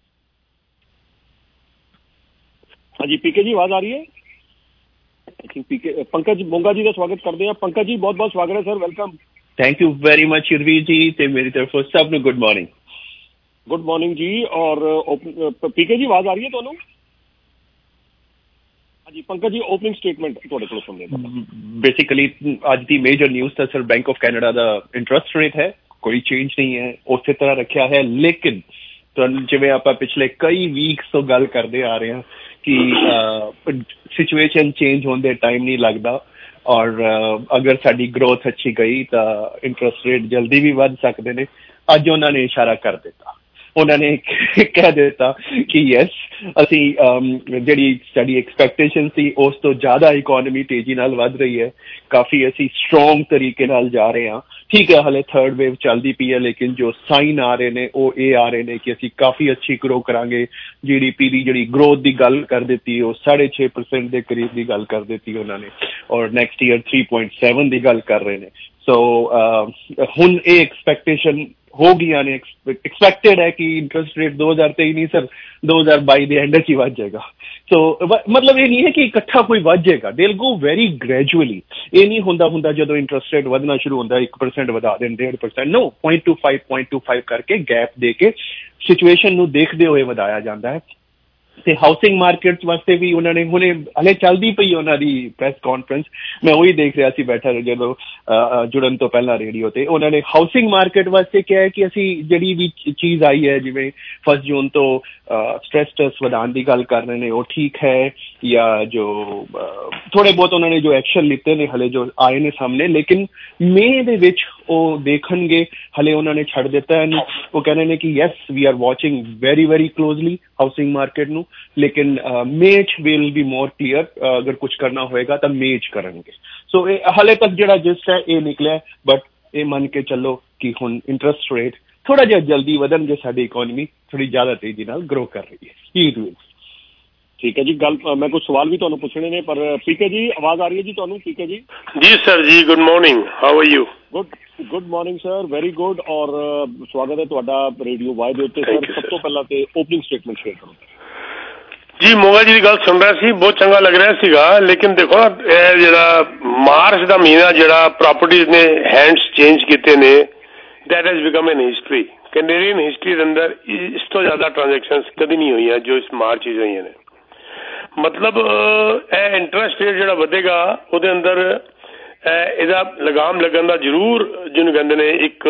हाँ जी। पीके जी आवाज आ रही है? आई थिंक पीके पंकज मोंगा जी का स्वागत करते हैं। पंकज जी बहुत बहुत स्वागत है sir, welcome. Thank you very much Yudhvir ji, ते मेरी तरफ सब गुड मॉर्निंग। गुड मॉर्निंग जी। और पीके जी आवाज आ रही है ਤੁਹਾਨੂੰ? जी पंकज जी ओपनिंग स्टेटमेंट ਤੁਹਾਡੇ ਕੋਲ ਸੁਣਦੇ ਹਾਂ। ਬੇਸਿਕਲੀ ਅੱਜ ਦੀ ਮੇਜਰ ਨਿਊਜ਼ ਤਾਂ ਸਰ ਬੈਂਕ ਆਫ ਕੈਨੇਡਾ ਦਾ ਇੰਟਰਸਟ ਰੇਟ ਹੈ, ਕੋਈ ਚੇਂਜ ਨਹੀਂ ਹੈ, ਉਸੇ ਤਰ੍ਹਾਂ ਰੱਖਿਆ ਹੈ। ਲੇਕਿਨ ਤੁਹਾਨੂੰ ਜਿਵੇਂ ਆਪਾਂ ਪਿਛਲੇ ਕਈ ਵੀਕਸ ਤੋਂ ਗੱਲ ਕਰਦੇ ਆ ਰਹੇ ਹਾਂ ਕਿ ਸਿਚੁਏਸ਼ਨ ਚੇਂਜ ਹੋਣ ਦੇ ਟਾਈਮ ਨਹੀਂ ਲੱਗਦਾ ਔਰ ਅਗਰ ਸਾਡੀ ਗਰੋਥ ਅੱਛੀ ਗਈ ਤਾਂ ਇੰਟਰਸਟ ਰੇਟ ਜਲਦੀ ਵੀ ਵੱਧ ਸਕਦੇ ਨੇ। ਅੱਜ ਉਹਨਾਂ ਨੇ ਇਸ਼ਾਰਾ ਕਰ ਦਿੱਤਾ, ਉਹਨਾਂ ਨੇ ਕਹਿ ਦਿੱਤਾ ਕਿ ਯੈਸ ਅਸੀਂ ਜਿਹੜੀ ਸਾਡੀ ਐਕਸਪੈਕਟੇਸ਼ਨ ਸੀ ਉਸ ਤੋਂ ਜ਼ਿਆਦਾ ਇਕੋਨਮੀ ਤੇਜ਼ੀ ਨਾਲ ਵੱਧ ਰਹੀ ਹੈ, ਕਾਫੀ ਅਸੀਂ ਸਟਰੋਂਗ ਤਰੀਕੇ ਨਾਲ ਜਾ ਰਹੇ ਹਾਂ। ਠੀਕ ਹੈ ਹਾਲੇ ਥਰਡ ਵੇਵ ਚੱਲਦੀ ਪਈ ਹੈ, ਲੇਕਿਨ ਜੋ ਸਾਈਨ ਆ ਰਹੇ ਨੇ ਉਹ ਇਹ ਆ ਰਹੇ ਨੇ ਕਿ ਅਸੀਂ ਕਾਫੀ ਅੱਛੀ ਗਰੋ ਕਰਾਂਗੇ। ਜੀ ਡੀ ਪੀ ਦੀ ਜਿਹੜੀ ਗਰੋਥ ਦੀ ਗੱਲ ਕਰ ਦਿੱਤੀ ਉਹ ਸਾਢੇ ਛੇ ਪਰਸੈਂਟ ਦੇ ਕਰੀਬ ਦੀ ਗੱਲ ਕਰ ਦਿੱਤੀ ਉਹਨਾਂ ਨੇ, ਔਰ next year three point seven ਦੀ ਗੱਲ ਕਰ ਰਹੇ ਨੇ। ਸੋ ਹੁਣ ਇਹ ਐਕਸਪੈਕਟੇਸ਼ਨ ਹੋ ਗਈਆਂ ਨੇ, ਐਕਸਪੈਕਟਡ ਹੈ ਕਿ ਇੰਟਰਸਟ ਰੇਟ ਦੋ ਹਜ਼ਾਰ ਤੇਈ ਨਹੀਂ ਸਰ ਦੋ ਹਜ਼ਾਰ ਬਾਈ ਦੇ ਐਂਡ 'ਚ ਹੀ ਵੱਧ ਜਾਏਗਾ। ਸੋ ਮਤਲਬ ਇਹ ਨਹੀਂ ਹੈ ਕਿ ਇਕੱਠਾ ਕੋਈ ਵੱਧ ਜਾਏਗਾ, they will go very gradually. ਇਹ ਨਹੀਂ ਹੁੰਦਾ ਹੁੰਦਾ ਜਦੋਂ ਇੰਟਰਸਟ ਰੇਟ ਵਧਣਾ ਸ਼ੁਰੂ ਹੁੰਦਾ ਇੱਕ ਪਰਸੈਂਟ ਵਧਾ ਦੇਣ, ਡੇਢ percent, no point two five point two five ਕਰਕੇ ਗੈਪ ਦੇ ਕੇ ਸਿਚੁਏਸ਼ਨ ਨੂੰ ਦੇਖਦੇ ਹੋਏ ਵਧਾਇਆ ਜਾਂਦਾ ਹੈ। ਤੇ ਹਾਊਸਿੰਗ ਮਾਰਕੀਟ ਵਾਸਤੇ ਵੀ ਉਹਨਾਂ ਨੇ ਹੁਣੇ ਹਲੇ ਚੱਲਦੀ ਪਈ ਉਹਨਾਂ ਦੀ ਪ੍ਰੈਸ ਕਾਨਫਰੰਸ, ਮੈਂ ਉਹੀ ਦੇਖ ਰਿਹਾ ਸੀ ਬੈਠਾ ਜਦੋਂ ਜੁੜਨ ਤੋਂ ਪਹਿਲਾਂ ਰੇਡੀਓ ਤੇ। ਉਹਨਾਂ ਨੇ ਹਾਊਸਿੰਗ ਮਾਰਕੀਟ ਵਾਸਤੇ ਕਿਹਾ ਕਿ ਅਸੀਂ ਜਿਹੜੀ ਵੀ ਚੀਜ਼ ਆਈ ਹੈ ਜਿਵੇਂ ਫਸਟ ਜੂਨ ਤੋਂ ਸਟ੍ਰੈਸ ਟੈਸਟ ਵਧਾਉਣ ਦੀ ਗੱਲ ਕਰ ਰਹੇ ਨੇ ਉਹ ਠੀਕ ਹੈ, ਜਾਂ ਜੋ ਥੋੜੇ ਬਹੁਤ ਉਹਨਾਂ ਨੇ ਜੋ ਐਕਸ਼ਨ ਲਿੱਤੇ ਨੇ ਹਲੇ ਜੋ ਆਏ ਨੇ ਸਾਹਮਣੇ, ਲੇਕਿਨ ਮੇ ਦੇ ਵਿੱਚ ਉਹ ਦੇਖਣਗੇ। ਹਲੇ ਉਹਨਾਂ ਨੇ ਛੱਡ ਦਿੱਤਾ ਇਹਨੂੰ, ਉਹ ਕਹਿੰਦੇ ਨੇ ਕਿ yes we are watching very very closely housing market ਨੂੰ, ਲੇਕਿਨ ਮੇ 'ਚ ਵਿਲ ਬੀ ਮੋਰ ਕਲੀਅਰ। ਅਗਰ ਕੁਛ ਕਰਨਾ ਹੋਏਗਾ ਤਾਂ ਮੇ 'ਚ ਕਰਨਗੇ। ਸੋ ਇਹ ਹਾਲੇ ਤੱਕ ਜਿਹੜਾ ਜਿਸਟ ਹੈ ਇਹ ਨਿਕਲਿਆ, ਬਟ ਇਹ ਮੰਨ ਕੇ ਚੱਲੋ ਕਿ ਹੁਣ ਇੰਟਰਸਟ ਰੇਟ ਥੋੜਾ ਜਿਹਾ ਜਲਦੀ ਵਧਣ ਜੇ ਸਾਡੀ ਇਕੋਨਮੀ ਥੋੜੀ ਜ਼ਿਆਦਾ ਤੇਜ਼ੀ ਨਾਲ ਗਰੋ ਕਰ ਰਹੀ ਹੈ। ਠੀਕ ਹੈ ਜੀ। ਗੱਲ ਮੈਂ ਕੁਝ ਸਵਾਲ ਵੀ ਤੁਹਾਨੂੰ ਪੁੱਛਣੇ ਨੇ, ਪਰ ਪੀਕੇ ਜੀ ਆਵਾਜ਼ ਆ ਰਹੀ ਹੈ ਜੀ ਤੁਹਾਨੂੰ? ਪੀਕੇ ਜੀ ਜੀ ਸਰ ਜੀ, good morning, how are you? Good good morning sir, very good. ਔਰ ਸਵਾਗਤ ਹੈ ਤੁਹਾਡਾ ਰੇਡੀਓ ਵਾਈ ਦੇ ਉੱਤੇ ਸਰ। ਸਭ ਤੋਂ ਪਹਿਲਾਂ ਤੇ ਓਪਨਿੰਗ ਸਟੇਟਮੈਂਟ ਸ਼ੇਅਰ ਕਰੋ ਜੀ। ਮੋਗਾ ਜੀ ਦੀ ਗੱਲ ਸੁਣ ਰਿਹਾ ਸੀ, ਬਹੁਤ ਚੰਗਾ ਲੱਗ ਰਿਹਾ ਸੀਗਾ, ਲੇਕਿਨ ਦੇਖੋ ਨਾ ਇਹ ਜਿਹੜਾ ਮਾਰਚ ਦਾ ਮਹੀਨਾ ਜਿਹੜਾ ਪ੍ਰਾਪਰਟੀਜ਼ ਨੇ ਹੈਂਡਸ ਚੇਂਜ ਕੀਤੇ ਨੇ, that has become an history. Canadian history ਦੇ ਅੰਦਰ ਇਸ ਤੋਂ ਜ਼ਿਆਦਾ ਟ੍ਰਾਂਜੈਕਸ਼ਨਸ ਕਦੀ ਨਹੀਂ ਹੋਈਆਂ ਜੋ ਇਸ ਮਾਰਚ 'ਚ ਹੋਈਆਂ ਨੇ। ਮਤਲਬ ਇਹ ਇੰਟਰਸਟ ਰੇਟ ਜਿਹੜਾ ਵਧੇਗਾ ਉਹਦੇ ਅੰਦਰ ਇਹਦਾ ਲਗਾਮ ਲੱਗਣ ਦਾ ਜ਼ਰੂਰ ਜਿਹਨੂੰ ਕਹਿੰਦੇ ਨੇ ਇੱਕ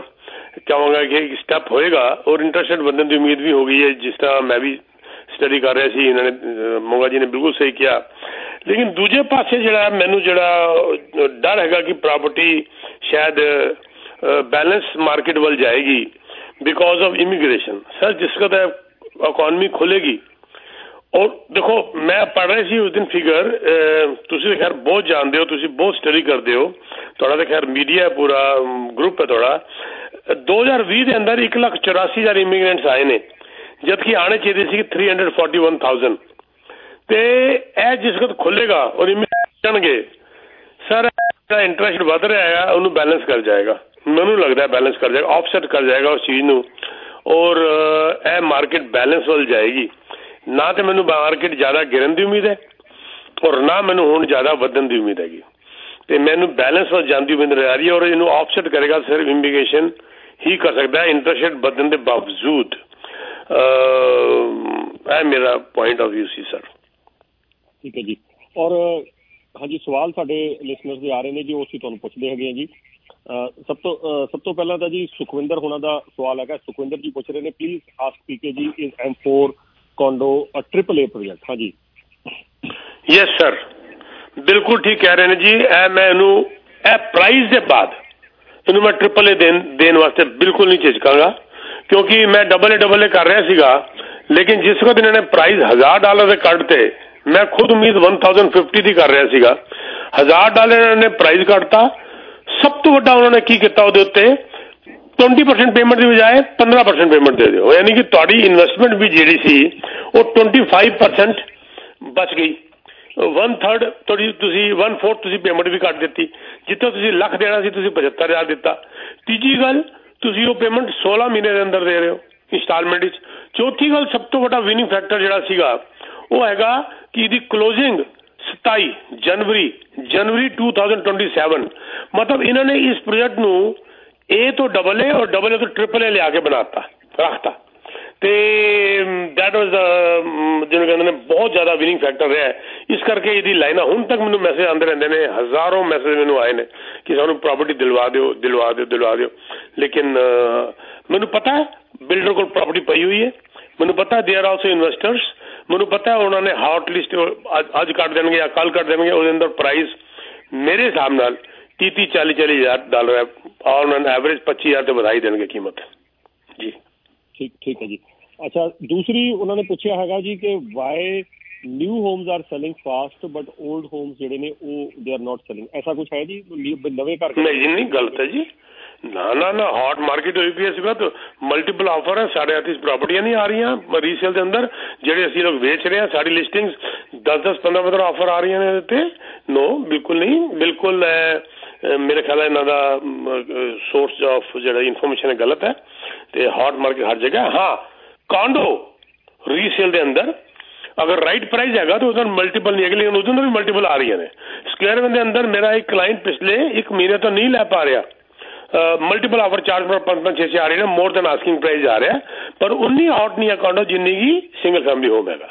ਕਹਾਂਗਾ ਕਿ ਇੱਕ ਸਟੈਪ ਹੋਏਗਾ, ਔਰ ਇੰਟਰਸਟ ਰੇਟ ਵਧਣ ਦੀ ਉਮੀਦ ਵੀ ਹੋ ਗਈ ਹੈ। ਜਿਸ ਤਰ੍ਹਾਂ ਮੈਂ ਵੀ ਸਟੱਡੀ ਕਰ ਰਿਹਾ ਸੀ, ਇਹਨਾਂ ਨੇ ਮੋਗਾ ਜੀ ਨੇ ਬਿਲਕੁਲ ਸਹੀ ਕਿਹਾ। ਲੇਕਿਨ ਦੂਜੇ ਪਾਸੇ ਜਿਹੜਾ ਮੈਨੂੰ ਜਿਹੜਾ ਡਰ ਹੈਗਾ ਕਿ ਪ੍ਰਾਪਰਟੀ ਸ਼ਾਇਦ ਬੈਲੈਂਸ ਮਾਰਕੀਟ ਵੱਲ ਜਾਏਗੀ ਬਿਕੋਜ਼ ਆਫ ਇਮੀਗ੍ਰੇਸ਼ਨ। ਸਰ ਜਿਸ ਕਦਰ ਇਕੋਨਮੀ ਖੁੱਲੇਗੀ, ਔਰ ਦੇਖੋ ਮੈਂ ਪੜ੍ਹ ਰਿਹਾ ਸੀ ਉਸ ਦਿਨ ਫਿਗਰ, ਤੁਸੀਂ ਤਾਂ ਖੈਰ ਬਹੁਤ ਜਾਣਦੇ ਹੋ, ਤੁਸੀਂ ਬਹੁਤ ਸਟੱਡੀ ਕਰਦੇ ਹੋ, ਤੁਹਾਡਾ ਤਾਂ ਖੈਰ ਮੀਡੀਆ ਪੂਰਾ ਗਰੁੱਪ ਹੈ ਤੁਹਾਡਾ। ਦੋ ਹਜ਼ਾਰ ਵੀਹ ਦੇ ਅੰਦਰ ਇੱਕ ਲੱਖ ਚੁਰਾਸੀ ਹਜ਼ਾਰ ਇਮੀਗ੍ਰੈਂਟਸ ਆਏ ਨੇ, ਜਦਕਿ ਆਉਣੇ ਚਾਹੀਦੇ ਸੀ three hundred forty one thousand. ਤੇ ਇਹ ਜਿਸ ਵਕਤ ਖੁੱਲੇਗਾ ਔਰ ਇਮੀਗ੍ਰੇਟਣਗੇ ਸਰ, ਜਿਹੜਾ ਇੰਟਰਸਟ ਵੱਧ ਰਿਹਾ ਹੈ ਉਹਨੂੰ ਬੈਲੈਂਸ ਕਰ ਜਾਏਗਾ, ਮੈਨੂੰ ਲੱਗਦਾ ਬੈਲੈਂਸ ਕਰ ਜਾਏਗਾ, ਆਫਸੈਟ ਕਰ ਜਾਏਗਾ ਉਸ ਚੀਜ਼ ਨੂੰ, ਔਰ ਇਹ ਮਾਰਕੀਟ ਬੈਲੈਂਸ ਵੱਲ ਜਾਏਗੀ। ਨਾ ਤੇ ਮੈਨੂੰ ਮਾਰਕੀਟ ਜ਼ਿਆਦਾ ਗਿਰਨ ਦੀ ਉਮੀਦ ਹੈ, ਔਰ ਨਾ ਮੈਨੂੰ ਹੁਣ ਜ਼ਿਆਦਾ ਵਧਣ ਦੀ ਉਮੀਦ ਹੈਗੀ ਤੇ ਮੈਨੂੰ ਬੈਲੈਂਸ ਵੱਲ ਜਾਣ ਦੀ ਉਮੀਦ ਨਜ਼ਰ ਆ ਰਹੀ ਹੈ ਔਰ ਇਹਨੂੰ ਆਫਸੈਟ ਕਰੇਗਾ ਸਿਰਫ ਇਮੀਗ੍ਰੇਸ਼ਨ ਹੀ ਕਰ ਸਕਦਾ ਹੈ ਇੰਟਰਸਟ ਰੇਟ ਵਧਣ ਦੇ ਬਾਵਜੂਦ। ਇਹ ਮੇਰਾ ਪੁਆਇੰਟ ਆਫ ਵਿਊ ਸੀ ਸਰ। ਠੀਕ ਹੈ ਜੀ। ਔਰ ਹਾਂਜੀ ਸਵਾਲ ਸਾਡੇ ਲਿਸਨਰਸ ਦੇ ਆ ਰਹੇ ਨੇ ਜੀ, ਉਹ ਅਸੀਂ ਤੁਹਾਨੂੰ ਪੁੱਛਦੇ ਹੈਗੇ ਆ ਜੀ। ਸਭ ਤੋਂ ਸਭ ਤੋਂ ਪਹਿਲਾਂ ਤਾਂ ਜੀ ਸੁਖਵਿੰਦਰ ਹੋਣਾ ਦਾ ਸਵਾਲ ਹੈਗਾ। ਸੁਖਵਿੰਦਰ ਜੀ ਪੁੱਛ ਰਹੇ ਨੇ please ask PK ji is M four condo a triple A project. ਹਾਂਜੀ ਯੈਸ ਸਰ, ਬਿਲਕੁਲ ਠੀਕ ਕਹਿ ਰਹੇ ਨੇ ਜੀ। ਇਹ ਮੈਂ ਇਹਨੂੰ ਇਹ ਪ੍ਰਾਈਜ਼ ਦੇ ਬਾਅਦ ਇਹਨੂੰ ਮੈਂ ਟ੍ਰਿਪਲ ਏ ਦੇਣ ਦੇਣ ਵਾਸਤੇ ਬਿਲਕੁਲ ਨਹੀਂ ਝਿਜਕਾਂਗਾ ਕਿਉਂਕਿ ਮੈਂ ਡਬਲ ਏ ਡਬਲ ਏ ਕਰ ਰਿਹਾ ਸੀਗਾ ਲੇਕਿਨ ਜਿਸ ਵਕਤ ਇਹਨਾਂ ਨੇ ਪ੍ਰਾਈਜ਼ ਹਜ਼ਾਰ ਡਾਲਰ ਦੇ ਕੱਢਤੇ ਮੈਂ ਖੁਦ ਉਮੀਦ ਇੱਕ ਹਜ਼ਾਰ ਪਚਾਸ ਦੀ ਕਰ ਰਿਹਾ ਸੀਗਾ। ਹਜ਼ਾਰ ਡਾਲਰ ਇਹਨਾਂ ਨੇ ਪ੍ਰਾਈਜ਼ ਕੱਢਤਾ। ਸਭ ਤੋਂ ਵੱਡਾ ਉਹਨਾਂ ਨੇ ਕੀ ਕੀਤਾ ਉਹਦੇ ਉੱਤੇ ट्वेंटी परसेंट पेमेंट की बजाय पंद्रह परसेंट पेमेंट दे दो यानी कि तुहाडी इन्वेस्टमेंट भी जी सी वो ट्वेंटी फाइव परसेंट बच गई। वन थर्ड थोड़ी तुसी वन फोर्थ तुसी पेमेंट भी कट दी जितों तुसी लख देना सी तुसी पचहत्तर हज़ार दिता। तीजी गल तुसी वो पेमेंट सोलह महीने के अंदर दे रहे हो इंस्टॉलमेंट। चौथी गल सब तो बड़ा विनिंग फैक्टर जिहड़ा सीगा वो हैगा कि इहदी क्लोजिंग सताई जनवरी जनवरी टू थाउजेंड ट्वेंटी सैवन मतलब इन्होंने इस प्रोजेक्ट नूं ए तो डबल ए और डबल ए तो ट्रिपल ए लिया के बनाता रखता तो दैट वाज जिन्होंने कहते हैं बहुत ज़्यादा विनिंग फैक्टर रहा है। इस करके यदि लाइना हुण तक मैनूं मैसेज आते रहते हैं हज़ारों मैसेज मैनूं आए हैं कि सानूं प्रॉपर्टी दिलवा दो दिलवा दो दिलवा दो लेकिन मैनूं पता है बिल्डर को प्रॉपर्टी पई हुई है। मैनूं पता है दे आर आल्सो इन्वेस्टर्स। मैनूं पता है उन्होंने हॉट लिस्ट अज कट देंगे या कल कट देंगे उसके अंदर प्राइस मेरे हिसाब नाल तीह तीह चाली चाली हज़ार डॉलर है और उन्होंने एवरेज पच्चीस हज़ार तो बढ़ाई देंगे कीमत जी। ठीक ठीक है जी। अच्छा दूसरी उन्होंने पूछा हैगा जी कि why new homes are selling fast but old homes जेडे ने वो दे आर नॉट सेलिंग ऐसा कुछ है जी नवे घर नहीं जी नहीं गलत है जी ना ना ना हॉट मार्केट हुई पी है तो मल्टीपल ऑफर है साढ़े अड़तीस प्रॉपर्टियां नहीं आ रही रीसेल के अंदर जेडे असीं लोग बेच रहे हैं साड़ी लिस्टिंग्स दस दस पंद्रह पंद्रह ऑफर आ रही हैं नो बिल्कुल नहीं बिल्कुल मेरे ख्याल इन्हों का सोर्स ऑफ जो इन्फॉर्मेशन है गलत है तो हॉट मार्केट हर जगह। हाँ कॉन्डो रीसेल के अंदर अगर राइट प्राइस हैगा तो उधर मल्टीपल नहीं है लेकिन उधर भी मल्टीपल आ रही है। स्क्वायर वन के अंदर मेरा एक क्लाइंट पिछले एक महीने तो नहीं लै पा रहा मल्टीपल ऑफर चार्ज पर पांच पांच छह छह आ रही है मोर देन आस्किंग प्राइस आ रहा है पर उन्नी हॉट नहीं है कॉन्डो जिन्नी की सिंगल फैमिली होम हैगा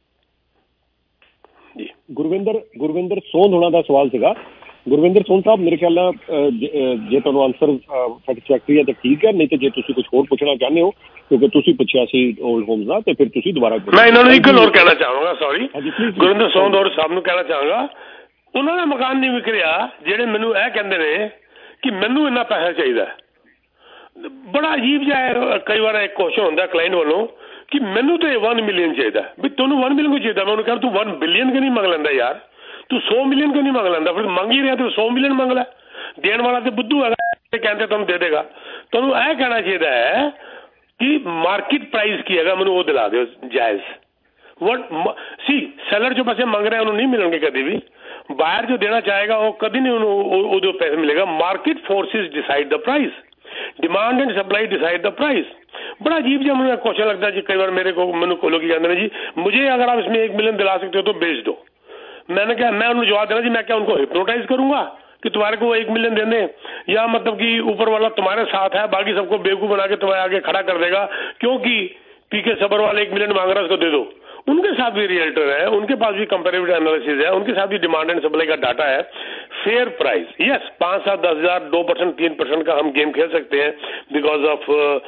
जी। गुरविंदर गुरविंदर सोन होना का सवाल सीगा। गुरविंदर सोन साहब मेरे ख्याल जे तुहानूं आंसर सैटिस्फैक्टरी है तो ठीक है नहीं तो जे तुसीं कुछ होर पूछना चाहते हो क्योंकि तुसीं पुछया सी ओल्ड होम्स दा ते फिर तुसीं दोबारा मैं इन्होंने एक गल होर कहना चाहांगा सॉरी गुरविंदर सोन और साहब नूं कहना चाहांगा उन्होंने मकान नहीं विक रहा जेडे मैनूं इह कहंदे ने कि मैनूं इन्ना पैसा चाहिए। बड़ा अजीब जिहा कई बार एक क्वेश्चन होंदा क्लाइंट वालों कि मैनूं तो वन मिलियन चाहिए भी तुहानूं वन मिलियन को चाहिए मैं उन्होंने कहा तू वन बिलियन क्यों नहीं मंग लैंदा यार तू सौ मिलियन क्यों नहीं मंग लैंदा फिर मंग ही रहा तो सौ मिलियन मंग लै देण वाला तो बुद्धू है कहते तुम दे देगा। तुहानूं यह कहना चाहिए है कि मार्केट प्राइस की है मैनूं वो दिला दो जायज़ वट सी सैलर जो पैसे मंग रहे हैं उन्होंने नहीं मिलेंगे कभी भी बायर जो देना चाहेगा वो कभी नहीं उन्होंने पैसे मिलेगा। Market forces decide the price demand and supply decide the price. बड़ा अजीब जब मुझे क्वेश्चन लगता है जी कई बार मेरे को मैंने को लोग कहते हैं जी मुझे अगर आप इसमें एक मिलियन दिला सकते हो तो बेच दो। मैंने क्या मैं उन्हें जवाब देना जी मैं क्या उनको हिप्नोटाइज करूंगा कि तुम्हारे को एक मिलियन दे दें या मतलब कि ऊपर वाला तुम्हारे साथ है बाकी सबको बेवकूफ बना के तुम्हारे आगे खड़ा कर देगा क्योंकि पीके सबर वाले एक मिलियन मांग रहा है उसको दे दो। उनके साथ भी रियल्टर है उनके पास भी कंपेरेटिव एनालिसिस है उनके साथ भी डिमांड एंड सप्लाई का डाटा है। फेयर प्राइस यस पाँच सात दस हजार दो परसेंट तीन परसेंट का हम गेम खेल सकते हैं बिकॉज ऑफ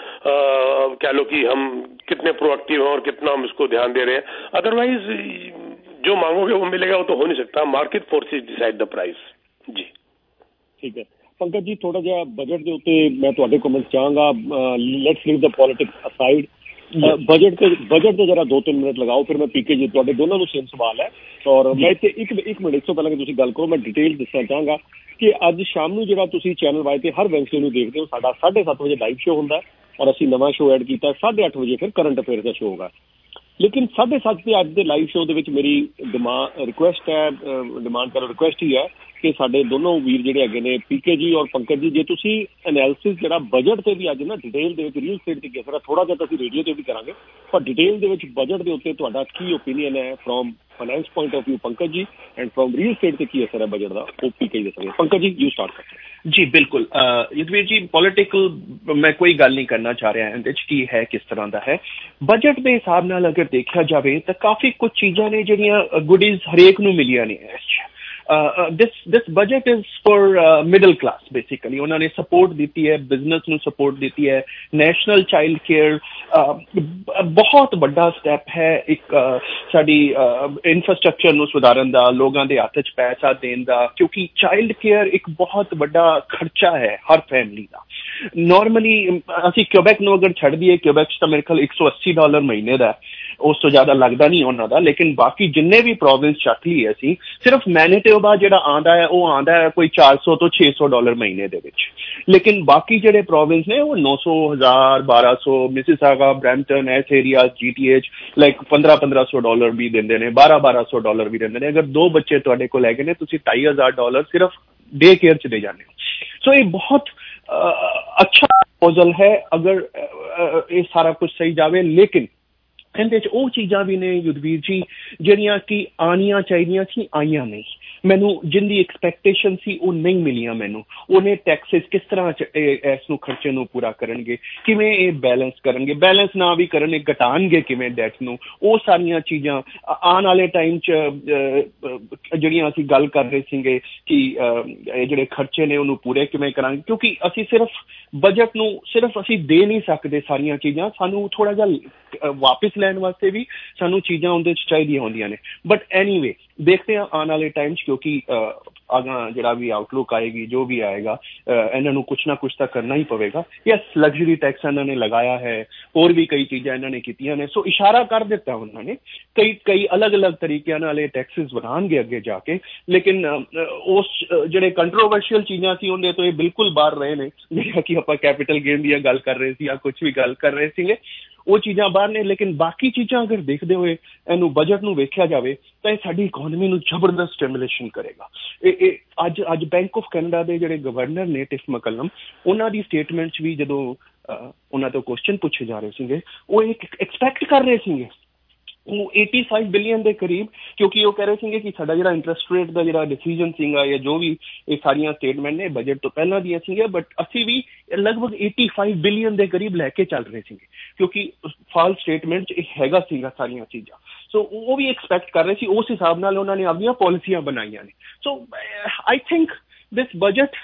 कह लो कि हम कितने प्रोएक्टिव हैं और कितना हम इसको ध्यान दे रहे हैं। अदरवाइज जो मांगोगे वो मिलेगा वो तो हो नहीं सकता। Market forces decide the price जी। ठीक है पंकज जी थोड़ा जिहा बजट के उत्ते मैं तुहाडे कमेंट चाहांगा let's leave the politics aside budget ते बजट ते जरा दो तीन मिनट लगाओ फिर मैं पीके जी तुहाडे दोनों नूं सेम सवाल है और मैं इत्थे एक एक मिनट इस तों पहलां कि तुसीं गल करो मैं डिटेल दसना चाहांगा कि अज शाम नूं जिहड़ा तुसीं चैनल वाई ते हर वैनसडे नूं देखदे हो साडा साढ़े सत्त बजे लाइव शो हुंदा है और असीं नवां शो ऐड कीता साढ़े अठ बजे फिर करंट अफेयर्स दा शो होगा। लेकिन साढ़े सत्त के अज के लाइव शो दे विच मेरी डिमांड रिक्वेस्ट है डिमांड करो रिक्वेस्ट ही है ਕਿ ਸਾਡੇ ਦੋਨੋਂ ਵੀਰ ਜਿਹੜੇ ਹੈਗੇ ਨੇ ਪੀਕੇ ਜੀ ਔਰ ਪੰਕਜ ਜੀ, ਜੇ ਤੁਸੀਂ ਐਨਾਲਿਸਿਸ ਜਿਹੜਾ ਬਜਟ ਤੇ ਵੀ ਅੱਜ ਨਾ ਡਿਟੇਲ ਦੇ ਵਿੱਚ ਰੀਅਲ ਸਟੇਟ ਤੇ ਕਿਸ ਤਰ੍ਹਾਂ ਥੋੜਾ ਜਿਹਾ ਤਾਂ ਅਸੀਂ ਰੇਡੀਓ ਤੇ ਵੀ ਕਰਾਂਗੇ, ਪਰ ਡਿਟੇਲ ਦੇ ਵਿੱਚ ਬਜਟ ਦੇ ਉੱਤੇ ਤੁਹਾਡਾ ਕੀ ਓਪੀਨੀਅਨ ਹੈ from finance point of view Pankaj ji, and from real estate ਤੇ ਕੀ ਅਸਰ ਹੈ ਬਜਟ ਦਾ, ਉਹ ਪੀਕੇ ਜੀ ਦੱਸਣਗੇ। ਪੰਕਜ ਜੀ ਯੂ ਸਟਾਰਟ ਕਰਦੇ। ਜੀ ਬਿਲकुल युद्धवीर जी, पॉलिटिकल मैं कोई गल नहीं करना चाह रहा ਇਹਦੇ 'ਚ ਕੀ ਹੈ ਕਿਸ ਤਰ੍ਹਾਂ ਦਾ ਹੈ। ਬਜਟ ਦੇ ਹਿਸਾਬ ਨਾਲ ਅਗਰ ਦੇਖਿਆ ਜਾਵੇ ਤਾਂ ਕਾਫੀ ਕੁਝ ਚੀਜ਼ਾਂ ਨੇ ਜਿਹੜੀਆਂ ਗੁਡੀਜ਼ ਹਰੇਕ ਨੂੰ ਮਿਲੀਆਂ ਨੇ ਇਸ 'ਚ। This this budget is for middle class basically. ਉਹਨਾਂ ਨੇ ਸਪੋਰਟ ਦਿੱਤੀ ਹੈ, ਬਿਜ਼ਨਸ ਨੂੰ ਸਪੋਰਟ ਦਿੱਤੀ ਹੈ, ਨੈਸ਼ਨਲ ਚਾਈਲਡ ਕੇਅਰ ਬਹੁਤ ਵੱਡਾ ਸਟੈਪ ਹੈ ਇੱਕ ਸਾਡੀ ਇਨਫਰਾਸਟ੍ਰਕਚਰ ਨੂੰ ਸੁਧਾਰਨ ਦਾ, ਲੋਕਾਂ ਦੇ ਹੱਥ 'ਚ ਪੈਸਾ ਦੇਣ ਦਾ, ਕਿਉਂਕਿ ਚਾਈਲਡ ਕੇਅਰ ਇੱਕ ਬਹੁਤ ਵੱਡਾ ਖਰਚਾ ਹੈ ਹਰ ਫੈਮਿਲੀ ਦਾ। ਨੋਰਮਲੀ ਅਸੀਂ ਕਿਊਬੈਕ ਨੂੰ ਅਗਰ ਛੱਡ ਦਈਏ, ਕਿਊਬੈਕ 'ਚ ਤਾਂ ਮੇਰੇ ਖਿਆਲ ਇੱਕ ਸੌ ਅੱਸੀ ਡਾਲਰ ਮਹੀਨੇ ਦਾ, ਉਸ ਤੋਂ ਜ਼ਿਆਦਾ ਲੱਗਦਾ ਨਹੀਂ ਉਹਨਾਂ ਦਾ, ਲੇਕਿਨ ਬਾਕੀ ਜਿੰਨੇ ਵੀ ਪ੍ਰੋਵਿੰਸ ਚੱਕ ਲਈਏ ਅਸੀਂ, ਸਿਰਫ ਮੈਨੀਟੋਬਾ ਜਿਹੜਾ ਆਉਂਦਾ ਹੈ ਉਹ ਆਉਂਦਾ ਹੈ ਕੋਈ ਚਾਰ ਸੌ ਤੋਂ ਛੇ ਸੌ ਡਾਲਰ ਮਹੀਨੇ ਦੇ ਵਿੱਚ, ਲੇਕਿਨ ਬਾਕੀ ਜਿਹੜੇ ਪ੍ਰੋਵਿੰਸ ਨੇ ਉਹ ਨੌ ਸੌ, ਹਜ਼ਾਰ, ਬਾਰਾਂ ਸੌ, Mississauga, Brampton, S area, G T H like ਪੰਦਰਾਂ ਪੰਦਰਾਂ ਸੌ ਡਾਲਰ ਵੀ ਦਿੰਦੇ ਨੇ, ਬਾਰਾਂ ਬਾਰਾਂ ਸੌ ਡਾਲਰ ਵੀ ਦਿੰਦੇ ਨੇ। ਅਗਰ ਦੋ ਬੱਚੇ ਤੁਹਾਡੇ ਕੋਲ ਹੈਗੇ ਨੇ, ਤੁਸੀਂ ਢਾਈ ਹਜ਼ਾਰ ਡਾਲਰ ਸਿਰਫ ਡੇ ਕੇਅਰ 'ਚ ਦੇ ਜਾਂਦੇ ਹੋ। ਸੋ ਇਹ ਬਹੁਤ ਅੱਛਾ ਪ੍ਰਪੋਜ਼ਲ ਹੈ ਅਗਰ ਇਹ ਸਾਰਾ ਕੁਝ ਸਹੀ ਜਾਵੇ, ਲੇਕਿਨ ਇਹਦੇ 'ਚ ਉਹ ਚੀਜ਼ਾਂ ਵੀ ਨੇ ਯੁੱਧਵੀਰ ਜੀ ਜਿਹੜੀਆਂ ਕਿ ਆਉਣੀਆਂ ਚਾਹੀਦੀਆਂ ਸੀ, ਆਈਆਂ ਨਹੀਂ। ਮੈਨੂੰ ਜਿੰਦੀ ਐਕਸਪੈਕਟੇਸ਼ਨ ਸੀ ਉਹ ਨਹੀਂ ਮਿਲੀਆਂ ਮੈਨੂੰ। ਉਹਨੇ ਟੈਕਸਿਸ ਕਿਸ ਤਰ੍ਹਾਂ ਇਸ ਨੂੰ ਖਰਚੇ ਨੂੰ ਪੂਰਾ ਕਰਨਗੇ, ਕਿਵੇਂ ਇਹ ਬੈਲੈਂਸ ਕਰਨਗੇ, ਬੈਲੈਂਸ ਨਾ ਵੀ ਕਰਨਗੇ ਘਟਾਉਣਗੇ ਕਿਵੇਂ ਡੈਟ ਨੂੰ, ਉਹ ਸਾਰੀਆਂ ਚੀਜ਼ਾਂ ਆਉਣ ਵਾਲੇ ਟਾਈਮ 'ਚ ਜਿਹੜੀਆਂ ਅਸੀਂ ਗੱਲ ਕਰ ਰਹੇ ਸੀਗੇ ਕਿ ਇਹ ਜਿਹੜੇ ਖਰਚੇ ਨੇ ਉਹਨੂੰ ਪੂਰੇ ਕਿਵੇਂ ਕਰਾਂਗੇ, ਕਿਉਂਕਿ ਅਸੀਂ ਸਿਰਫ ਬਜਟ ਨੂੰ ਸਿਰਫ ਅਸੀਂ ਦੇ ਨਹੀਂ ਸਕਦੇ ਸਾਰੀਆਂ ਚੀਜ਼ਾਂ, ਸਾਨੂੰ ਥੋੜ੍ਹਾ ਜਿਹਾ ਵਾਪਿਸ ਲੈਣ ਵਾਸਤੇ ਵੀ ਸਾਨੂੰ ਚੀਜ਼ਾਂ ਉਹਦੇ 'ਚ ਚਾਹੀਦੀਆਂ ਹੁੰਦੀਆਂ ਨੇ। ਬਟ ਐਨੀਵੇ ਦੇਖਦੇ ਹਾਂ ਆਉਣ ਵਾਲੇ ਟਾਈਮ 'ਚ, ਕਿਉਂਕਿ ਅਗਾਂ ਜਿਹੜਾ ਵੀ ਆਊਟਲੁੱਕ ਆਏਗੀ, ਜੋ ਵੀ ਆਏਗਾ, ਇਹਨਾਂ ਨੂੰ ਕੁਛ ਨਾ ਕੁਛ ਤਾਂ ਕਰਨਾ ਹੀ ਪਵੇਗਾ। ਯਸ, ਲਗਜ਼ਰੀ ਟੈਕਸ ਇਹਨਾਂ ਨੇ ਲਗਾਇਆ ਹੈ, ਹੋਰ ਵੀ ਕਈ ਚੀਜ਼ਾਂ ਇਹਨਾਂ ਨੇ ਕੀਤੀਆਂ ਨੇ, ਸੋ ਇਸ਼ਾਰਾ ਕਰ ਦਿੱਤਾ ਉਹਨਾਂ ਨੇ ਕਈ ਕਈ ਅਲੱਗ-ਅਲੱਗ ਤਰੀਕਿਆਂ ਨਾਲ ਇਹ ਟੈਕਸਿਸ ਬਣਾਉਣਗੇ ਅੱਗੇ ਜਾ ਕੇ, ਲੇਕਿਨ ਉਸ ਜਿਹੜੇ ਕੰਟਰੋਵਰਸ਼ੀਅਲ ਚੀਜ਼ਾਂ ਸੀ ਉਹਦੇ ਤੋਂ ਇਹ ਬਿਲਕੁਲ ਬਾਹਰ ਰਹੇ ਨੇ, ਜਿਹੜਾ ਕਿ ਆਪਾਂ ਕੈਪੀਟਲ ਗੇਨ ਦੀ ਗੱਲ ਕਰ ਰਹੇ ਸੀ ਜਾਂ ਕੁਛ ਵੀ ਗੱਲ ਕਰ ਰਹੇ ਸੀਗੇ, ਉਹ ਚੀਜ਼ਾਂ ਬਾਹਰ ਨੇ। ਲੇਕਿਨ ਬਾਕੀ ਚੀਜ਼ਾਂ ਅਗਰ ਦੇਖਦੇ ਹੋਏ ਇਹਨੂੰ ਬਜਟ ਨੂੰ ਵੇਖਿਆ ਜਾਵੇ ਤਾਂ ਇਹ ਸਾਡੀ ਇਕੋਨਮੀ ਨੂੰ ਜ਼ਬਰਦਸਤ ਸਟਿਮੂਲੇਸ਼ਨ ਕਰੇਗਾ। ਇਹ ਇਹ ਅੱਜ ਅੱਜ ਬੈਂਕ ਆਫ ਕੈਨੇਡਾ ਦੇ ਜਿਹੜੇ ਗਵਰਨਰ ਨੇ ਟਿਫ ਮਕਲਮ, ਉਹਨਾਂ ਦੀ ਸਟੇਟਮੈਂਟ 'ਚ ਵੀ ਜਦੋਂ ਉਹਨਾਂ ਤੋਂ ਕੁਐਸਚਨ ਪੁੱਛੇ ਜਾ ਰਹੇ ਸੀਗੇ, ਉਹ ਇੱਕ ਐਕਸਪੈਕਟ ਕਰ ਰਹੇ ਸੀਗੇ ਉਹ ਪਚਾਸੀ ਬਿਲੀਅਨ ਦੇ ਕਰੀਬ, ਕਿਉਂਕਿ ਉਹ ਕਹਿ ਰਹੇ ਸੀਗੇ ਕਿ ਸਾਡਾ ਜਿਹੜਾ ਇੰਟਰਸਟ ਰੇਟ ਦਾ ਜਿਹੜਾ ਡਿਸੀਜਨ ਸੀਗਾ ਜਾਂ ਜੋ ਵੀ ਇਹ ਸਾਰੀਆਂ ਸਟੇਟਮੈਂਟ ਨੇ ਬਜਟ ਤੋਂ ਪਹਿਲਾਂ ਦੀਆਂ ਸੀਗੀਆਂ, ਬਟ ਅਸੀਂ ਵੀ ਲਗਭਗ ਪਚਾਸੀ ਬਿਲੀਅਨ ਦੇ ਕਰੀਬ ਲੈ ਕੇ ਚੱਲ ਰਹੇ ਸੀਗੇ, ਕਿਉਂਕਿ ਫਾਲ ਸਟੇਟਮੈਂਟ 'ਚ ਇਹ ਹੈਗਾ ਸੀਗਾ ਸਾਰੀਆਂ ਚੀਜ਼ਾਂ। ਸੋ ਉਹ ਵੀ ਐਕਸਪੈਕਟ ਕਰ ਰਹੇ ਸੀ, ਉਸ ਹਿਸਾਬ ਨਾਲ ਉਹਨਾਂ ਨੇ ਆਪਣੀਆਂ ਪਾਲਿਸੀਆਂ ਬਣਾਈਆਂ ਨੇ। So I think this budget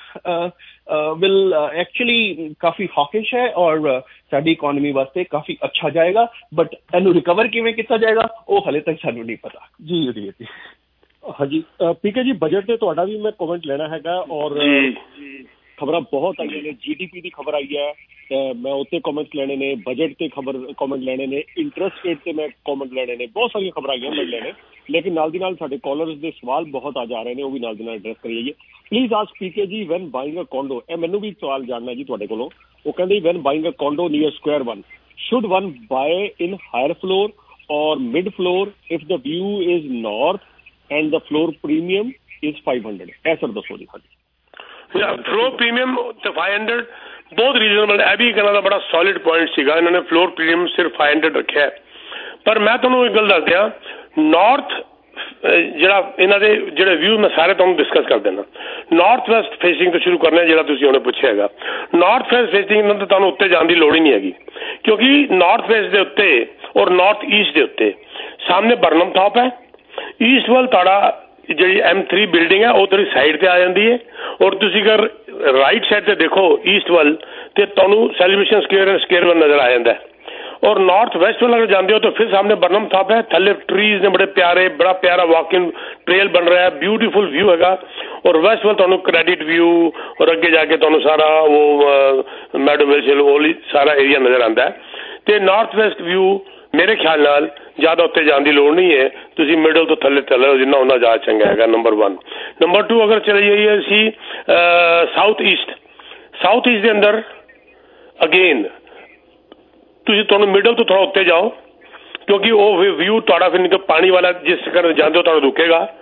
will actually ਕਾਫੀ ਹੌਕਿਸ਼ ਹੈ ਔਰ ਸਾਡੀ ਇਕੋਨਮੀ ਵਾਸਤੇ ਕਾਫੀ ਅੱਛਾ ਜਾਏਗਾ, ਬਟ ਇਹਨੂੰ ਰਿਕਵਰ ਕਿਵੇਂ ਕੀਤਾ ਜਾਏਗਾ ਉਹ ਹਲੇ ਤੱਕ ਸਾਨੂੰ ਨਹੀਂ ਪਤਾ। ਜੀ ਜੀ ਜੀ ਹਾਂਜੀ ਪੀਕੇ ਜੀ, ਬਜਟ ਤੇ ਤੁਹਾਡਾ ਵੀ ਮੈਂ ਕਮੈਂਟ ਲੈਣਾ ਹੈਗਾ, ਔਰ ਖਬਰਾਂ ਬਹੁਤ ਆਈਆਂ ਨੇ, ਜੀਡੀਪੀ ਦੀ ਖਬਰ ਆਈ ਹੈ, ਮੈਂ ਉੱਤੇ ਕਮੈਂਟਸ ਲੈਣੇ ਨੇ, ਬਜਟ ਤੇ ਖਬਰ ਕਮੈਂਟ ਲੈਣੇ ਨੇ, ਇੰਟਰਸਟ ਰੇਟ ਤੇ ਮੈਂ ਕਮੈਂਟ ਲੈਣੇ ਨੇ, ਬਹੁਤ ਸਾਰੀਆਂ ਖਬਰਾਂ ਆਈਆਂ ਮੈਂ ਲੈਣੇ, ਲੇਕਿਨ ਨਾਲ ਦੀ ਨਾਲ ਸਾਡੇ ਕਾਲਰਸ ਦੇ ਸਵਾਲ ਬਹੁਤ ਆ ਜਾ ਰਹੇ ਨੇ, ਉਹ ਵੀ ਨਾਲ ਦੀ ਨਾਲ ਐਡਰੈਸ ਕਰੀਏ। ਪਲੀਜ਼ ਆਸਕ ਪੀਕੇ ਜੀ, ਵੈਨ ਬਾਇੰਗ ਅ ਕੋਂਡੋ, ਇਹ ਮੈਨੂੰ ਵੀ ਸਵਾਲ ਜਾਣਨਾ ਜੀ ਤੁਹਾਡੇ ਕੋਲੋਂ। ਉਹ ਕਹਿੰਦੇ when buying a condo near Square One, should one buy in higher floor or mid floor if the view is north and the floor premium is five hundred, ਇਹ ਸਰ ਦੱਸੋ ਜੀ। ਹਾਂਜੀ, ਫਲੋਰ ਪ੍ਰੀਮੀਅਮ ਤੇ five hundred ਬਹੁਤ reasonable ਹੈ, ਇਹ ਵੀ ਇਹਨਾਂ ਦਾ ਬੜਾ ਸੋਲਿਡ ਪੁਆਇੰਟ ਸੀਗਾ, ਇਹਨਾਂ ਨੇ ਫਲੋਰ ਪ੍ਰੀਮੀਅਮ ਸਿਰਫ फाइव हंड्रेड ਰੱਖਿਆ। ਪਰ ਮੈਂ ਤੁਹਾਨੂੰ ਇੱਕ ਗੱਲ ਦੱਸ ਦਿਆਂ, ਨਾਰਥ ਜਿਹੜਾ ਇਹਨਾਂ ਦੇ ਜਿਹੜੇ ਵਿਊ ਮੈਂ ਸਾਰੇ ਤੁਹਾਨੂੰ ਡਿਸਕਸ ਕਰ ਦੇਣਾ। ਨਾਰਥ ਵੈਸਟ ਫੇਸਿੰਗ ਤੋਂ ਸ਼ੁਰੂ ਕਰਨਾ, ਜਿਹੜਾ ਤੁਸੀਂ ਉਹਨੇ ਪੁੱਛਿਆ ਹੈਗਾ। ਨਾਰਥ ਵੈਸਟ ਫੇਸਿੰਗ ਨਾਲ ਤਾਂ ਤੁਹਾਨੂੰ ਉੱਤੇ ਜਾਣ ਦੀ ਲੋੜ ਹੀ ਨਹੀਂ ਹੈਗੀ, ਕਿਉਂਕਿ ਨਾਰਥ ਵੈਸਟ ਦੇ ਉੱਤੇ ਔਰ ਨਾਰਥ ਈਸਟ ਦੇ ਉੱਤੇ ਸਾਹਮਣੇ ਬਰਨਮ ਟਾਪ ਹੈ, ਈਸਟ ਵੱਲ ਤੁਹਾਡਾ ਜਿਹੜੀ ਐਮ ਥ्री ਬਿਲਡਿੰਗ ਹੈ ਉਹ ਤੁਹਾਡੀ ਸਾਈਡ ਤੇ ਆ ਜਾਂਦੀ ਹੈ, ਔਰ ਤੁਸੀਂ ਅਗਰ ਰਾਈਟ ਸਾਈਡ ਤੇ ਦੇਖੋ ਈਸਟ ਵੱਲ ਤੇ ਤੁਹਾਨੂੰ ਸੈਲੀਬ੍ਰੇਸ਼ਨ ਸਕੁਆਇਰ ਸਕੁਆਇਰ ਵੱਲ ਨਜ਼ਰ ਆ ਜਾਂਦਾ ਹੈ। और नॉर्थ वेस्ट में अगर जाते हो तो फिर सामने बर्नम टॉप है, थले ट्रीज ने बड़े प्यारे, बड़ा प्यारा वॉकिंग ट्रेल बन रहा है, ब्यूटीफुल व्यू हैगा। और वेस्ट वाल तुहानू क्रेडिट व्यू और अगे जाके तुहानू सारा वो मैडोवेल हिल वो सारा एरिया नजर आता है। तो नॉर्थ वेस्ट व्यू मेरे ख्याल नाल ज़्यादा उत्ते जाने की लोड़ नहीं है, तुसीं मिडल तो थले थले जिन्ना उन्ना ज़्यादा चंगा हैगा। Number one. नंबर टू अगर चले जाइए असी साउथ ईस्ट, साउथ ईस्ट के अंदर अगेन तुसीं तुहानू मिडल तो थोड़ा उत्ते जाओ, क्योंकि वो व्यू तुहाडा फिर पानी वाला जिस कर जाते हो तुहानू रुकेगा।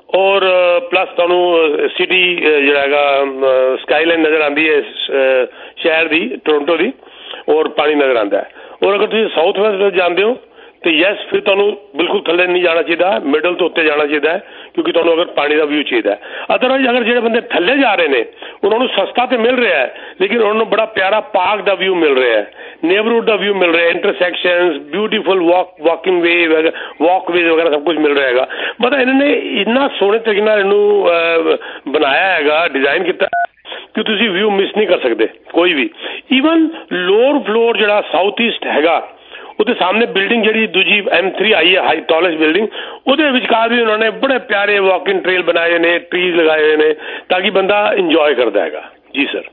ਔਰ ਪਲੱਸ ਤੁਹਾਨੂੰ ਸਿਟੀ ਜਿਹੜਾ ਹੈਗਾ ਸਕਾਈਲਾਈਨ ਨਜ਼ਰ ਆਉਂਦੀ ਹੈ ਸ਼ਹਿਰ ਦੀ ਟੋਰਾਂਟੋ ਦੀ, ਔਰ ਪਾਣੀ ਨਜ਼ਰ ਆਉਂਦਾ ਹੈ। ਔਰ ਅਗਰ ਤੁਸੀਂ ਸਾਊਥ ਵੈਸਟ ਜਾਂਦੇ ਹੋ ਤੇ ਯੈਸ ਫਿਰ ਤੁਹਾਨੂੰ ਬਿਲਕੁਲ ਥੱਲੇ ਨਹੀਂ ਜਾਣਾ ਚਾਹੀਦਾ, ਮਿਡਲ ਤੋਂ ਉੱਤੇ ਜਾਣਾ ਚਾਹੀਦਾ ਹੈ, ਕਿਉਂਕਿ ਤੁਹਾਨੂੰ ਅਗਰ ਪਾਣੀ ਦਾ ਵਿਊ ਚਾਹੀਦਾ ਹੈ। ਅਦਰਵਾਈਜ਼ ਅਗਰ ਜਿਹੜੇ ਬੰਦੇ ਥੱਲੇ ਜਾ ਰਹੇ ਨੇ ਉਹਨਾਂ ਨੂੰ ਸਸਤਾ ਤੇ ਮਿਲ ਰਿਹਾ ਹੈ, ਲੇਕਿਨ ਉਹਨਾਂ ਨੂੰ ਬੜਾ ਪਿਆਰਾ ਪਾਰਕ ਦਾ ਵਿਊ ਮਿਲ ਰਿਹਾ ਹੈ, ਨੇਬਰਹੁੱਡ ਦਾ ਵਿਊ ਮਿਲ ਰਿਹਾ ਹੈ, ਇੰਟਰਸੈਕਸ਼ਨਸ, ਬਿਊਟੀਫੁਲ ਵਾਕ ਵਾਕਿੰਗ ਵੇ ਵਾਕਵੇਜ਼ ਵਗੈਰਾ ਸਭ ਕੁਝ ਮਿਲ ਰਿਹਾ ਹੈਗਾ। ਮਤਲਬ ਇਹਨਾਂ ਨੇ ਇੰਨਾ ਸੋਹਣੇ ਤਰੀਕੇ ਨਾਲ ਇਹਨੂੰ ਬਣਾਇਆ ਹੈਗਾ, ਡਿਜ਼ਾਈਨ ਕੀਤਾ ਕਿ ਤੁਸੀਂ ਵਿਊ ਮਿਸ ਨਹੀਂ ਕਰ ਸਕਦੇ ਕੋਈ ਵੀ। ਈਵਨ ਲੋਅਰ ਫਲੋਰ ਜਿਹੜਾ ਸਾਊਥ ਈਸਟ ਹੈਗਾ ਉਹਦੇ ਸਾਹਮਣੇ ਬਿਲਡਿੰਗ ਜਿਹੜੀ ਦੂਜੀ ਐਮ ਥ੍ਰੀ ਆਈ ਹੈ, ਹਾਈ ਟਾਲੈਸਟ ਬਿਲਡਿੰਗ, ਉਹਦੇ ਵਿਚਕਾਰ ਵੀ ਉਹਨਾਂ ਨੇ ਬੜੇ ਪਿਆਰੇ ਵਾਕਿੰਗ ਟ੍ਰੇਲ ਬਣਾਏ ਹੋਏ ਨੇ, ਟਰੀਜ਼ ਲਗਾਏ ਹੋਏ ਨੇ ਤਾਂ ਕਿ ਬੰਦਾ ਇੰਜੋਏ ਕਰਦਾ ਹੈਗਾ। ਜੀ ਸਰ।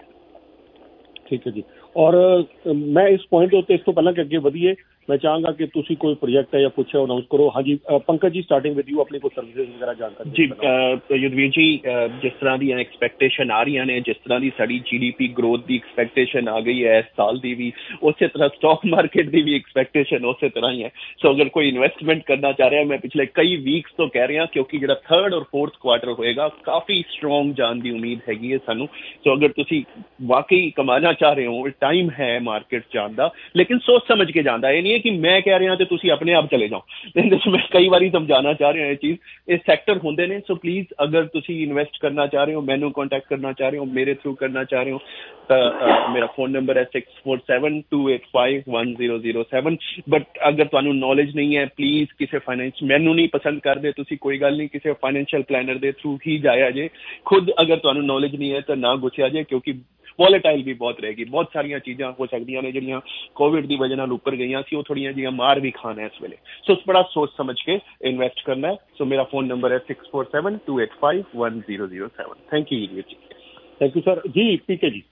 ਠੀਕ ਹੈ ਜੀ। ਔਰ ਮੈਂ ਇਸ ਪੁਆਇੰਟ ਦੇ ਉੱਤੇ ਇਸ ਤੋਂ ਪਹਿਲਾਂ ਕਿ ਅੱਗੇ ਵਧੀਏ ਮੈਂ ਚਾਹਾਂਗਾ ਕਿ ਤੁਸੀਂ ਕੋਈ ਪ੍ਰੋਜੈਕਟ ਹੈ ਜਾਂ ਕੁਛ ਅਨਾਉਂਸ ਕਰੋ। ਹਾਂਜੀ ਪੰਕਜ ਜੀ, ਸਟਾਰਟਿੰਗ ਵਿਦ ਯੂ, ਆਪਣੀ ਕੋਈ ਸਰਵਿਸਿਜ਼ ਵਗੈਰਾ ਜਾਣਕਾਰੀ ਜੀ। ਯੁਧਵੀਰ ਜੀ, ਜਿਸ ਤਰ੍ਹਾਂ ਦੀਆਂ ਐਕਸਪੈਕਟੇਸ਼ਨ ਆ ਰਹੀਆਂ ਨੇ, ਜਿਸ ਤਰ੍ਹਾਂ ਦੀ ਸਾਡੀ ਜੀ ਡੀ ਪੀ ਗਰੋਥ ਦੀ ਐਕਸਪੈਕਟੇਸ਼ਨ ਆ ਗਈ ਹੈ ਇਸ ਸਾਲ ਦੀ ਵੀ, ਉਸੇ ਤਰ੍ਹਾਂ ਸਟਾਕ ਮਾਰਕੀਟ ਦੀ ਵੀ ਐਕਸਪੈਕਟੇਸ਼ਨ ਉਸੇ ਤਰ੍ਹਾਂ ਹੀ ਹੈ। ਸੋ ਅਗਰ ਕੋਈ ਇਨਵੈਸਟਮੈਂਟ ਕਰਨਾ ਚਾਹ ਰਿਹਾ, ਮੈਂ ਪਿਛਲੇ ਕਈ ਵੀਕਸ ਤੋਂ ਕਹਿ ਰਿਹਾ ਕਿਉਂਕਿ ਜਿਹੜਾ ਥਰਡ ਔਰ ਫੋਰਥ ਕੁਆਟਰ ਹੋਏਗਾ ਕਾਫੀ ਸਟਰੋਂਗ ਜਾਣ ਦੀ ਉਮੀਦ ਹੈਗੀ ਹੈ ਸਾਨੂੰ। ਸੋ ਅਗਰ ਤੁਸੀਂ ਵਾਕਈ ਕਮਾਣਾ ਚਾਹ ਰਹੇ ਹੋ, ਟਾਈਮ ਹੈ ਮਾਰਕੀਟ ਜਾਣ ਦਾ, ਲੇਕਿਨ ਸੋਚ ਸਮਝ ਕੇ ਜਾਂਦਾ। ਇਹ ਨਹੀਂ ਹੈ ਕਿ ਮੈਂ ਕਹਿ ਰਿਹਾ ਤੇ ਤੁਸੀਂ ਆਪਣੇ ਆਪ ਚਲੇ ਜਾਓ। ਮੈਂ ਕਈ ਵਾਰੀ ਸਮਝਾਉਣਾ ਚਾਹ ਰਿਹਾ ਇਹ ਚੀਜ਼, ਇਹ ਸੈਕਟਰ ਹੁੰਦੇ ਨੇ। ਸੋ ਪਲੀਜ਼ ਅਗਰ ਤੁਸੀਂ ਇਨਵੈਸਟ ਕਰਨਾ ਚਾਹ ਰਹੇ ਹੋ, ਮੈਨੂੰ ਕੰਟੈਕਟ ਕਰਨਾ ਚਾਹ ਰਹੇ ਹੋ, ਮੇਰੇ ਥਰੂ ਕਰਨਾ ਚਾਹ ਰਹੇ ਹੋ ਤਾਂ ਮੇਰਾ ਫੋਨ ਨੰਬਰ ਹੈ six four seven two eight five one zero zero seven. But ਅਗਰ ਤੁਹਾਨੂੰ ਨੌਲੇਜ ਨਹੀਂ ਹੈ, ਪਲੀਜ਼ ਕਿਸੇ ਫਾਈਨੈਂਸ, ਮੈਨੂੰ ਨਹੀਂ ਪਸੰਦ ਕਰਦੇ ਤੁਸੀਂ, ਕੋਈ ਗੱਲ ਨਹੀਂ, ਕਿਸੇ ਫਾਈਨੈਂਸ਼ੀਅਲ ਪਲੈਨਰ ਦੇ ਥਰੂ ਹੀ ਜਾਇਆ ਜੇ। ਖੁਦ ਅਗਰ ਤੁਹਾਨੂੰ ਨੌਲੇਜ ਨਹੀਂ ਹੈ ਤਾਂ ਨਾ ਗੁੱਸਿਆ ਜੇ, ਕਿਉਂਕਿ ਵੋਲੇਟਾਈਲ ਵੀ ਬਹੁਤ ਰਹੇਗੀ। ਬਹੁਤ ਸਾਰੀਆਂ ਚੀਜ਼ਾਂ ਹੋ ਸਕਦੀਆਂ ਨੇ ਜਿਹੜੀਆਂ ਕੋਵਿਡ ਦੀ ਵਜ੍ਹਾ ਨਾਲ ਉੱਪਰ ਗਈਆਂ ਸੀ, ਉਹ ਥੋੜੀਆਂ ਜਿਹੀਆਂ ਮਾਰ ਵੀ ਖਾਣ ਇਸ ਵੇਲੇ। ਸੋ ਬੜਾ ਸੋਚ ਸਮਝ ਕੇ ਇਨਵੈਸਟ ਕਰਨਾ ਹੈ। ਸੋ ਮੇਰਾ ਫੋਨ ਨੰਬਰ ਹੈ six four seven two eight five one zero zero seven. Thank you ਜੀ। Thank you sir. ਜੀ ਪੀਕੇ ਜੀ,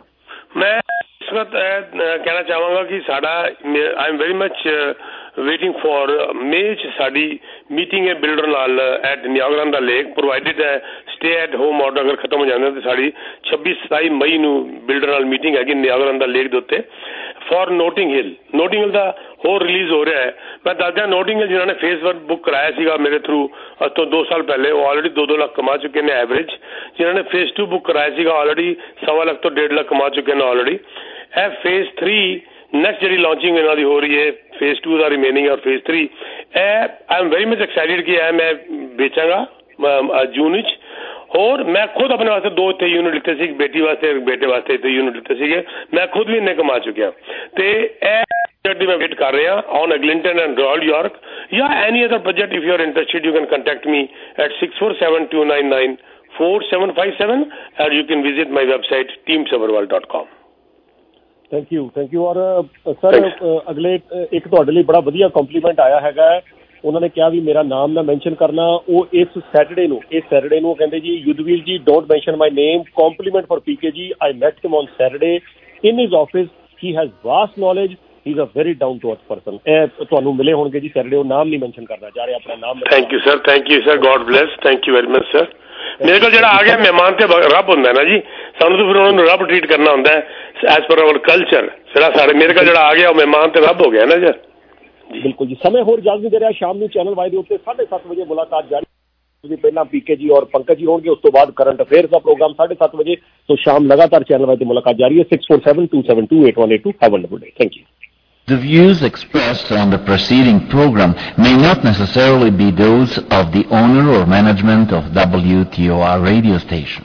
ਮੈਂ ਇਸ ਵਕਤ ਕਹਿਣਾ ਚਾਹਾਂਗਾ ਕਿ ਸਾਡਾ I am very much waiting for May 'ਚ ਸਾਡੀ ਮੀਟਿੰਗ ਹੈ ਬਿਲਡਰ ਨਾਲ ਐਟ ਨਿਆਗਰਾ ਦਾ ਲੇਕ, ਪ੍ਰੋਵਾਈਡਡ ਹੈ ਸਟੇ ਐਟ ਹੋਮ ਆਰਡਰ ਅਗਰ ਖਤਮ ਹੋ ਜਾਂਦਾ ਤਾਂ ਸਾਡੀ ਛੱਬੀ ਸਤਾਈ ਮਈ ਨੂੰ ਬਿਲਡਰ ਨਾਲ ਮੀਟਿੰਗ ਹੈਗੀ ਨਿਆਗਰਾ ਦਾ ਲੇਕ ਦੇ ਉੱਤੇ for Notting Hill. Notting Hill ਦਾ ਹੋਰ ਰਿਲੀਜ਼ ਹੋ ਰਿਹਾ ਹੈ। ਮੈਂ ਦੱਸਦਾ, ਨੋਟਿੰਗ ਹਿਲ ਜਿਨ੍ਹਾਂ ਨੇ ਫੇਸ ਵਨ ਬੁੱਕ ਕਰਾਇਆ ਸੀਗਾ ਮੇਰੇ ਥਰੂ ਅੱਜ ਤੋਂ ਦੋ ਸਾਲ ਪਹਿਲੇ, ਉਹ ਆਲਰੇਡੀ ਦੋ ਦੋ ਲੱਖ ਕਮਾ ਚੁੱਕੇ ਨੇ ਐਵਰੇਜ। ਜਿਨ੍ਹਾਂ ਨੇ ਫੇਸ ਟੂ ਬੁੱਕ ਕਰਾਇਆ ਸੀਗਾ ਆਲਰੇਡੀ ਸਵਾ ਲੱਖ ਤੋਂ ਡੇਢ ਲੱਖ ਕਮਾ ਚੁੱਕੇ ਨੇ ਆਲਰੇਡੀ। ਇਹ ਫੇਸ ਥਰੀ ਨੈਕਸਟ ਜਿਹੜੀ ਲਾਂਚਿੰਗ ਇਹਨਾਂ ਦੀ ਹੋ ਰਹੀ ਹੈ, ਫੇਸ ਟੂ ਦਾ ਰਿਮੇਨਿੰਗ ਔਰ ਫੇਸ ਥਰੀ, ਇਹ I am very much excited ਕਿ ਇਹ ਮੈਂ ਵੇਚਾਂਗਾ ਜੂਨ ਵਿੱਚ। ਹੋਰ ਮੈਂ ਖੁਦ ਆਪਣੇ ਵਾਸਤੇ ਦੋ ਇੱਥੇ ਯੂਨਿਟ ਲਿੱਤੇ ਸੀ, ਬੇਟੀ ਵਾਸਤੇ ਬੇਟੇ ਵਾਸਤੇ ਇੱਥੇ ਯੂਨਿਟ ਲਿੱਤੇ ਸੀਗੇ। ਮੈਂ ਖੁਦ ਵੀ ਇੰਨੇ ਕਮਾ ਚੁੱਕਿਆ ਤੇ ਇਹ ਪ੍ਰੋਜੈਕਟ ਦੀ ਮੈਂ ਵੇਟ ਕਰ ਰਿਹਾ on Eglinton and Royal York ਜਾਂ any other project. If you are interested you can contact me at six four seven two nine nine four seven five seven and you can visit my website team Sabharwal dot com. Thank you thank you. ਔਰ sir ਅਗਲੇ ਇੱਕ ਤੁਹਾਡੇ ਲਈ ਬੜਾ ਵਧੀਆ compliment ਆਇਆ ਹੈਗਾ। ਉਹਨਾਂ ਨੇ ਕਿਹਾ ਵੀ ਮੇਰਾ ਨਾਮ ਨਾ ਮੈਂਸ਼ਨ ਕਰਨਾ। ਉਹ ਇਸ ਸੈਟਰਡੇ ਨੂੰ ਇਸ ਸੈਟਰਡੇ ਨੂੰ ਕਹਿੰਦੇ ਜੀ Yudhveer ji don't mention my name, compliment for PK ji. I met him on Saturday in his office, he has vast knowledge, he is a very down to earth person. ਇਹ ਤੁਹਾਨੂੰ ਮਿਲੇ ਹੋਣਗੇ ਜੀ ਸੈਟਰਡੇ। ਉਹ ਨਾਮ ਨਹੀਂ ਮੈਂਸ਼ਨ ਕਰਨਾ ਚਾਹ ਰਹੇ, ਆਪਣਾ ਨਾਮ। Thank you sir, thank you sir, God bless, thank you very much sir. ਮੇਰੇ ਕੋਲ ਜਿਹੜਾ ਆ ਗਿਆ ਮਹਿਮਾਨ ਤੇ ਰੱਬ ਹੁੰਦਾ ਨਾ ਜੀ, ਸਾਨੂੰ ਤਾਂ ਫਿਰ ਉਹਨਾਂ ਨੂੰ ਰੱਬ ਟਰੀਟ ਕਰਨਾ ਹੁੰਦਾ ਹੈ ਐਜ਼ ਪਰ ਆਵਰ ਕਲਚਰ। ਜਿਹੜਾ ਸਾਡੇ ਮੇਰੇ ਕੋਲ ਜਿਹੜਾ ਆ ਗਿਆ ਉਹ ਮਹਿਮਾਨ ਤੇ ਰੱਬ ਹੋ ਗਿਆ ਨਾ ਜੀ। ਬਿਲਕੁਲ ਜੀ। ਸਮੇਂ ਹੋਰ ਇਜਾਜ਼ਤ ਨਹੀਂ ਦੇ ਰਿਹਾ। ਸ਼ਾਮ ਨੂੰ ਚੈਨਲ ਵਾਈ ਦੇ ਉੱਤੇ ਸਾਢੇ ਸੱਤ ਵਜੇ ਮੁਲਾਕਾਤ ਜਾਰੀ। ਪਹਿਲਾਂ ਪੀਕੇ ਜੀ ਔਰ ਪੰਕਜ ਜੀ ਹੋਣਗੇ, ਉਸ ਤੋਂ ਬਾਅਦ ਕਰੰਟ ਅਫੇਅਰਸ ਦਾ ਪ੍ਰੋਗਰਾਮ ਸਾਢੇ ਸੱਤ ਵਜੇ। ਤੋਂ ਸ਼ਾਮ ਲਗਾਤਾਰ ਚੈਨਲ ਵਾਈ ਤੇ ਮੁਲਾਕਾਤ ਜਾਰੀ ਹੈ। Six four seven two seven two eight one eight two. Have a wonderful day. Thank you. The views expressed on the preceding program may not necessarily be those of the owner or management of W T O R radio station.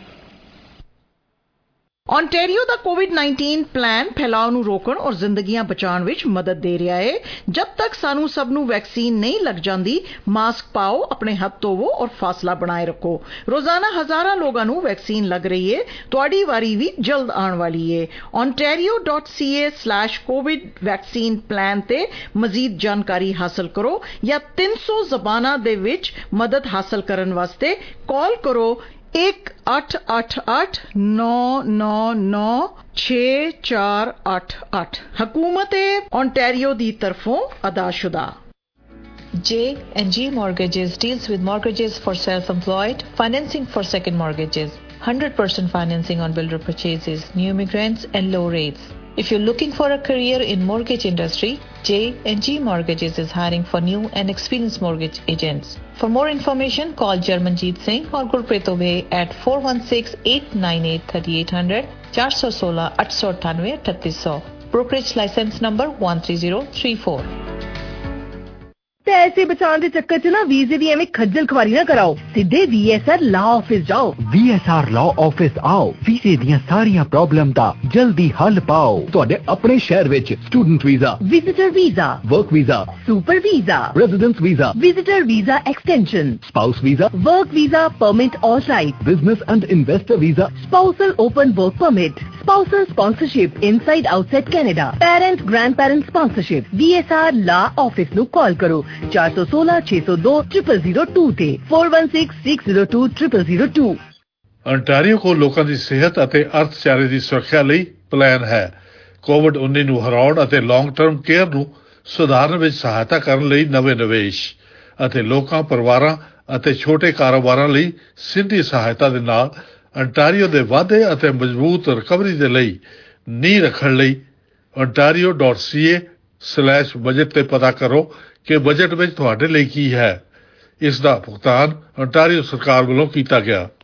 Ontario ਦਾ covid nineteen plan ਫੈਲਾਅ ਨੂੰ ਰੋਕਣ ਔਰ ਜ਼ਿੰਦਗੀਆਂ ਬਚਾਉਣ ਵਿੱਚ ਮਦਦ ਦੇ ਰਿਹਾ ਹੈ। ਜਦ ਤੱਕ ਸਾਨੂੰ ਸਭ ਨੂੰ ਵੈਕਸੀਨ ਨਹੀਂ ਲੱਗ ਜਾਂਦੀ, ਮਾਸਕ ਪਾਓ, ਆਪਣੇ ਹੱਥ ਧੋਵੋ ਔਰ ਫਾਸਲਾ ਬਣਾਏ ਰੱਖੋ। ਰੋਜ਼ਾਨਾ ਹਜ਼ਾਰਾਂ ਲੋਕਾਂ ਨੂੰ ਵੈਕਸੀਨ ਲੱਗ ਰਹੀ ਹੈ। ਤੁਹਾਡੀ ਵਾਰੀ ਵੀ ਜਲਦ ਆਉਣ ਵਾਲੀ ਹੈ। ontario dot c a slash covid vaccine plan ਤੇ ਮਜ਼ੀਦ ਜਾਣਕਾਰੀ ਹਾਸਲ ਕਰੋ ਜਾਂ ਤਿੰਨ ਸੌ ਜ਼ਬਾਨਾਂ ਦੇ ਵਿੱਚ ਮਦਦ ਹਾਸਲ ਕਰਨ ਵਾਸਤੇ ਕਾਲ ਕਰੋ ਇੱਕ ਅੱਠ ਅੱਠ ਅੱਠ ਨੌ ਨੌ ਨੌ ਛੇ ਚਾਰ ਅੱਠ ਅੱਠ। ਹਕੂਮਤ ontario ਦੀ ਤਰਫੋਂ ਅਦਾਸ਼ੁਦਾ। J and G Mortgages deals with mortgages for self-employed, financing for second mortgages, one hundred percent financing on builder purchases, new immigrants and low rates. If you're looking for a career in mortgage industry, J and G Mortgages is hiring for new and experienced mortgage agents. For more information, call Jarmanjeet Singh or Gurpreet Obey at four one six, eight nine eight, three eight zero zero, four one six, eight eight nine eight, three eight zero zero. Brokerage license number one three zero three four. पैसे बचाने के चक्कर च ना वीजे दी एवें खज्जल खुआरी ना कराओ सीधे वीएसआर लॉ ऑफिस जाओ वीएसआर लॉ ऑफिस आओ वीजे ਦੀਆਂ ਸਾਰੀਆਂ ਪ੍ਰੋਬਲਮ ਦਾ ਜਲਦੀ ਹੱਲ ਪਾਓ ਤੁਹਾਡੇ ਆਪਣੇ ਸ਼ਹਿਰ ਵਿੱਚ student visa visitor visa work visa super visa residence visa visitor visa extension spouse visa work visa permit all right business and investor visa spousal open work permit spousal sponsorship inside outside Canada parent grandparent sponsorship V S R law office ਨੂੰ call ਕਰੋ four one six, six zero two, zero zero zero two ਤੇ four one six, six zero two, zero zero zero two। Ontario ਕੋਲ ਲੋਕਾਂ ਦੀ ਸਿਹਤ ਅਤੇ ਅਰਥਚਾਰੇ ਦੀ ਸੁਰੱਖਿਆ ਲਈ ਪਲਾਨ ਹੈ। ਕੋਵਿਡ ਉੱਨੀ ਨੂੰ ਹਰਾਉਣ ਅਤੇ ਲੌਂਗ ਟਰਮ ਕੇਅਰ ਨੂੰ ਸੁਧਾਰਨ ਵਿੱਚ ਸਹਾਇਤਾ ਕਰਨ ਲਈ ਨਵੇਂ ਨਿਵੇਸ਼ ਅਤੇ ਲੋਕਾਂ ਪਰਿਵਾਰਾਂ ਅਤੇ ਛੋਟੇ ਕਾਰੋਬਾਰਾਂ ਲਈ ਸਿੱਧੀ ਸਹਾਇਤਾ ਦੇ ਨਾਲ ਅੰਟਾਰੀਓ ਦੇ ਵਾਧੇ ਅਤੇ ਮਜ਼ਬੂਤ ਰਿਕਵਰੀ ਦੇ ਲਈ ਨੀਂਹ ਰੱਖਣ ਲਈ ontario dot c a slash budget ਤੇ ਪਤਾ ਕਰੋ ਕਿ ਬਜਟ ਵਿੱਚ ਤੁਹਾਡੇ ਲਈ ਕੀ ਹੈ। ਇਸ ਦਾ ਭੁਗਤਾਨ ਅੰਟਾਰੀਓ ਸਰਕਾਰ ਵੱਲੋਂ ਕੀਤਾ ਗਿਆ।